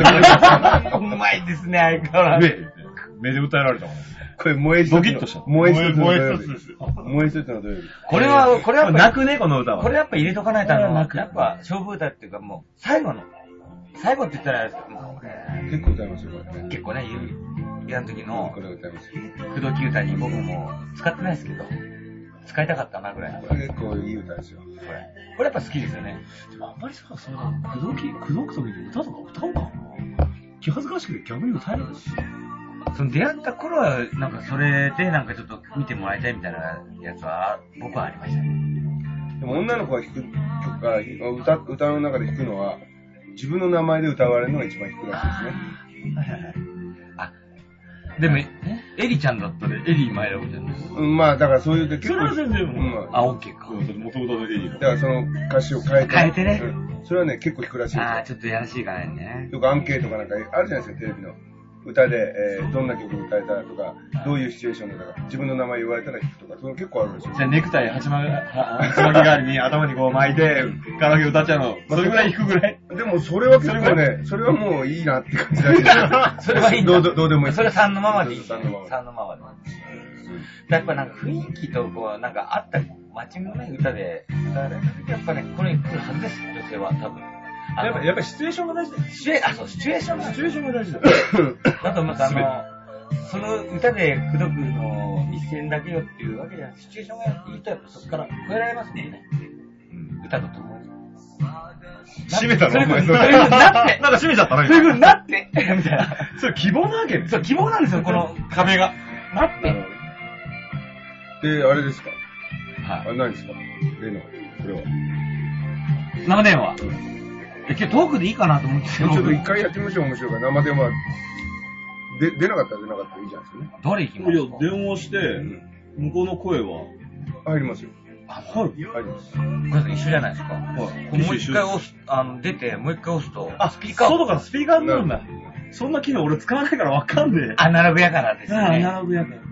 うまいですね、相変わらず。 目で訴えられたもん。 これ、燃え一つ。 ドキッとした。 燃え一つの土曜日。 燃え一つ。 燃え一つの土曜日。 これは、これは、 泣くね、この歌は。 これやっぱ入れとかないと、あの、やっぱ、勝負歌っていうかもう、最後の、最後って言ったらあれですけど、もう、 結構歌いますよ、これね。 結構ね、言う、の時の、 これ歌いますよ。 口説き歌に僕も使ってないですけど、使いたかったなぐらいの。 これ結構いい歌ですよ。 これ。これやっぱ好きですよね。 あんまりさ、そんな、口説き、口説く時に歌とか歌うかな気恥ずかしくて逆に歌えるし。 その出会った頃は、なんかそれでなんかちょっと見てもらいたいみたいなやつは、僕はありましたね。 でも女の子が弾く曲が、歌、歌の中で弾くのは、自分の名前で歌われるのが一番弾くらしいですね。 はいはいはい。あ、でも、エリちゃんだったらエリーマイラブじゃないですか。 うん、まあ、だからそういうで結構。 それは全然、 うん。 あ、オッケーか。 元々のエリーだからその歌詞を変えて。 変えてね。 うん。それはね、結構弾くらしいですよ。 ああ、ちょっとやらしいかないね。 よくアンケートかなんかあるじゃないですか、テレビの。歌で、えー、どんな曲を歌えたらとか、どういうシチュエーションだとか、自分の名前言われたら弾くとか、それ結構あるんですよ。 じゃあネクタイ、はちまき、はちまき代わりに頭にこう巻いて、カラオケ歌っちゃうの。それぐらい弾くぐらい。 でもそれは結構ね、それはもういいなって感じだけど。 それはいいんだ。 どうどうでもいい。 それはさんのままでいい。 さんのまま。 さんのままで。やっぱなんか雰囲気とこう、なんかあったマッチングのね、歌で歌われた時やっぱね、これ来るはずです、女性は多分。 やっぱ、やっぱりシチュエーションが大事だよ。 シチュエ、あ、そう、シチュエーションが。 シチュエーションが大事だよ。 だと思って、あの、その歌で口説くの一線だけよっていうわけじゃなくて、シチュエーションがいいとやっぱそこから超えられますもんね。うん。歌とともに。 閉めたのそういう風になって。なんか閉めちゃったのそういう風になってみたいな。 それ希望なわけね。 そう、希望なんですよ、この壁が。なって。 で、あれですかはい。 あれ何ですか例の、これは。 生電話。え、今日トークでいいかなと思って。 ちょっと一回やってみましょう、面白いから。生電話。で、出なかったら出なかったらいいじゃないですかね。 誰行きますか？ いや、電話して、向こうの声は入りますよ。 あ、はい。 入ります。 これ一緒じゃないですか。はい。もう一回押す、あの、出て、もう一回押すと、 あ、スピーカー。外からスピーカーになるんだ。そんな機能俺使わないからわかんねえ。 アナログやからですね。 アナログやから。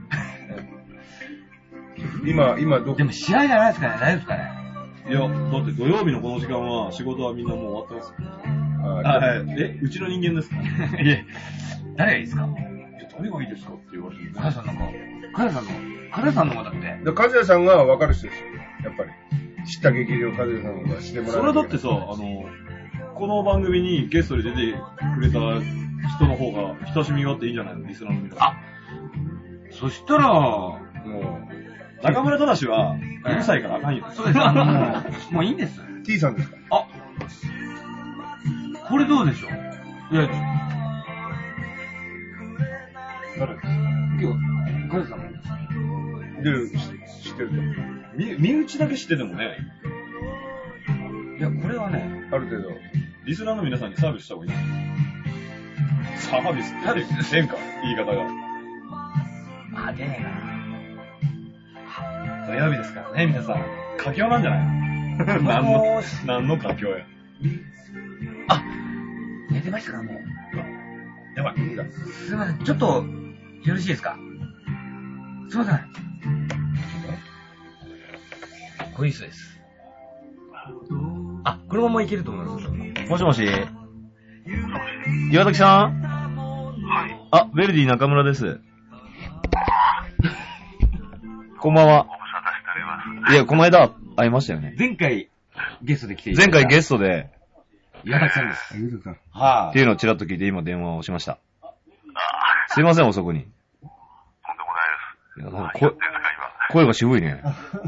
今、今どこでも試合じゃないですかね、大丈夫ですかね。 いや、だって土曜日のこの時間は仕事はみんなもう終わってます。 ああ、はい。え、うちの人間ですか？ いえ、誰がいいですか？ 誰がいいですかって言われてる。 カヤさんなんか、カヤさんの、カヤさんの方だって。 で、カズヤさんが分かる人ですよ。やっぱり。知った激励をカズヤさんがしてもらう。 それはだってさ、あの、この番組にゲストで出てくれた人の方が親しみがあっていいんじゃないのリスナーの皆さん。 あ、そしたら、もう、中村忠は、うるさいからあかんよ。 そうです、あの、もう、もういいんです。 T さんですか？ あ、これどうでしょう？いや、 誰？ 今日、カヤさんも。 出る、知ってると。 身、身内だけ知っててもね。 いや、これはね、 ある程度。 リスナーの皆さんにサービスした方がいい。サービスサービス変か言い方が。 あ、出ねえ土曜日ですからね、皆さん。佳境なんじゃない何の、何の佳境や。 あ、寝てましたかもう。 やばい。 すいません、ちょっと、よろしいですか？すいません。これいいっすです。あ、このままいけると思います。 もしもし。 岩崎さん？ はい。 あ、ヴェルディ中村です。こんばんは。 ご無沙汰しております。 いや、この間会いましたよね。 前回、ゲストで来ていただいた。 前回ゲストで、 岩崎さんです。 岩崎さん。 はい、 っていうのをちらっと聞いて今電話をしました。すいません、遅くに。 とんでもないです。 いや、こ声が渋いね。 え、何やってんすか、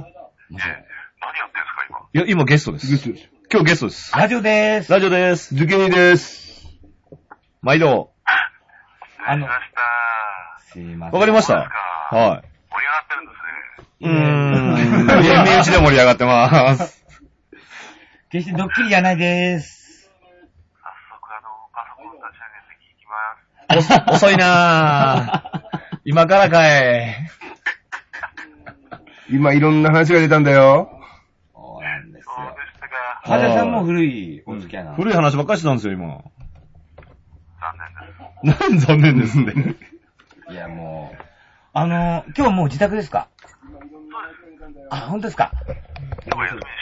今。 いや、今ゲストです。 ゲストです。 今日ゲストです。 ラジオでーす。 ラジオでーす。 ズキニです。 毎度。 あの、 すいません。 わかりました。はい。 盛り上がってるんですね。 うーん。身内で盛り上がってます。 決してドッキリじゃないでーす。 早速、あの、パソコン立ち上げていきます。 お遅いなぁ。今からかい。 今いろんな話が出たんだよ。 そうなんですよ。 そうでしたか。 ハデさんも古いお付き合いなの。 古い話ばっかりしてたんですよ、今。 残念です。 なん残念ですね。 いや、もう、あの、今日はもう自宅ですか？あ、本当ですか？ 今日は休みでした。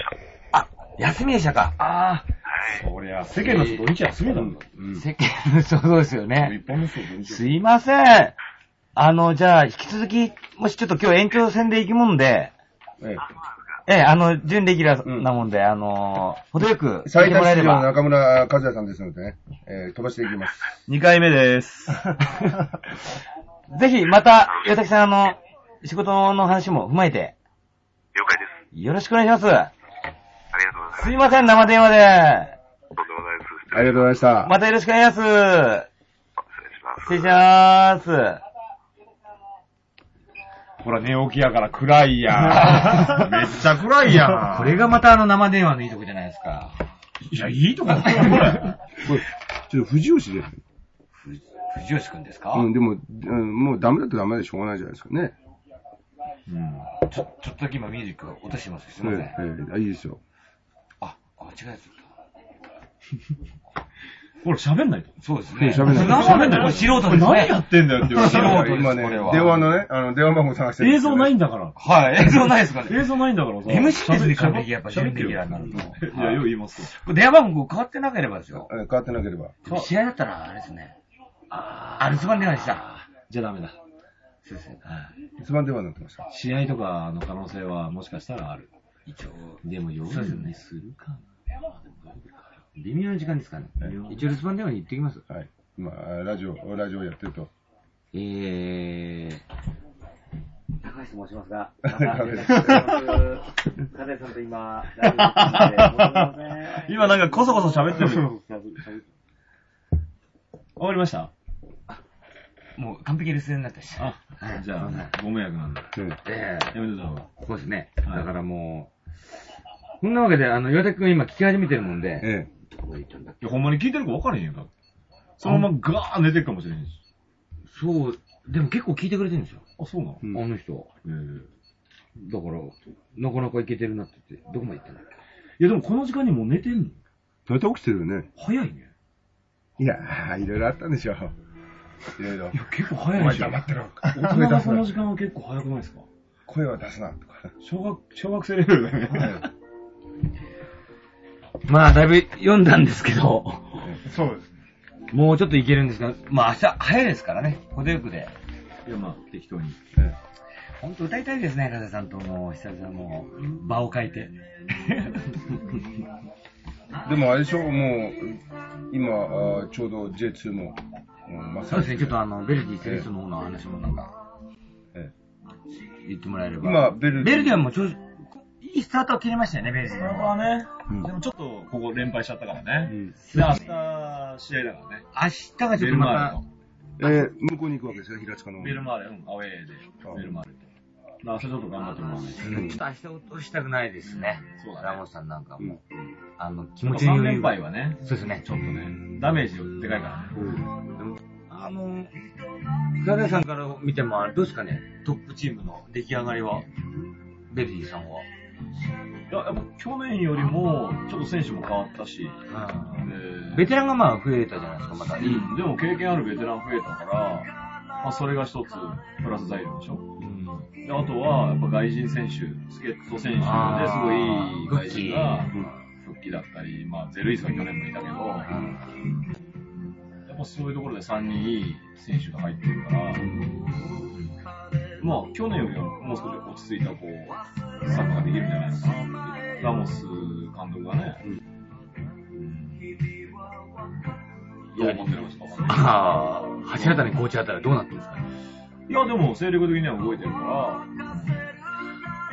あ、休みでしたか？あはい。 そりゃ、世間の人土日休みなんだ。 あ、世間の人そうですよね。 一般の人土日。 すいません。あの、じゃあ、引き続き、もしちょっと今日延長戦で行くもんで、 えええ、あの、準レギュラーなもんで、うん、あの、程よくえ、最多出場の中村和也さんですのでね、えー、飛ばしていきます。 にかいめです。 ぜひ、また、岩崎さん、あの、仕事の話も踏まえて。 了解です。 よろしくお願いします。ありがとうございます。 すいません、生電話で。 とんでもないです。 ありがとうございました。 またよろしくお願いします。 失礼します。 失礼しまーす。 ほら、寝起きやから暗いやん。めっちゃ暗いやん。 これがまたあの生電話のいいとこじゃないですか。 いや、いいとこだよ、これ。 これ、ちょっと藤吉です。 藤吉くんですか？ うん、でも、うん、もうダメだとダメでしょうがないじゃないですかね。 うん。ちょ、ちょっとだけ今ミュージックを落としてます。すいません。 はい、はい、いいですよ。 あ、あ、違うやつ。 これ喋んないと。 そうですね。 喋んない。 喋んない。これ素人ですね。 何やってんだよって言われて。 素人です。 今ね、電話のね、あの、電話番号探してる。 映像ないんだから。 はい、映像ないですかね。 映像ないんだからさ。 エムシー ですね、完璧やっぱ準レギュラーになると。 いや、よう言いますよ。 電話番号変わってなければですよ。 変わってなければ。 試合だったら、あれですね。あー、留守番電話でした。 じゃあダメだ。 そうですね。 留守番電話になってました。 試合とかの可能性はもしかしたらある。 一応。 でも夜にするかな。 微妙な時間ですかね。一応留守番電話に行ってきます。 はい。今、ラジオ、ラジオやってると。 えー、高橋と申しますが、まダメです。 加瀬さんと今、ラジオで今なんかコソコソ喋ってる。わかりました？ もう完璧留守になったし。 あ、じゃあ、ご迷惑なんだ。 ええ。 やめてた方が。 そうですね。だからもう、そんなわけで、あの、岩田くん今聞き始めてるもんで、 ええ。 いや、ほんまに聞いてるか分からへんやんか。そのままガーン寝てるかもしれへんし。 そう、でも結構聞いてくれてるんですよ。 あ、そうなの？ うん、あの人。 ええ。 だから、なかなかいけてるなって言って、どこまで行ってんだっけ？ いや、でもこの時間にもう寝てんの？ 大体起きてるよね。 早いね。 いやー、いろいろあったんでしょう。いろいろ。 いや、結構早いでしょ。 黙ってろ。 大人がこの時間は結構早くないですか？ 声は出すな、とか。 小学、小学生レベルだね。 まあ、だいぶ読んだんですけど、 そうです。 もうちょっといけるんですが、まあ明日早いですからね、程よくで。 いや、まあ、適当に。 ほんと歌いたいですね、加瀬さんともう、久々もう、場を変えて。 でもあれでしょ、もう、今、あちょうど ジェイツー も、うんまあ、 そうですね、ちょっとあの、ベルディセレッソの方の話もなんか、 え言ってもらえれば。 今、ベルディ。 ベルディはもうちょいいスタートを切りましたよね、ベルディは。 はね、 うん、 でもちょっとここ連敗しちゃったからね。うん、で、明日、試合だからね。 明日がちょっとまた、えー、向こうに行くわけですよ、平塚の。 ベルマーレ、うん、アウェーで、ベルマーレと。明日ちょっと頑張ってもらわないと。 うん、ちょっと明日落としたくないですね。 そうだね。 ラモスさんなんかも。うん、あの、気持持ちに余裕。 さん連敗はね。 そうですね。 ちょっとね、ダメージでかいからね。うん。 あの、加瀬さんから見ても、どうですかね、トップチームの出来上がりは、ベルディさんは。 いや、やっぱ去年よりも、ちょっと選手も変わったし、 うん、ベテランがまあ増えたじゃないですか、また。いい。 でも経験あるベテラン増えたから、まあそれが一つプラス材料でしょ。うん、であとは、やっぱ外人選手、助っ人選手ですごいいい外人が復帰だったり、まあゼルイスは去年もいたけど、やっぱまあ、そういうところでさんにんいい選手が入ってるから、まあ、去年よりはもう少し落ち着いた、こう、サッカーができるんじゃないのかなっていう。ラモス監督がね、うん、どう思ってるんですか？ ああ、橋谷コーチあたりどうなってるんですか？ いや、でも精力的には動いてるから、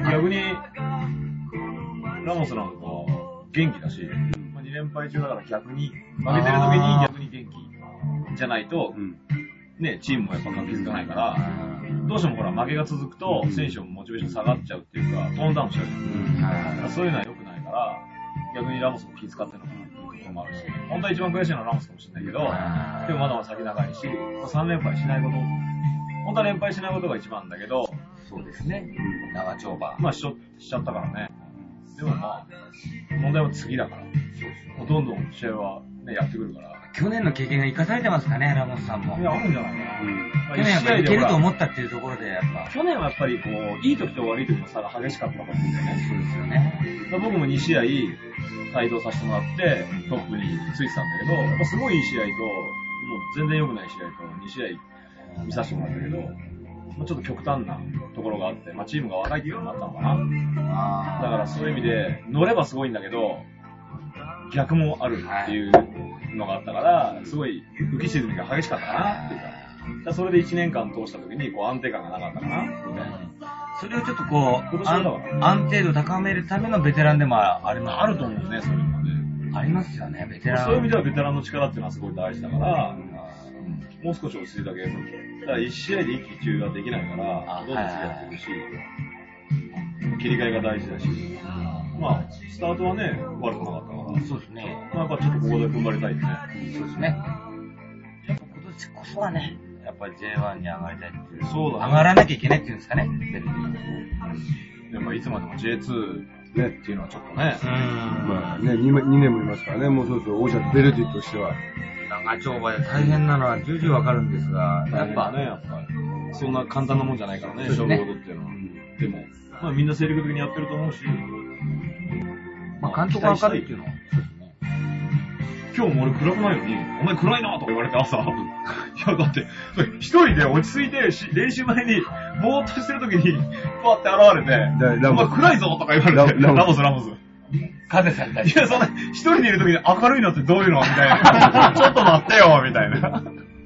逆に、ラモスなんか元気だし、まあ、に連敗中だから逆に、負けてる時に逆に元気じゃないと、ね、チームもやっぱ活気づかないから、どうしてもほら負けが続くと、選手もモチベーション下がっちゃうっていうか、トーンダウンしちゃうじゃん。うん、そういうのは良くないから、逆にラモスも気遣ってるのかなっていうところもあるし、本当は一番悔しいのはラモスかもしれないけど、でもまだまだ先長いし、さん連敗しないこと、本当は連敗しないことが一番だけど、 そうですね。長丁場。 まあしちゃ、しちゃったからね。でもまあ、問題は次だから。ほとんどの試合はね、やってくるから。 去年の経験が生かされてますかね、ラモスさんも。 いや、あるんじゃないかな。うん、 去年やっぱりいけると思ったっていうところで、やっぱ。 去年はやっぱりこう、いい時と悪い時の差が激しかったからですよね。 そうですよね。 僕もに試合、帯同させてもらって、トップについてたんだけど、やっぱすごいいい試合と、もう全然良くない試合と、に試合見させてもらったけど、まあ、ちょっと極端なところがあって、まあ、チームが若いっていうのもあったのかな。だからそういう意味で、乗ればすごいんだけど、逆もあるっていうのがあったから、すごい浮き沈みが激しかったかなっていうか、だからそれでいちねんかん通した時にこう安定感がなかったかな、みたいな。 それをちょっとこう、安定度高めるためのベテランでもあります。 あると思うね、そういうので。 ありますよね、ベテラン。 そういう意味ではベテランの力っていうのはすごい大事だから、もう少し落ち着いたゲーム。だからいち試合で一気中ができないから、どんどん次やっていくし、切り替えが大事だし、まあ、スタートはね、悪くなかったから。 そうですね。 まあ、やっぱちょっとここで踏ん張りたいよね。 そうですね。やっぱ今年こそはね、やっぱり ジェイワン に上がりたいっていう。 そうだね。 上がらなきゃいけないっていうんですかね、ベルギー。やっぱいつまでも ジェイツー ねっていうのはちょっとね。 うん。まあね、にねんもいますからね、もうそろそろ王者ベルディとしては。 長丁場で大変なのは重々わかるんですが、 やっぱね、やっぱり。そんな簡単なもんじゃないからね、勝負事っていうのは。でも、まあみんな精力的にやってると思うし。 まあ監督が明るいっていうのは。 今日も俺暗くないのに、お前暗いなとか言われて朝。いやだって、一人で落ち着いて練習前に、ぼーっとしてる時に、パーって現れて、お前暗いぞとか言われて、ラモスラモス。 カゼさんたち。 いや、そんな、一人でいる時に明るいのってどういうのみたいな。ちょっと待ってよみたいな。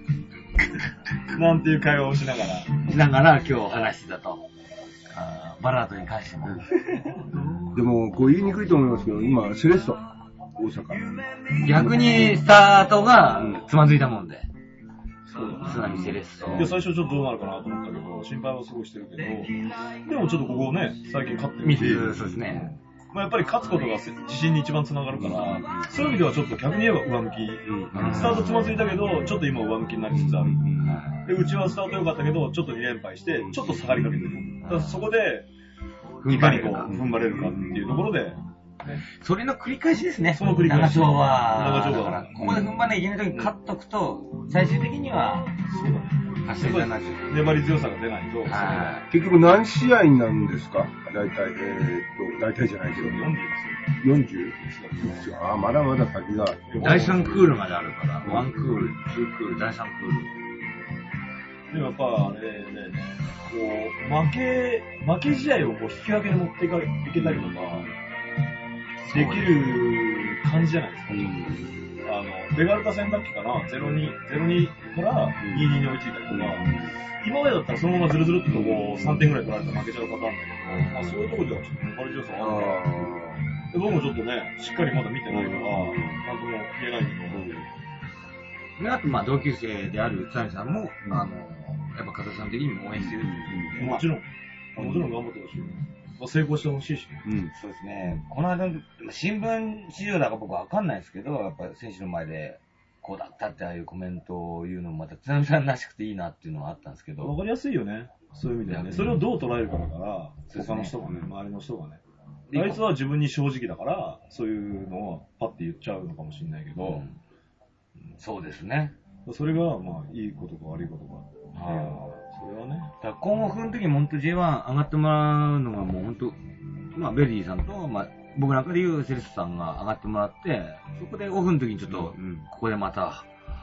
なんていう会話をしながら。 しながら今日話してたと。あバラードに関しても。 でも、こう言いにくいと思いますけど、今、セレッソ、大阪。 逆にスタートがつまずいたもんで。そう、津波セレッソ。 で、最初ちょっとどうなるかなと思ったけど、心配はすごいしてるけど、でもちょっとここね、最近勝ってるし。 そうですね。 まあ、やっぱり勝つことが自信に一番つながるから、そういう意味ではちょっと逆に言えば上向き。スタートつまずいたけど、ちょっと今上向きになりつつある。で、うちはスタート良かったけど、ちょっとに連敗して、ちょっと下がりかけてる。だからそこで、いかにこう、踏ん張れるかっていうところで、 それの繰り返しですね。 その繰り返し。 長丁場。長丁場だから、ここで踏ん張らなきゃいけない時に勝っとくと、最終的には、 そうだね。粘り強さが出ないと。 結局何試合なんですか大体、えーっと、大体じゃないけど。よんじゅう よんじゅう? ああ、まだまだ先が。 だいさんクールまであるから、ワンクール、ツークール、だいさんクール。 でもやっぱ、あれね、こう、負け、負け試合をこう引き分けで持っていかいけたりとか、できる感じじゃないですか。あの、ベガルタ戦だっけかな、ゼロに、ゼロにからににに追いついたりとか、今までだったらそのままずるずるっとこうさんてんぐらい取られたら負けちゃうパターンだけど、まあそういうところではちょっと粘り強さがあるから、で僕もちょっとね、しっかりまだ見てないから、なんとも言えないけど、 で、あとまあ同級生である津波さんも、あの、やっぱ加藤さん的にも応援してるっていう。 もちろん、もちろん頑張ってほしい。まあ、成功してほしいし、ね。 うん、そうですね。この間、新聞市場だか僕わかんないですけど、やっぱり選手の前で、こうだったってああいうコメントを言うのもまた津波さんらしくていいなっていうのはあったんですけど。 わかりやすいよね。そういう意味ではね。それをどう捉えるかだから、他の人がね、周りの人がね。あいつは自分に正直だから、そういうのをパッて言っちゃうのかもしれないけど、うん、 そうですね。 それが、まあ、いいことか悪いことか。ああ。それはね。 だから今後この時に本当 ジェイワン 上がってもらうのがもう本当、まあベルディさんと、まあ僕なんかで言うセレスさんが上がってもらって、そこでオフの時にちょっと、うん、ここでまた、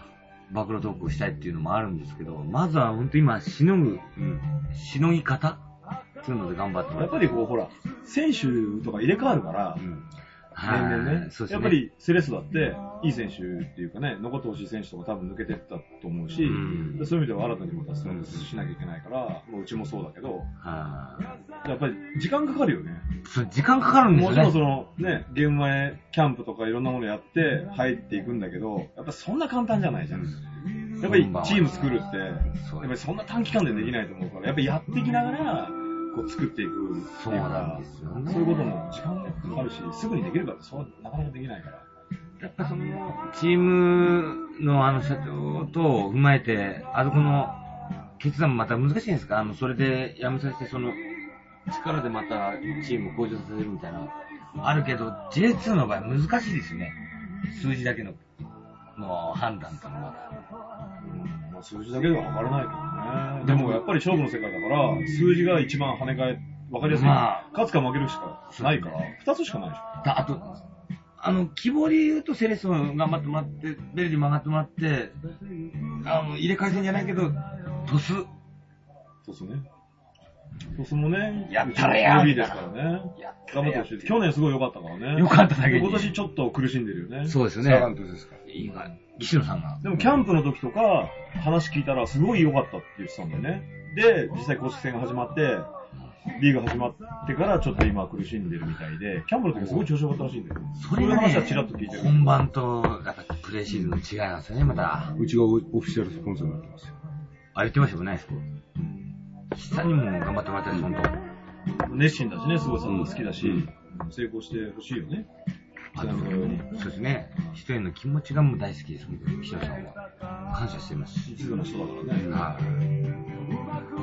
暴露トークをしたいっていうのもあるんですけど、まずは本当今、しのぐ、うん、しのぎ方っていうので頑張ってもらやっぱりこう、ほら、選手とか入れ替わるから、うん、年々ね。そうですね。やっぱりセレッソだって、いい選手っていうかね、残ってほしい選手とか多分抜けてったと思うし、うん、そういう意味では新たにまたスタンスしなきゃいけないから、もううちもそうだけど、やっぱり時間かかるよね。 そう時間かかるんですよね。 もちろんそのね、ゲーム前キャンプとかいろんなものやって入っていくんだけど、やっぱそんな簡単じゃないじゃん。やっぱりチーム作るって、やっぱりそんな短期間でできないと思うから、やっぱりやっていきながら、こう作っていくっていうか、そういうことも時間がかかるし、すぐにできるかってそうなかなかできないから。 やっぱその、チームのあの社長と踏まえて、あそこの決断もまた難しいんですか？あの、それで辞めさせて、その、力でまたチームを向上させるみたいな、あるけど、ジェイツー の場合難しいですよね。数字だけの、の判断というのは。 うん、まあ、数字だけでは分からないけどね。でもやっぱり勝負の世界だから、数字が一番跳ね返、分かりやすい。まあ、勝つか負けるしかないから、二つしかないでしょ。 あと、あの、希望で言うとセレッソ頑張ってもらって、ベルディ曲がってもらって、あの、入れ替え戦じゃないけど、トス。 トスね。トスもね、 やったらやーですからね。頑張ってほしい。去年すごい良かったからね。 良かっただけに。 今年ちょっと苦しんでるよね。 そうですね。 サガン鳥ですか。 いいが、西野さんが。 でもキャンプの時とか、話聞いたらすごい良かったって言ってたんだよね。で、実際公式戦が始まって、リーグ始まってからちょっと今苦しんでるみたいで、キャンプの時はすごい調子良かったらしいんだよ。 それがね、 そういう話はちらっと聞いてる。 本番と、やっぱプレーシーズンの違いなんですよね、また。 うちがオフィシャルスポンサーになってますよ。 あ、言ってましたよね、そこ。下にも頑張ってもらったり、本当。 熱心だしね、すごいさ好きだし、うん、成功してほしいよね。 あと、そうですね。人への気持ちがもう大好きです、岸野さんは。感謝しています。 一途な人だからね。 はい。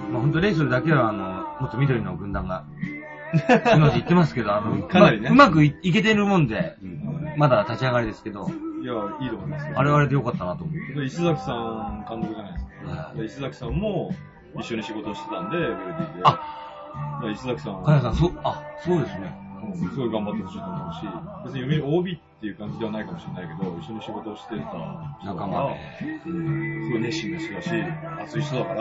まあ本当レイソルだけは、あの、もっと緑の軍団が、今言ってますけど、あの、かなりね。うまく い, いけてるもんで、うん、まだ立ち上がりですけど。 いや、いいと思いますよ。 あれはあれでよかったなと思って。 石崎さん監督じゃないですか。はい、石崎さんも一緒に仕事をしてたんで、ベルディで。 あ石崎さんは。 金谷さん、そう、あ、そうですね。 すごい頑張ってほしいと思うし、別に読売 オービー っていう感じではないかもしれないけど、一緒に仕事をしてた仲間で、 うん、すごい熱心な人だし、熱い人だから、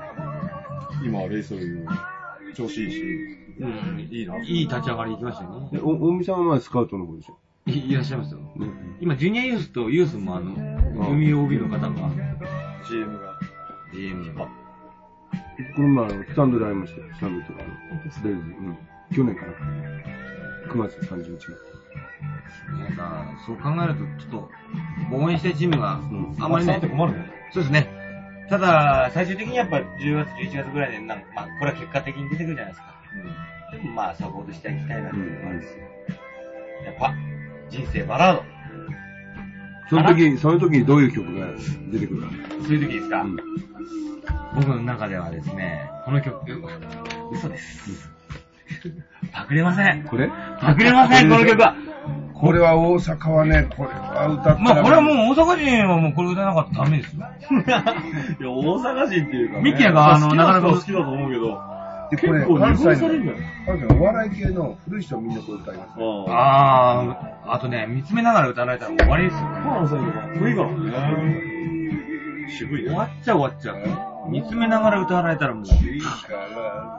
今はレイソル調子いいし、うん、いいな。 いい立ち上がり行きましたよね。 お、大見さんはスカウトの方でしょ？ い, いらっしゃいますよ。うん、今、ジュニアユースとユースもあの、読売 オービー の方が、 ジーエム が。 ジーエム が。 この前、スタンドで会いましたよ。スタンドとか、ベルディ、うん。去年かな。くがつさんじゅうにち。 なんか、そう考えると、ちょっと、応援したいチームが、うん、あまりね。 困るね。 そうですね。ただ、最終的にやっぱじゅうがつ、じゅういちがつぐらいで、なんか、まあ、これは結果的に出てくるじゃないですか。うん、でもまあ、サポートしていきたいなっていうのがあるんですよ。やっぱ、人生バラード。 その時、その時にどういう曲が出てくるか。 そういう時ですか、うん、僕の中ではですね、この曲、嘘です。うんパクれません。 これパクれません、この曲は。 これは大阪はね、これは歌ったら。 まあこれはもう大阪人はもうこれ歌わなかったらダメですよ。 いや、大阪人っていうか、ね。 ミッキーがあの、なかなか好きだと思うけど。 で、これ、関西の、関西のお笑い系の古い人はみんなこれ歌います、ね。 ああ、あとね、見つめながら歌われたら終わりですよ。 関西とか、古いからね。渋いね。 終わっちゃう終わっちゃう。見つめながら歌われたらもう。いいから。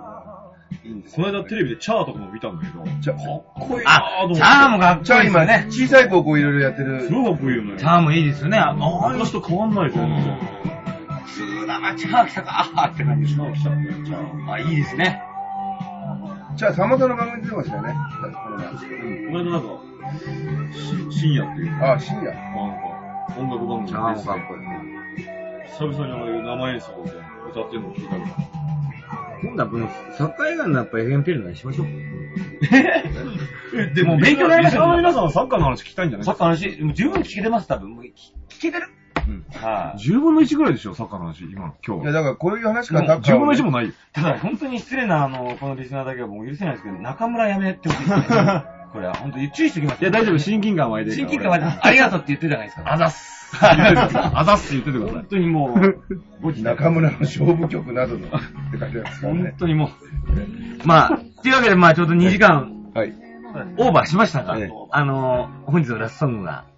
この間テレビでチャーとかも見たんだけど、 チャー、 かっこいいなぁと思って。 チャーもかっこいいですよね。 今ね、小さい子をこういろいろやってる。 すごいかっこいいよね。 チャーもいいですよね。ああ、昔と変わんないですよね。 普通だな、チャー来たか、あーって感じ。 チャー来たね、チャー。 あ、いいですね。 チャー、さまざまな番組出てましたよね。 この間なんか、深夜っていう。 あ、深夜。なんか、 音楽番組で。 チャーもかっこいい。 久々に生演奏で歌ってるのを聞いたけど。 今度はこのサッカー映画のやっぱ エフエム テレビにしましょう。 えでも勉強になりましたよ。皆さんはサッカーの話聞きたいんじゃないサッカーの話、十分聞けてます、多分。もう聞けてる。 うん。はい。じゅうぶんのいちぐらいでしょ、サッカーの話、今、今日。 いや、だからこういう話からじゅうぶんのいちもないよ。 ただ、本当に失礼な、あの、このリスナーだけはもう許せないですけど、中村やめってことですね。これは本当に注意しておきます。 いや、大丈夫、親近感湧いてる。 親近感湧いてる。ありがとうって言ってるじゃないですか。 あざっす。あざっす言っててください。 本当にもう、中村の勝負曲などの、って感じですからね。 本当にもう。まあ、というわけで、まあ、ちょうどにじかん、 はい。 オーバーしましたが、あの、本日のラストソングが、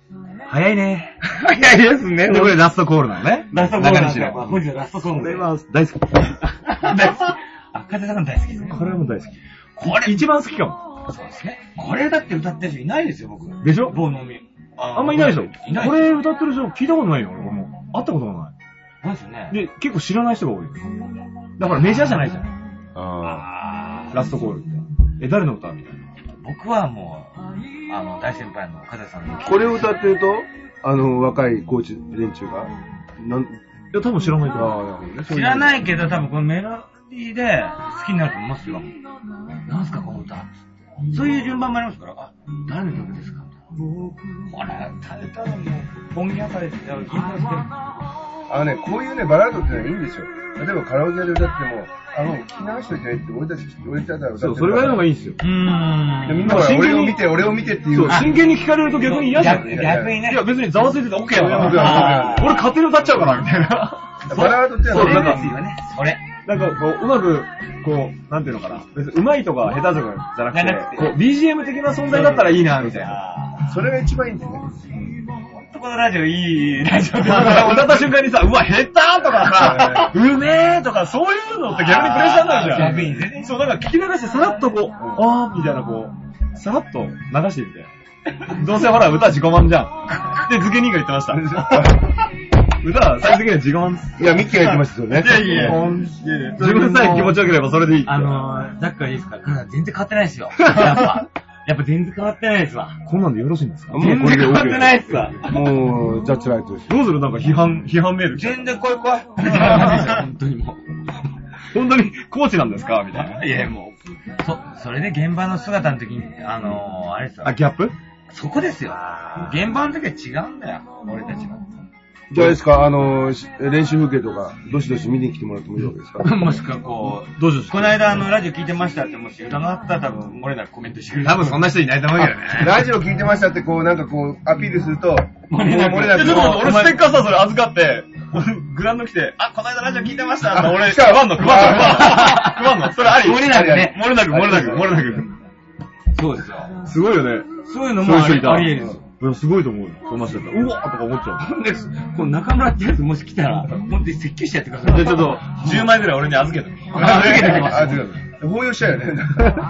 早いね。 早いですね。で、これラストコールなのね。 ラストコール。 中西の。 本日のラストコール。 これは大好き。 大好き。あ、風さん大好きですね。 これも大好き。 これ一番好きかも。 そうですね。これだって歌ってる人いないですよ、僕。 でしょ棒のみ。 あんまいないでしょいない。 これ歌ってる人聞いたことないよ、俺も。会ったことがない。 なんですよね。 で、結構知らない人が多い。だからメジャーじゃないじゃん。 ああラストコールって。え、誰の歌みたいな。 僕はもう、あの、大先輩の風さんの。 これを歌ってると、あの、若いコーチ連中が、なん、 いや、多分知らないとああ、 思う。 なるほどね。 知らないけど、多分このメロディーで好きになると思いますよ。なんすか、この歌。そういう順番もありますから、あ、誰の曲ですかこれ、誰だろう、もう、本気あたりで、銀行してる。 あのね、こういうね、バラードってのはいいんですよ。例えばカラオケで歌っても、あの、聞き流しといてねって、俺たち、俺たちが歌ってる。 そう、それがいいのがいいんですよ。 うーん。 でみんなが俺を見て、俺を見てっていう。 そう、真剣に聞かれると逆に嫌じゃん。 逆逆にね。 いや、別にざわついてて OK やそうから。俺勝手に歌っちゃうから、みたいな。 バラードってのはそれなんかですよね。それ。 なんかこう、うまく、こう、なんていうのかな。別に上手いとか下手とかじゃなくじゃなくて、 てこう、ビージーエム 的な存在だったらいいな、みたいな。 それが一番いいんだよね。 このラジオいいラジオで。 だから歌った瞬間にさ、うわ、下手とかさ、うめーとか、そういうのって逆にプレッシャーになるじゃん。 逆にね。 そう、なんか聞き流してさらっとこう、あーみたいなこう、さらっと流してみて。どうせほら、歌自己満じゃん。で、ズケニーが言ってました。歌は最終的には自己満です。 いや、ミッキーが言ってましたよね。 いやいやいや自分さえ気持ちよければそれでいいって。 あのー、ザックはいいですか？全然変わってないですよ。やっぱ。やっぱ全然変わってないですわ。 こんなんでよろしいんですか？ もうこれで全然変わってない OK っすわ。 もう、ザッツライトですよ。 どうするなんか批判、批判メール。 全然怖い怖い。本当にもう。 本当にコーチなんですかみたいな。 いや、もう、そ、それで現場の姿の時に、あのー、あれですよ。 あ、ギャップそこですよ。現場の時は違うんだよ。俺たちは。 じゃあですか、あの、練習風景とか、どしどし見に来てもらってもいいわけですか？ もしくはこう、 どうしよう。 この間あの、ラジオ聞いてましたって、もし疑ったら多分、漏れなくコメントしてくれる。 多分そんな人いないと思うけどね。 ラジオ聞いてましたって、こう、なんかこう、アピールすると、 漏れなく漏れなく。 ちょっと待って、俺ステッカーさ、それ預かって、グラウンド来て、あ、この間ラジオ聞いてましたって俺、 来た配んの、配んの、配んの。それあり。 漏れなくね。 漏れなく、漏れなく、漏れなく。 そうですよ。 すごいよね。 そういうのもありありえるんですよ。 いや、すごいと思うよ。そんな人だったら。うわーとか思っちゃう。 ほんで、この中村ってやつもし来たら、本当に説教してやってください。 で、ちょっと、じゅうまいぐらい俺に預けて。 預けてきます。 あ、違う。抱擁しちゃうよね。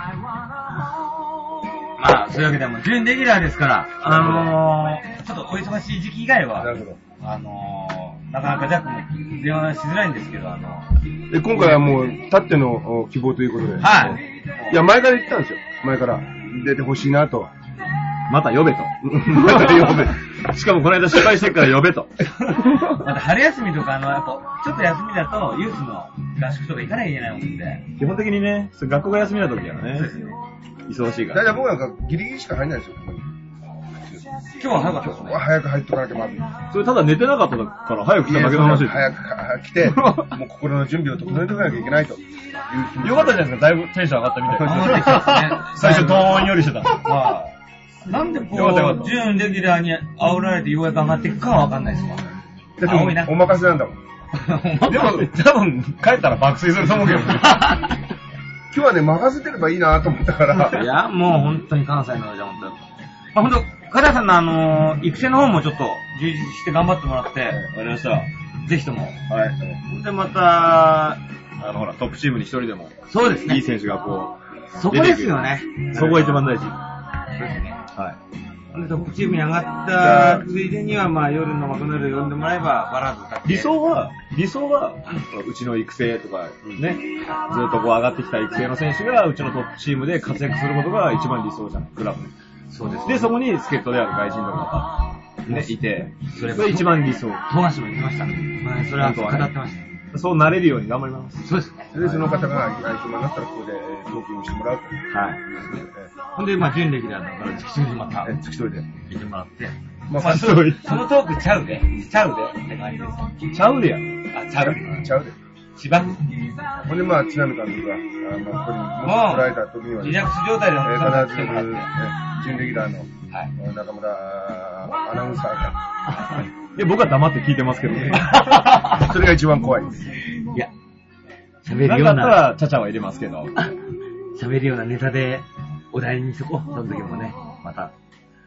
まあ、そういうわけでも、準レギュラーですから、あのー、ちょっとお忙しい時期以外は、 なるほど。 あのー、なかなかジャックも電話しづらいんですけど、あのー、 で、今回はもう、たっての希望ということで。 はい。 いや、前から言ってたんですよ。前から。出てほしいなと。 また呼べと。 また呼べ。 しかもこの間失敗してるから呼べと。 また春休みとか、あの、やっぱ、ちょっと休みだと、ユースの合宿とか行かなきゃいけないもんで。 基本的にね、学校が休みな時はね、忙しいから。 だいたい僕なんかギリギリしか入んないですよ。 今日は早かったですね。 今日は早く入っとかなきゃまずい。 それただ寝てなかったから早く来ただけの話です。 早く来て、もう心の準備を整えておかなきゃいけないという気持ち。 よかったじゃないですか、だいぶテンション上がったみたい上がってきたですね。 最初ドーンよりしてた。 はい。なんでこよかったよかったう、準レギュラーに煽られてようやく上がっていくかはわかんないですわ。 だって青いな。 お任せなんだもん。 でも、多分、帰ったら爆睡すると思うけどね。 今日はね、任せてればいいなと思ったから。 いや、もう本当に関西のじゃ本当に。まあ本当、加田さんのあのー、育成の方もちょっと充実して頑張ってもらって、 わかりました。はい。 ぜひとも。はい。で、また、 あの、ほら、トップチームに一人でも、 そうですね。 いい選手がこう、 そこですよね。 そこが一番大事。 そうですね。 はい。 でトップチームに上がったついでには、まあ夜のマクドナルド呼んでもらえば、バラード歌って。 理想は、理想は、うちの育成とかね、ずっとこう上がってきた育成の選手がうちのトップチームで活躍することが一番理想じゃん、クラブの。 そうです。 で、そこに助っ人である外人とかまた、ね、いて、 それそれ一番理想。 富樫も言ってました。まあ、それは語ってました。 そうなれるように頑張ります。 そうですね。 で、その方が暇になったらここでトークインしてもらうと。 はい。 ほんで、まあ、準レギュラーだから、付き添いでまた、 え、付き添いで。 見てもらって。 まあ、 まあ、そそうそのトークちゃうで。ちゃうでって感じです。 ちゃうでや。 あ、ちゃうで。 ちゃうで。 千葉ほんで、まあ、津波監督が、あの、ここにもし来られた時には、 リラックス状態でえー必ず、 来てもらって。 え準レギュラーの、 はい。 中村アナウンサーが、 いや、僕は黙って聞いてますけどね。 それが一番怖いです。 いや、喋なんかあったるような、 ら、ちゃちゃは入れますけど。 喋るようなネタでお題にしとこう。その時もね、また。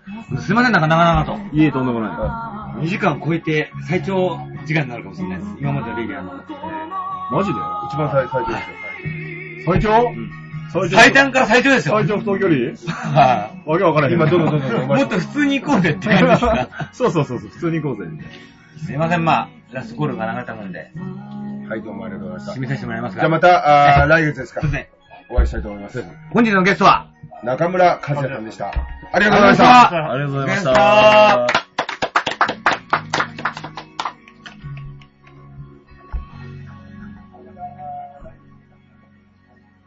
すいません、なんか長々と。 いえ、とんでもない。 にじかん超えて最長時間になるかもしれないです。今までのレギュラーの。 マジで一番最最長ですよ。 最長うん。 最短から最長ですよ。 最長不当距離はい。 わけわからへん。 今、どんどんどんどん。 もっと普通に行こうぜって感じですか。 そうそうそう、普通に行こうぜ。 すいません、まあ、ラストコールが流れたもんで。 はい、どうもありがとうございました。 締めさせてもらいますが。 じゃあまた、あ来月ですか。 そうですね。 お会いしたいと思います。 本日のゲストは、 中村和也さんでした。ありがとうございました。 ありがとうございました。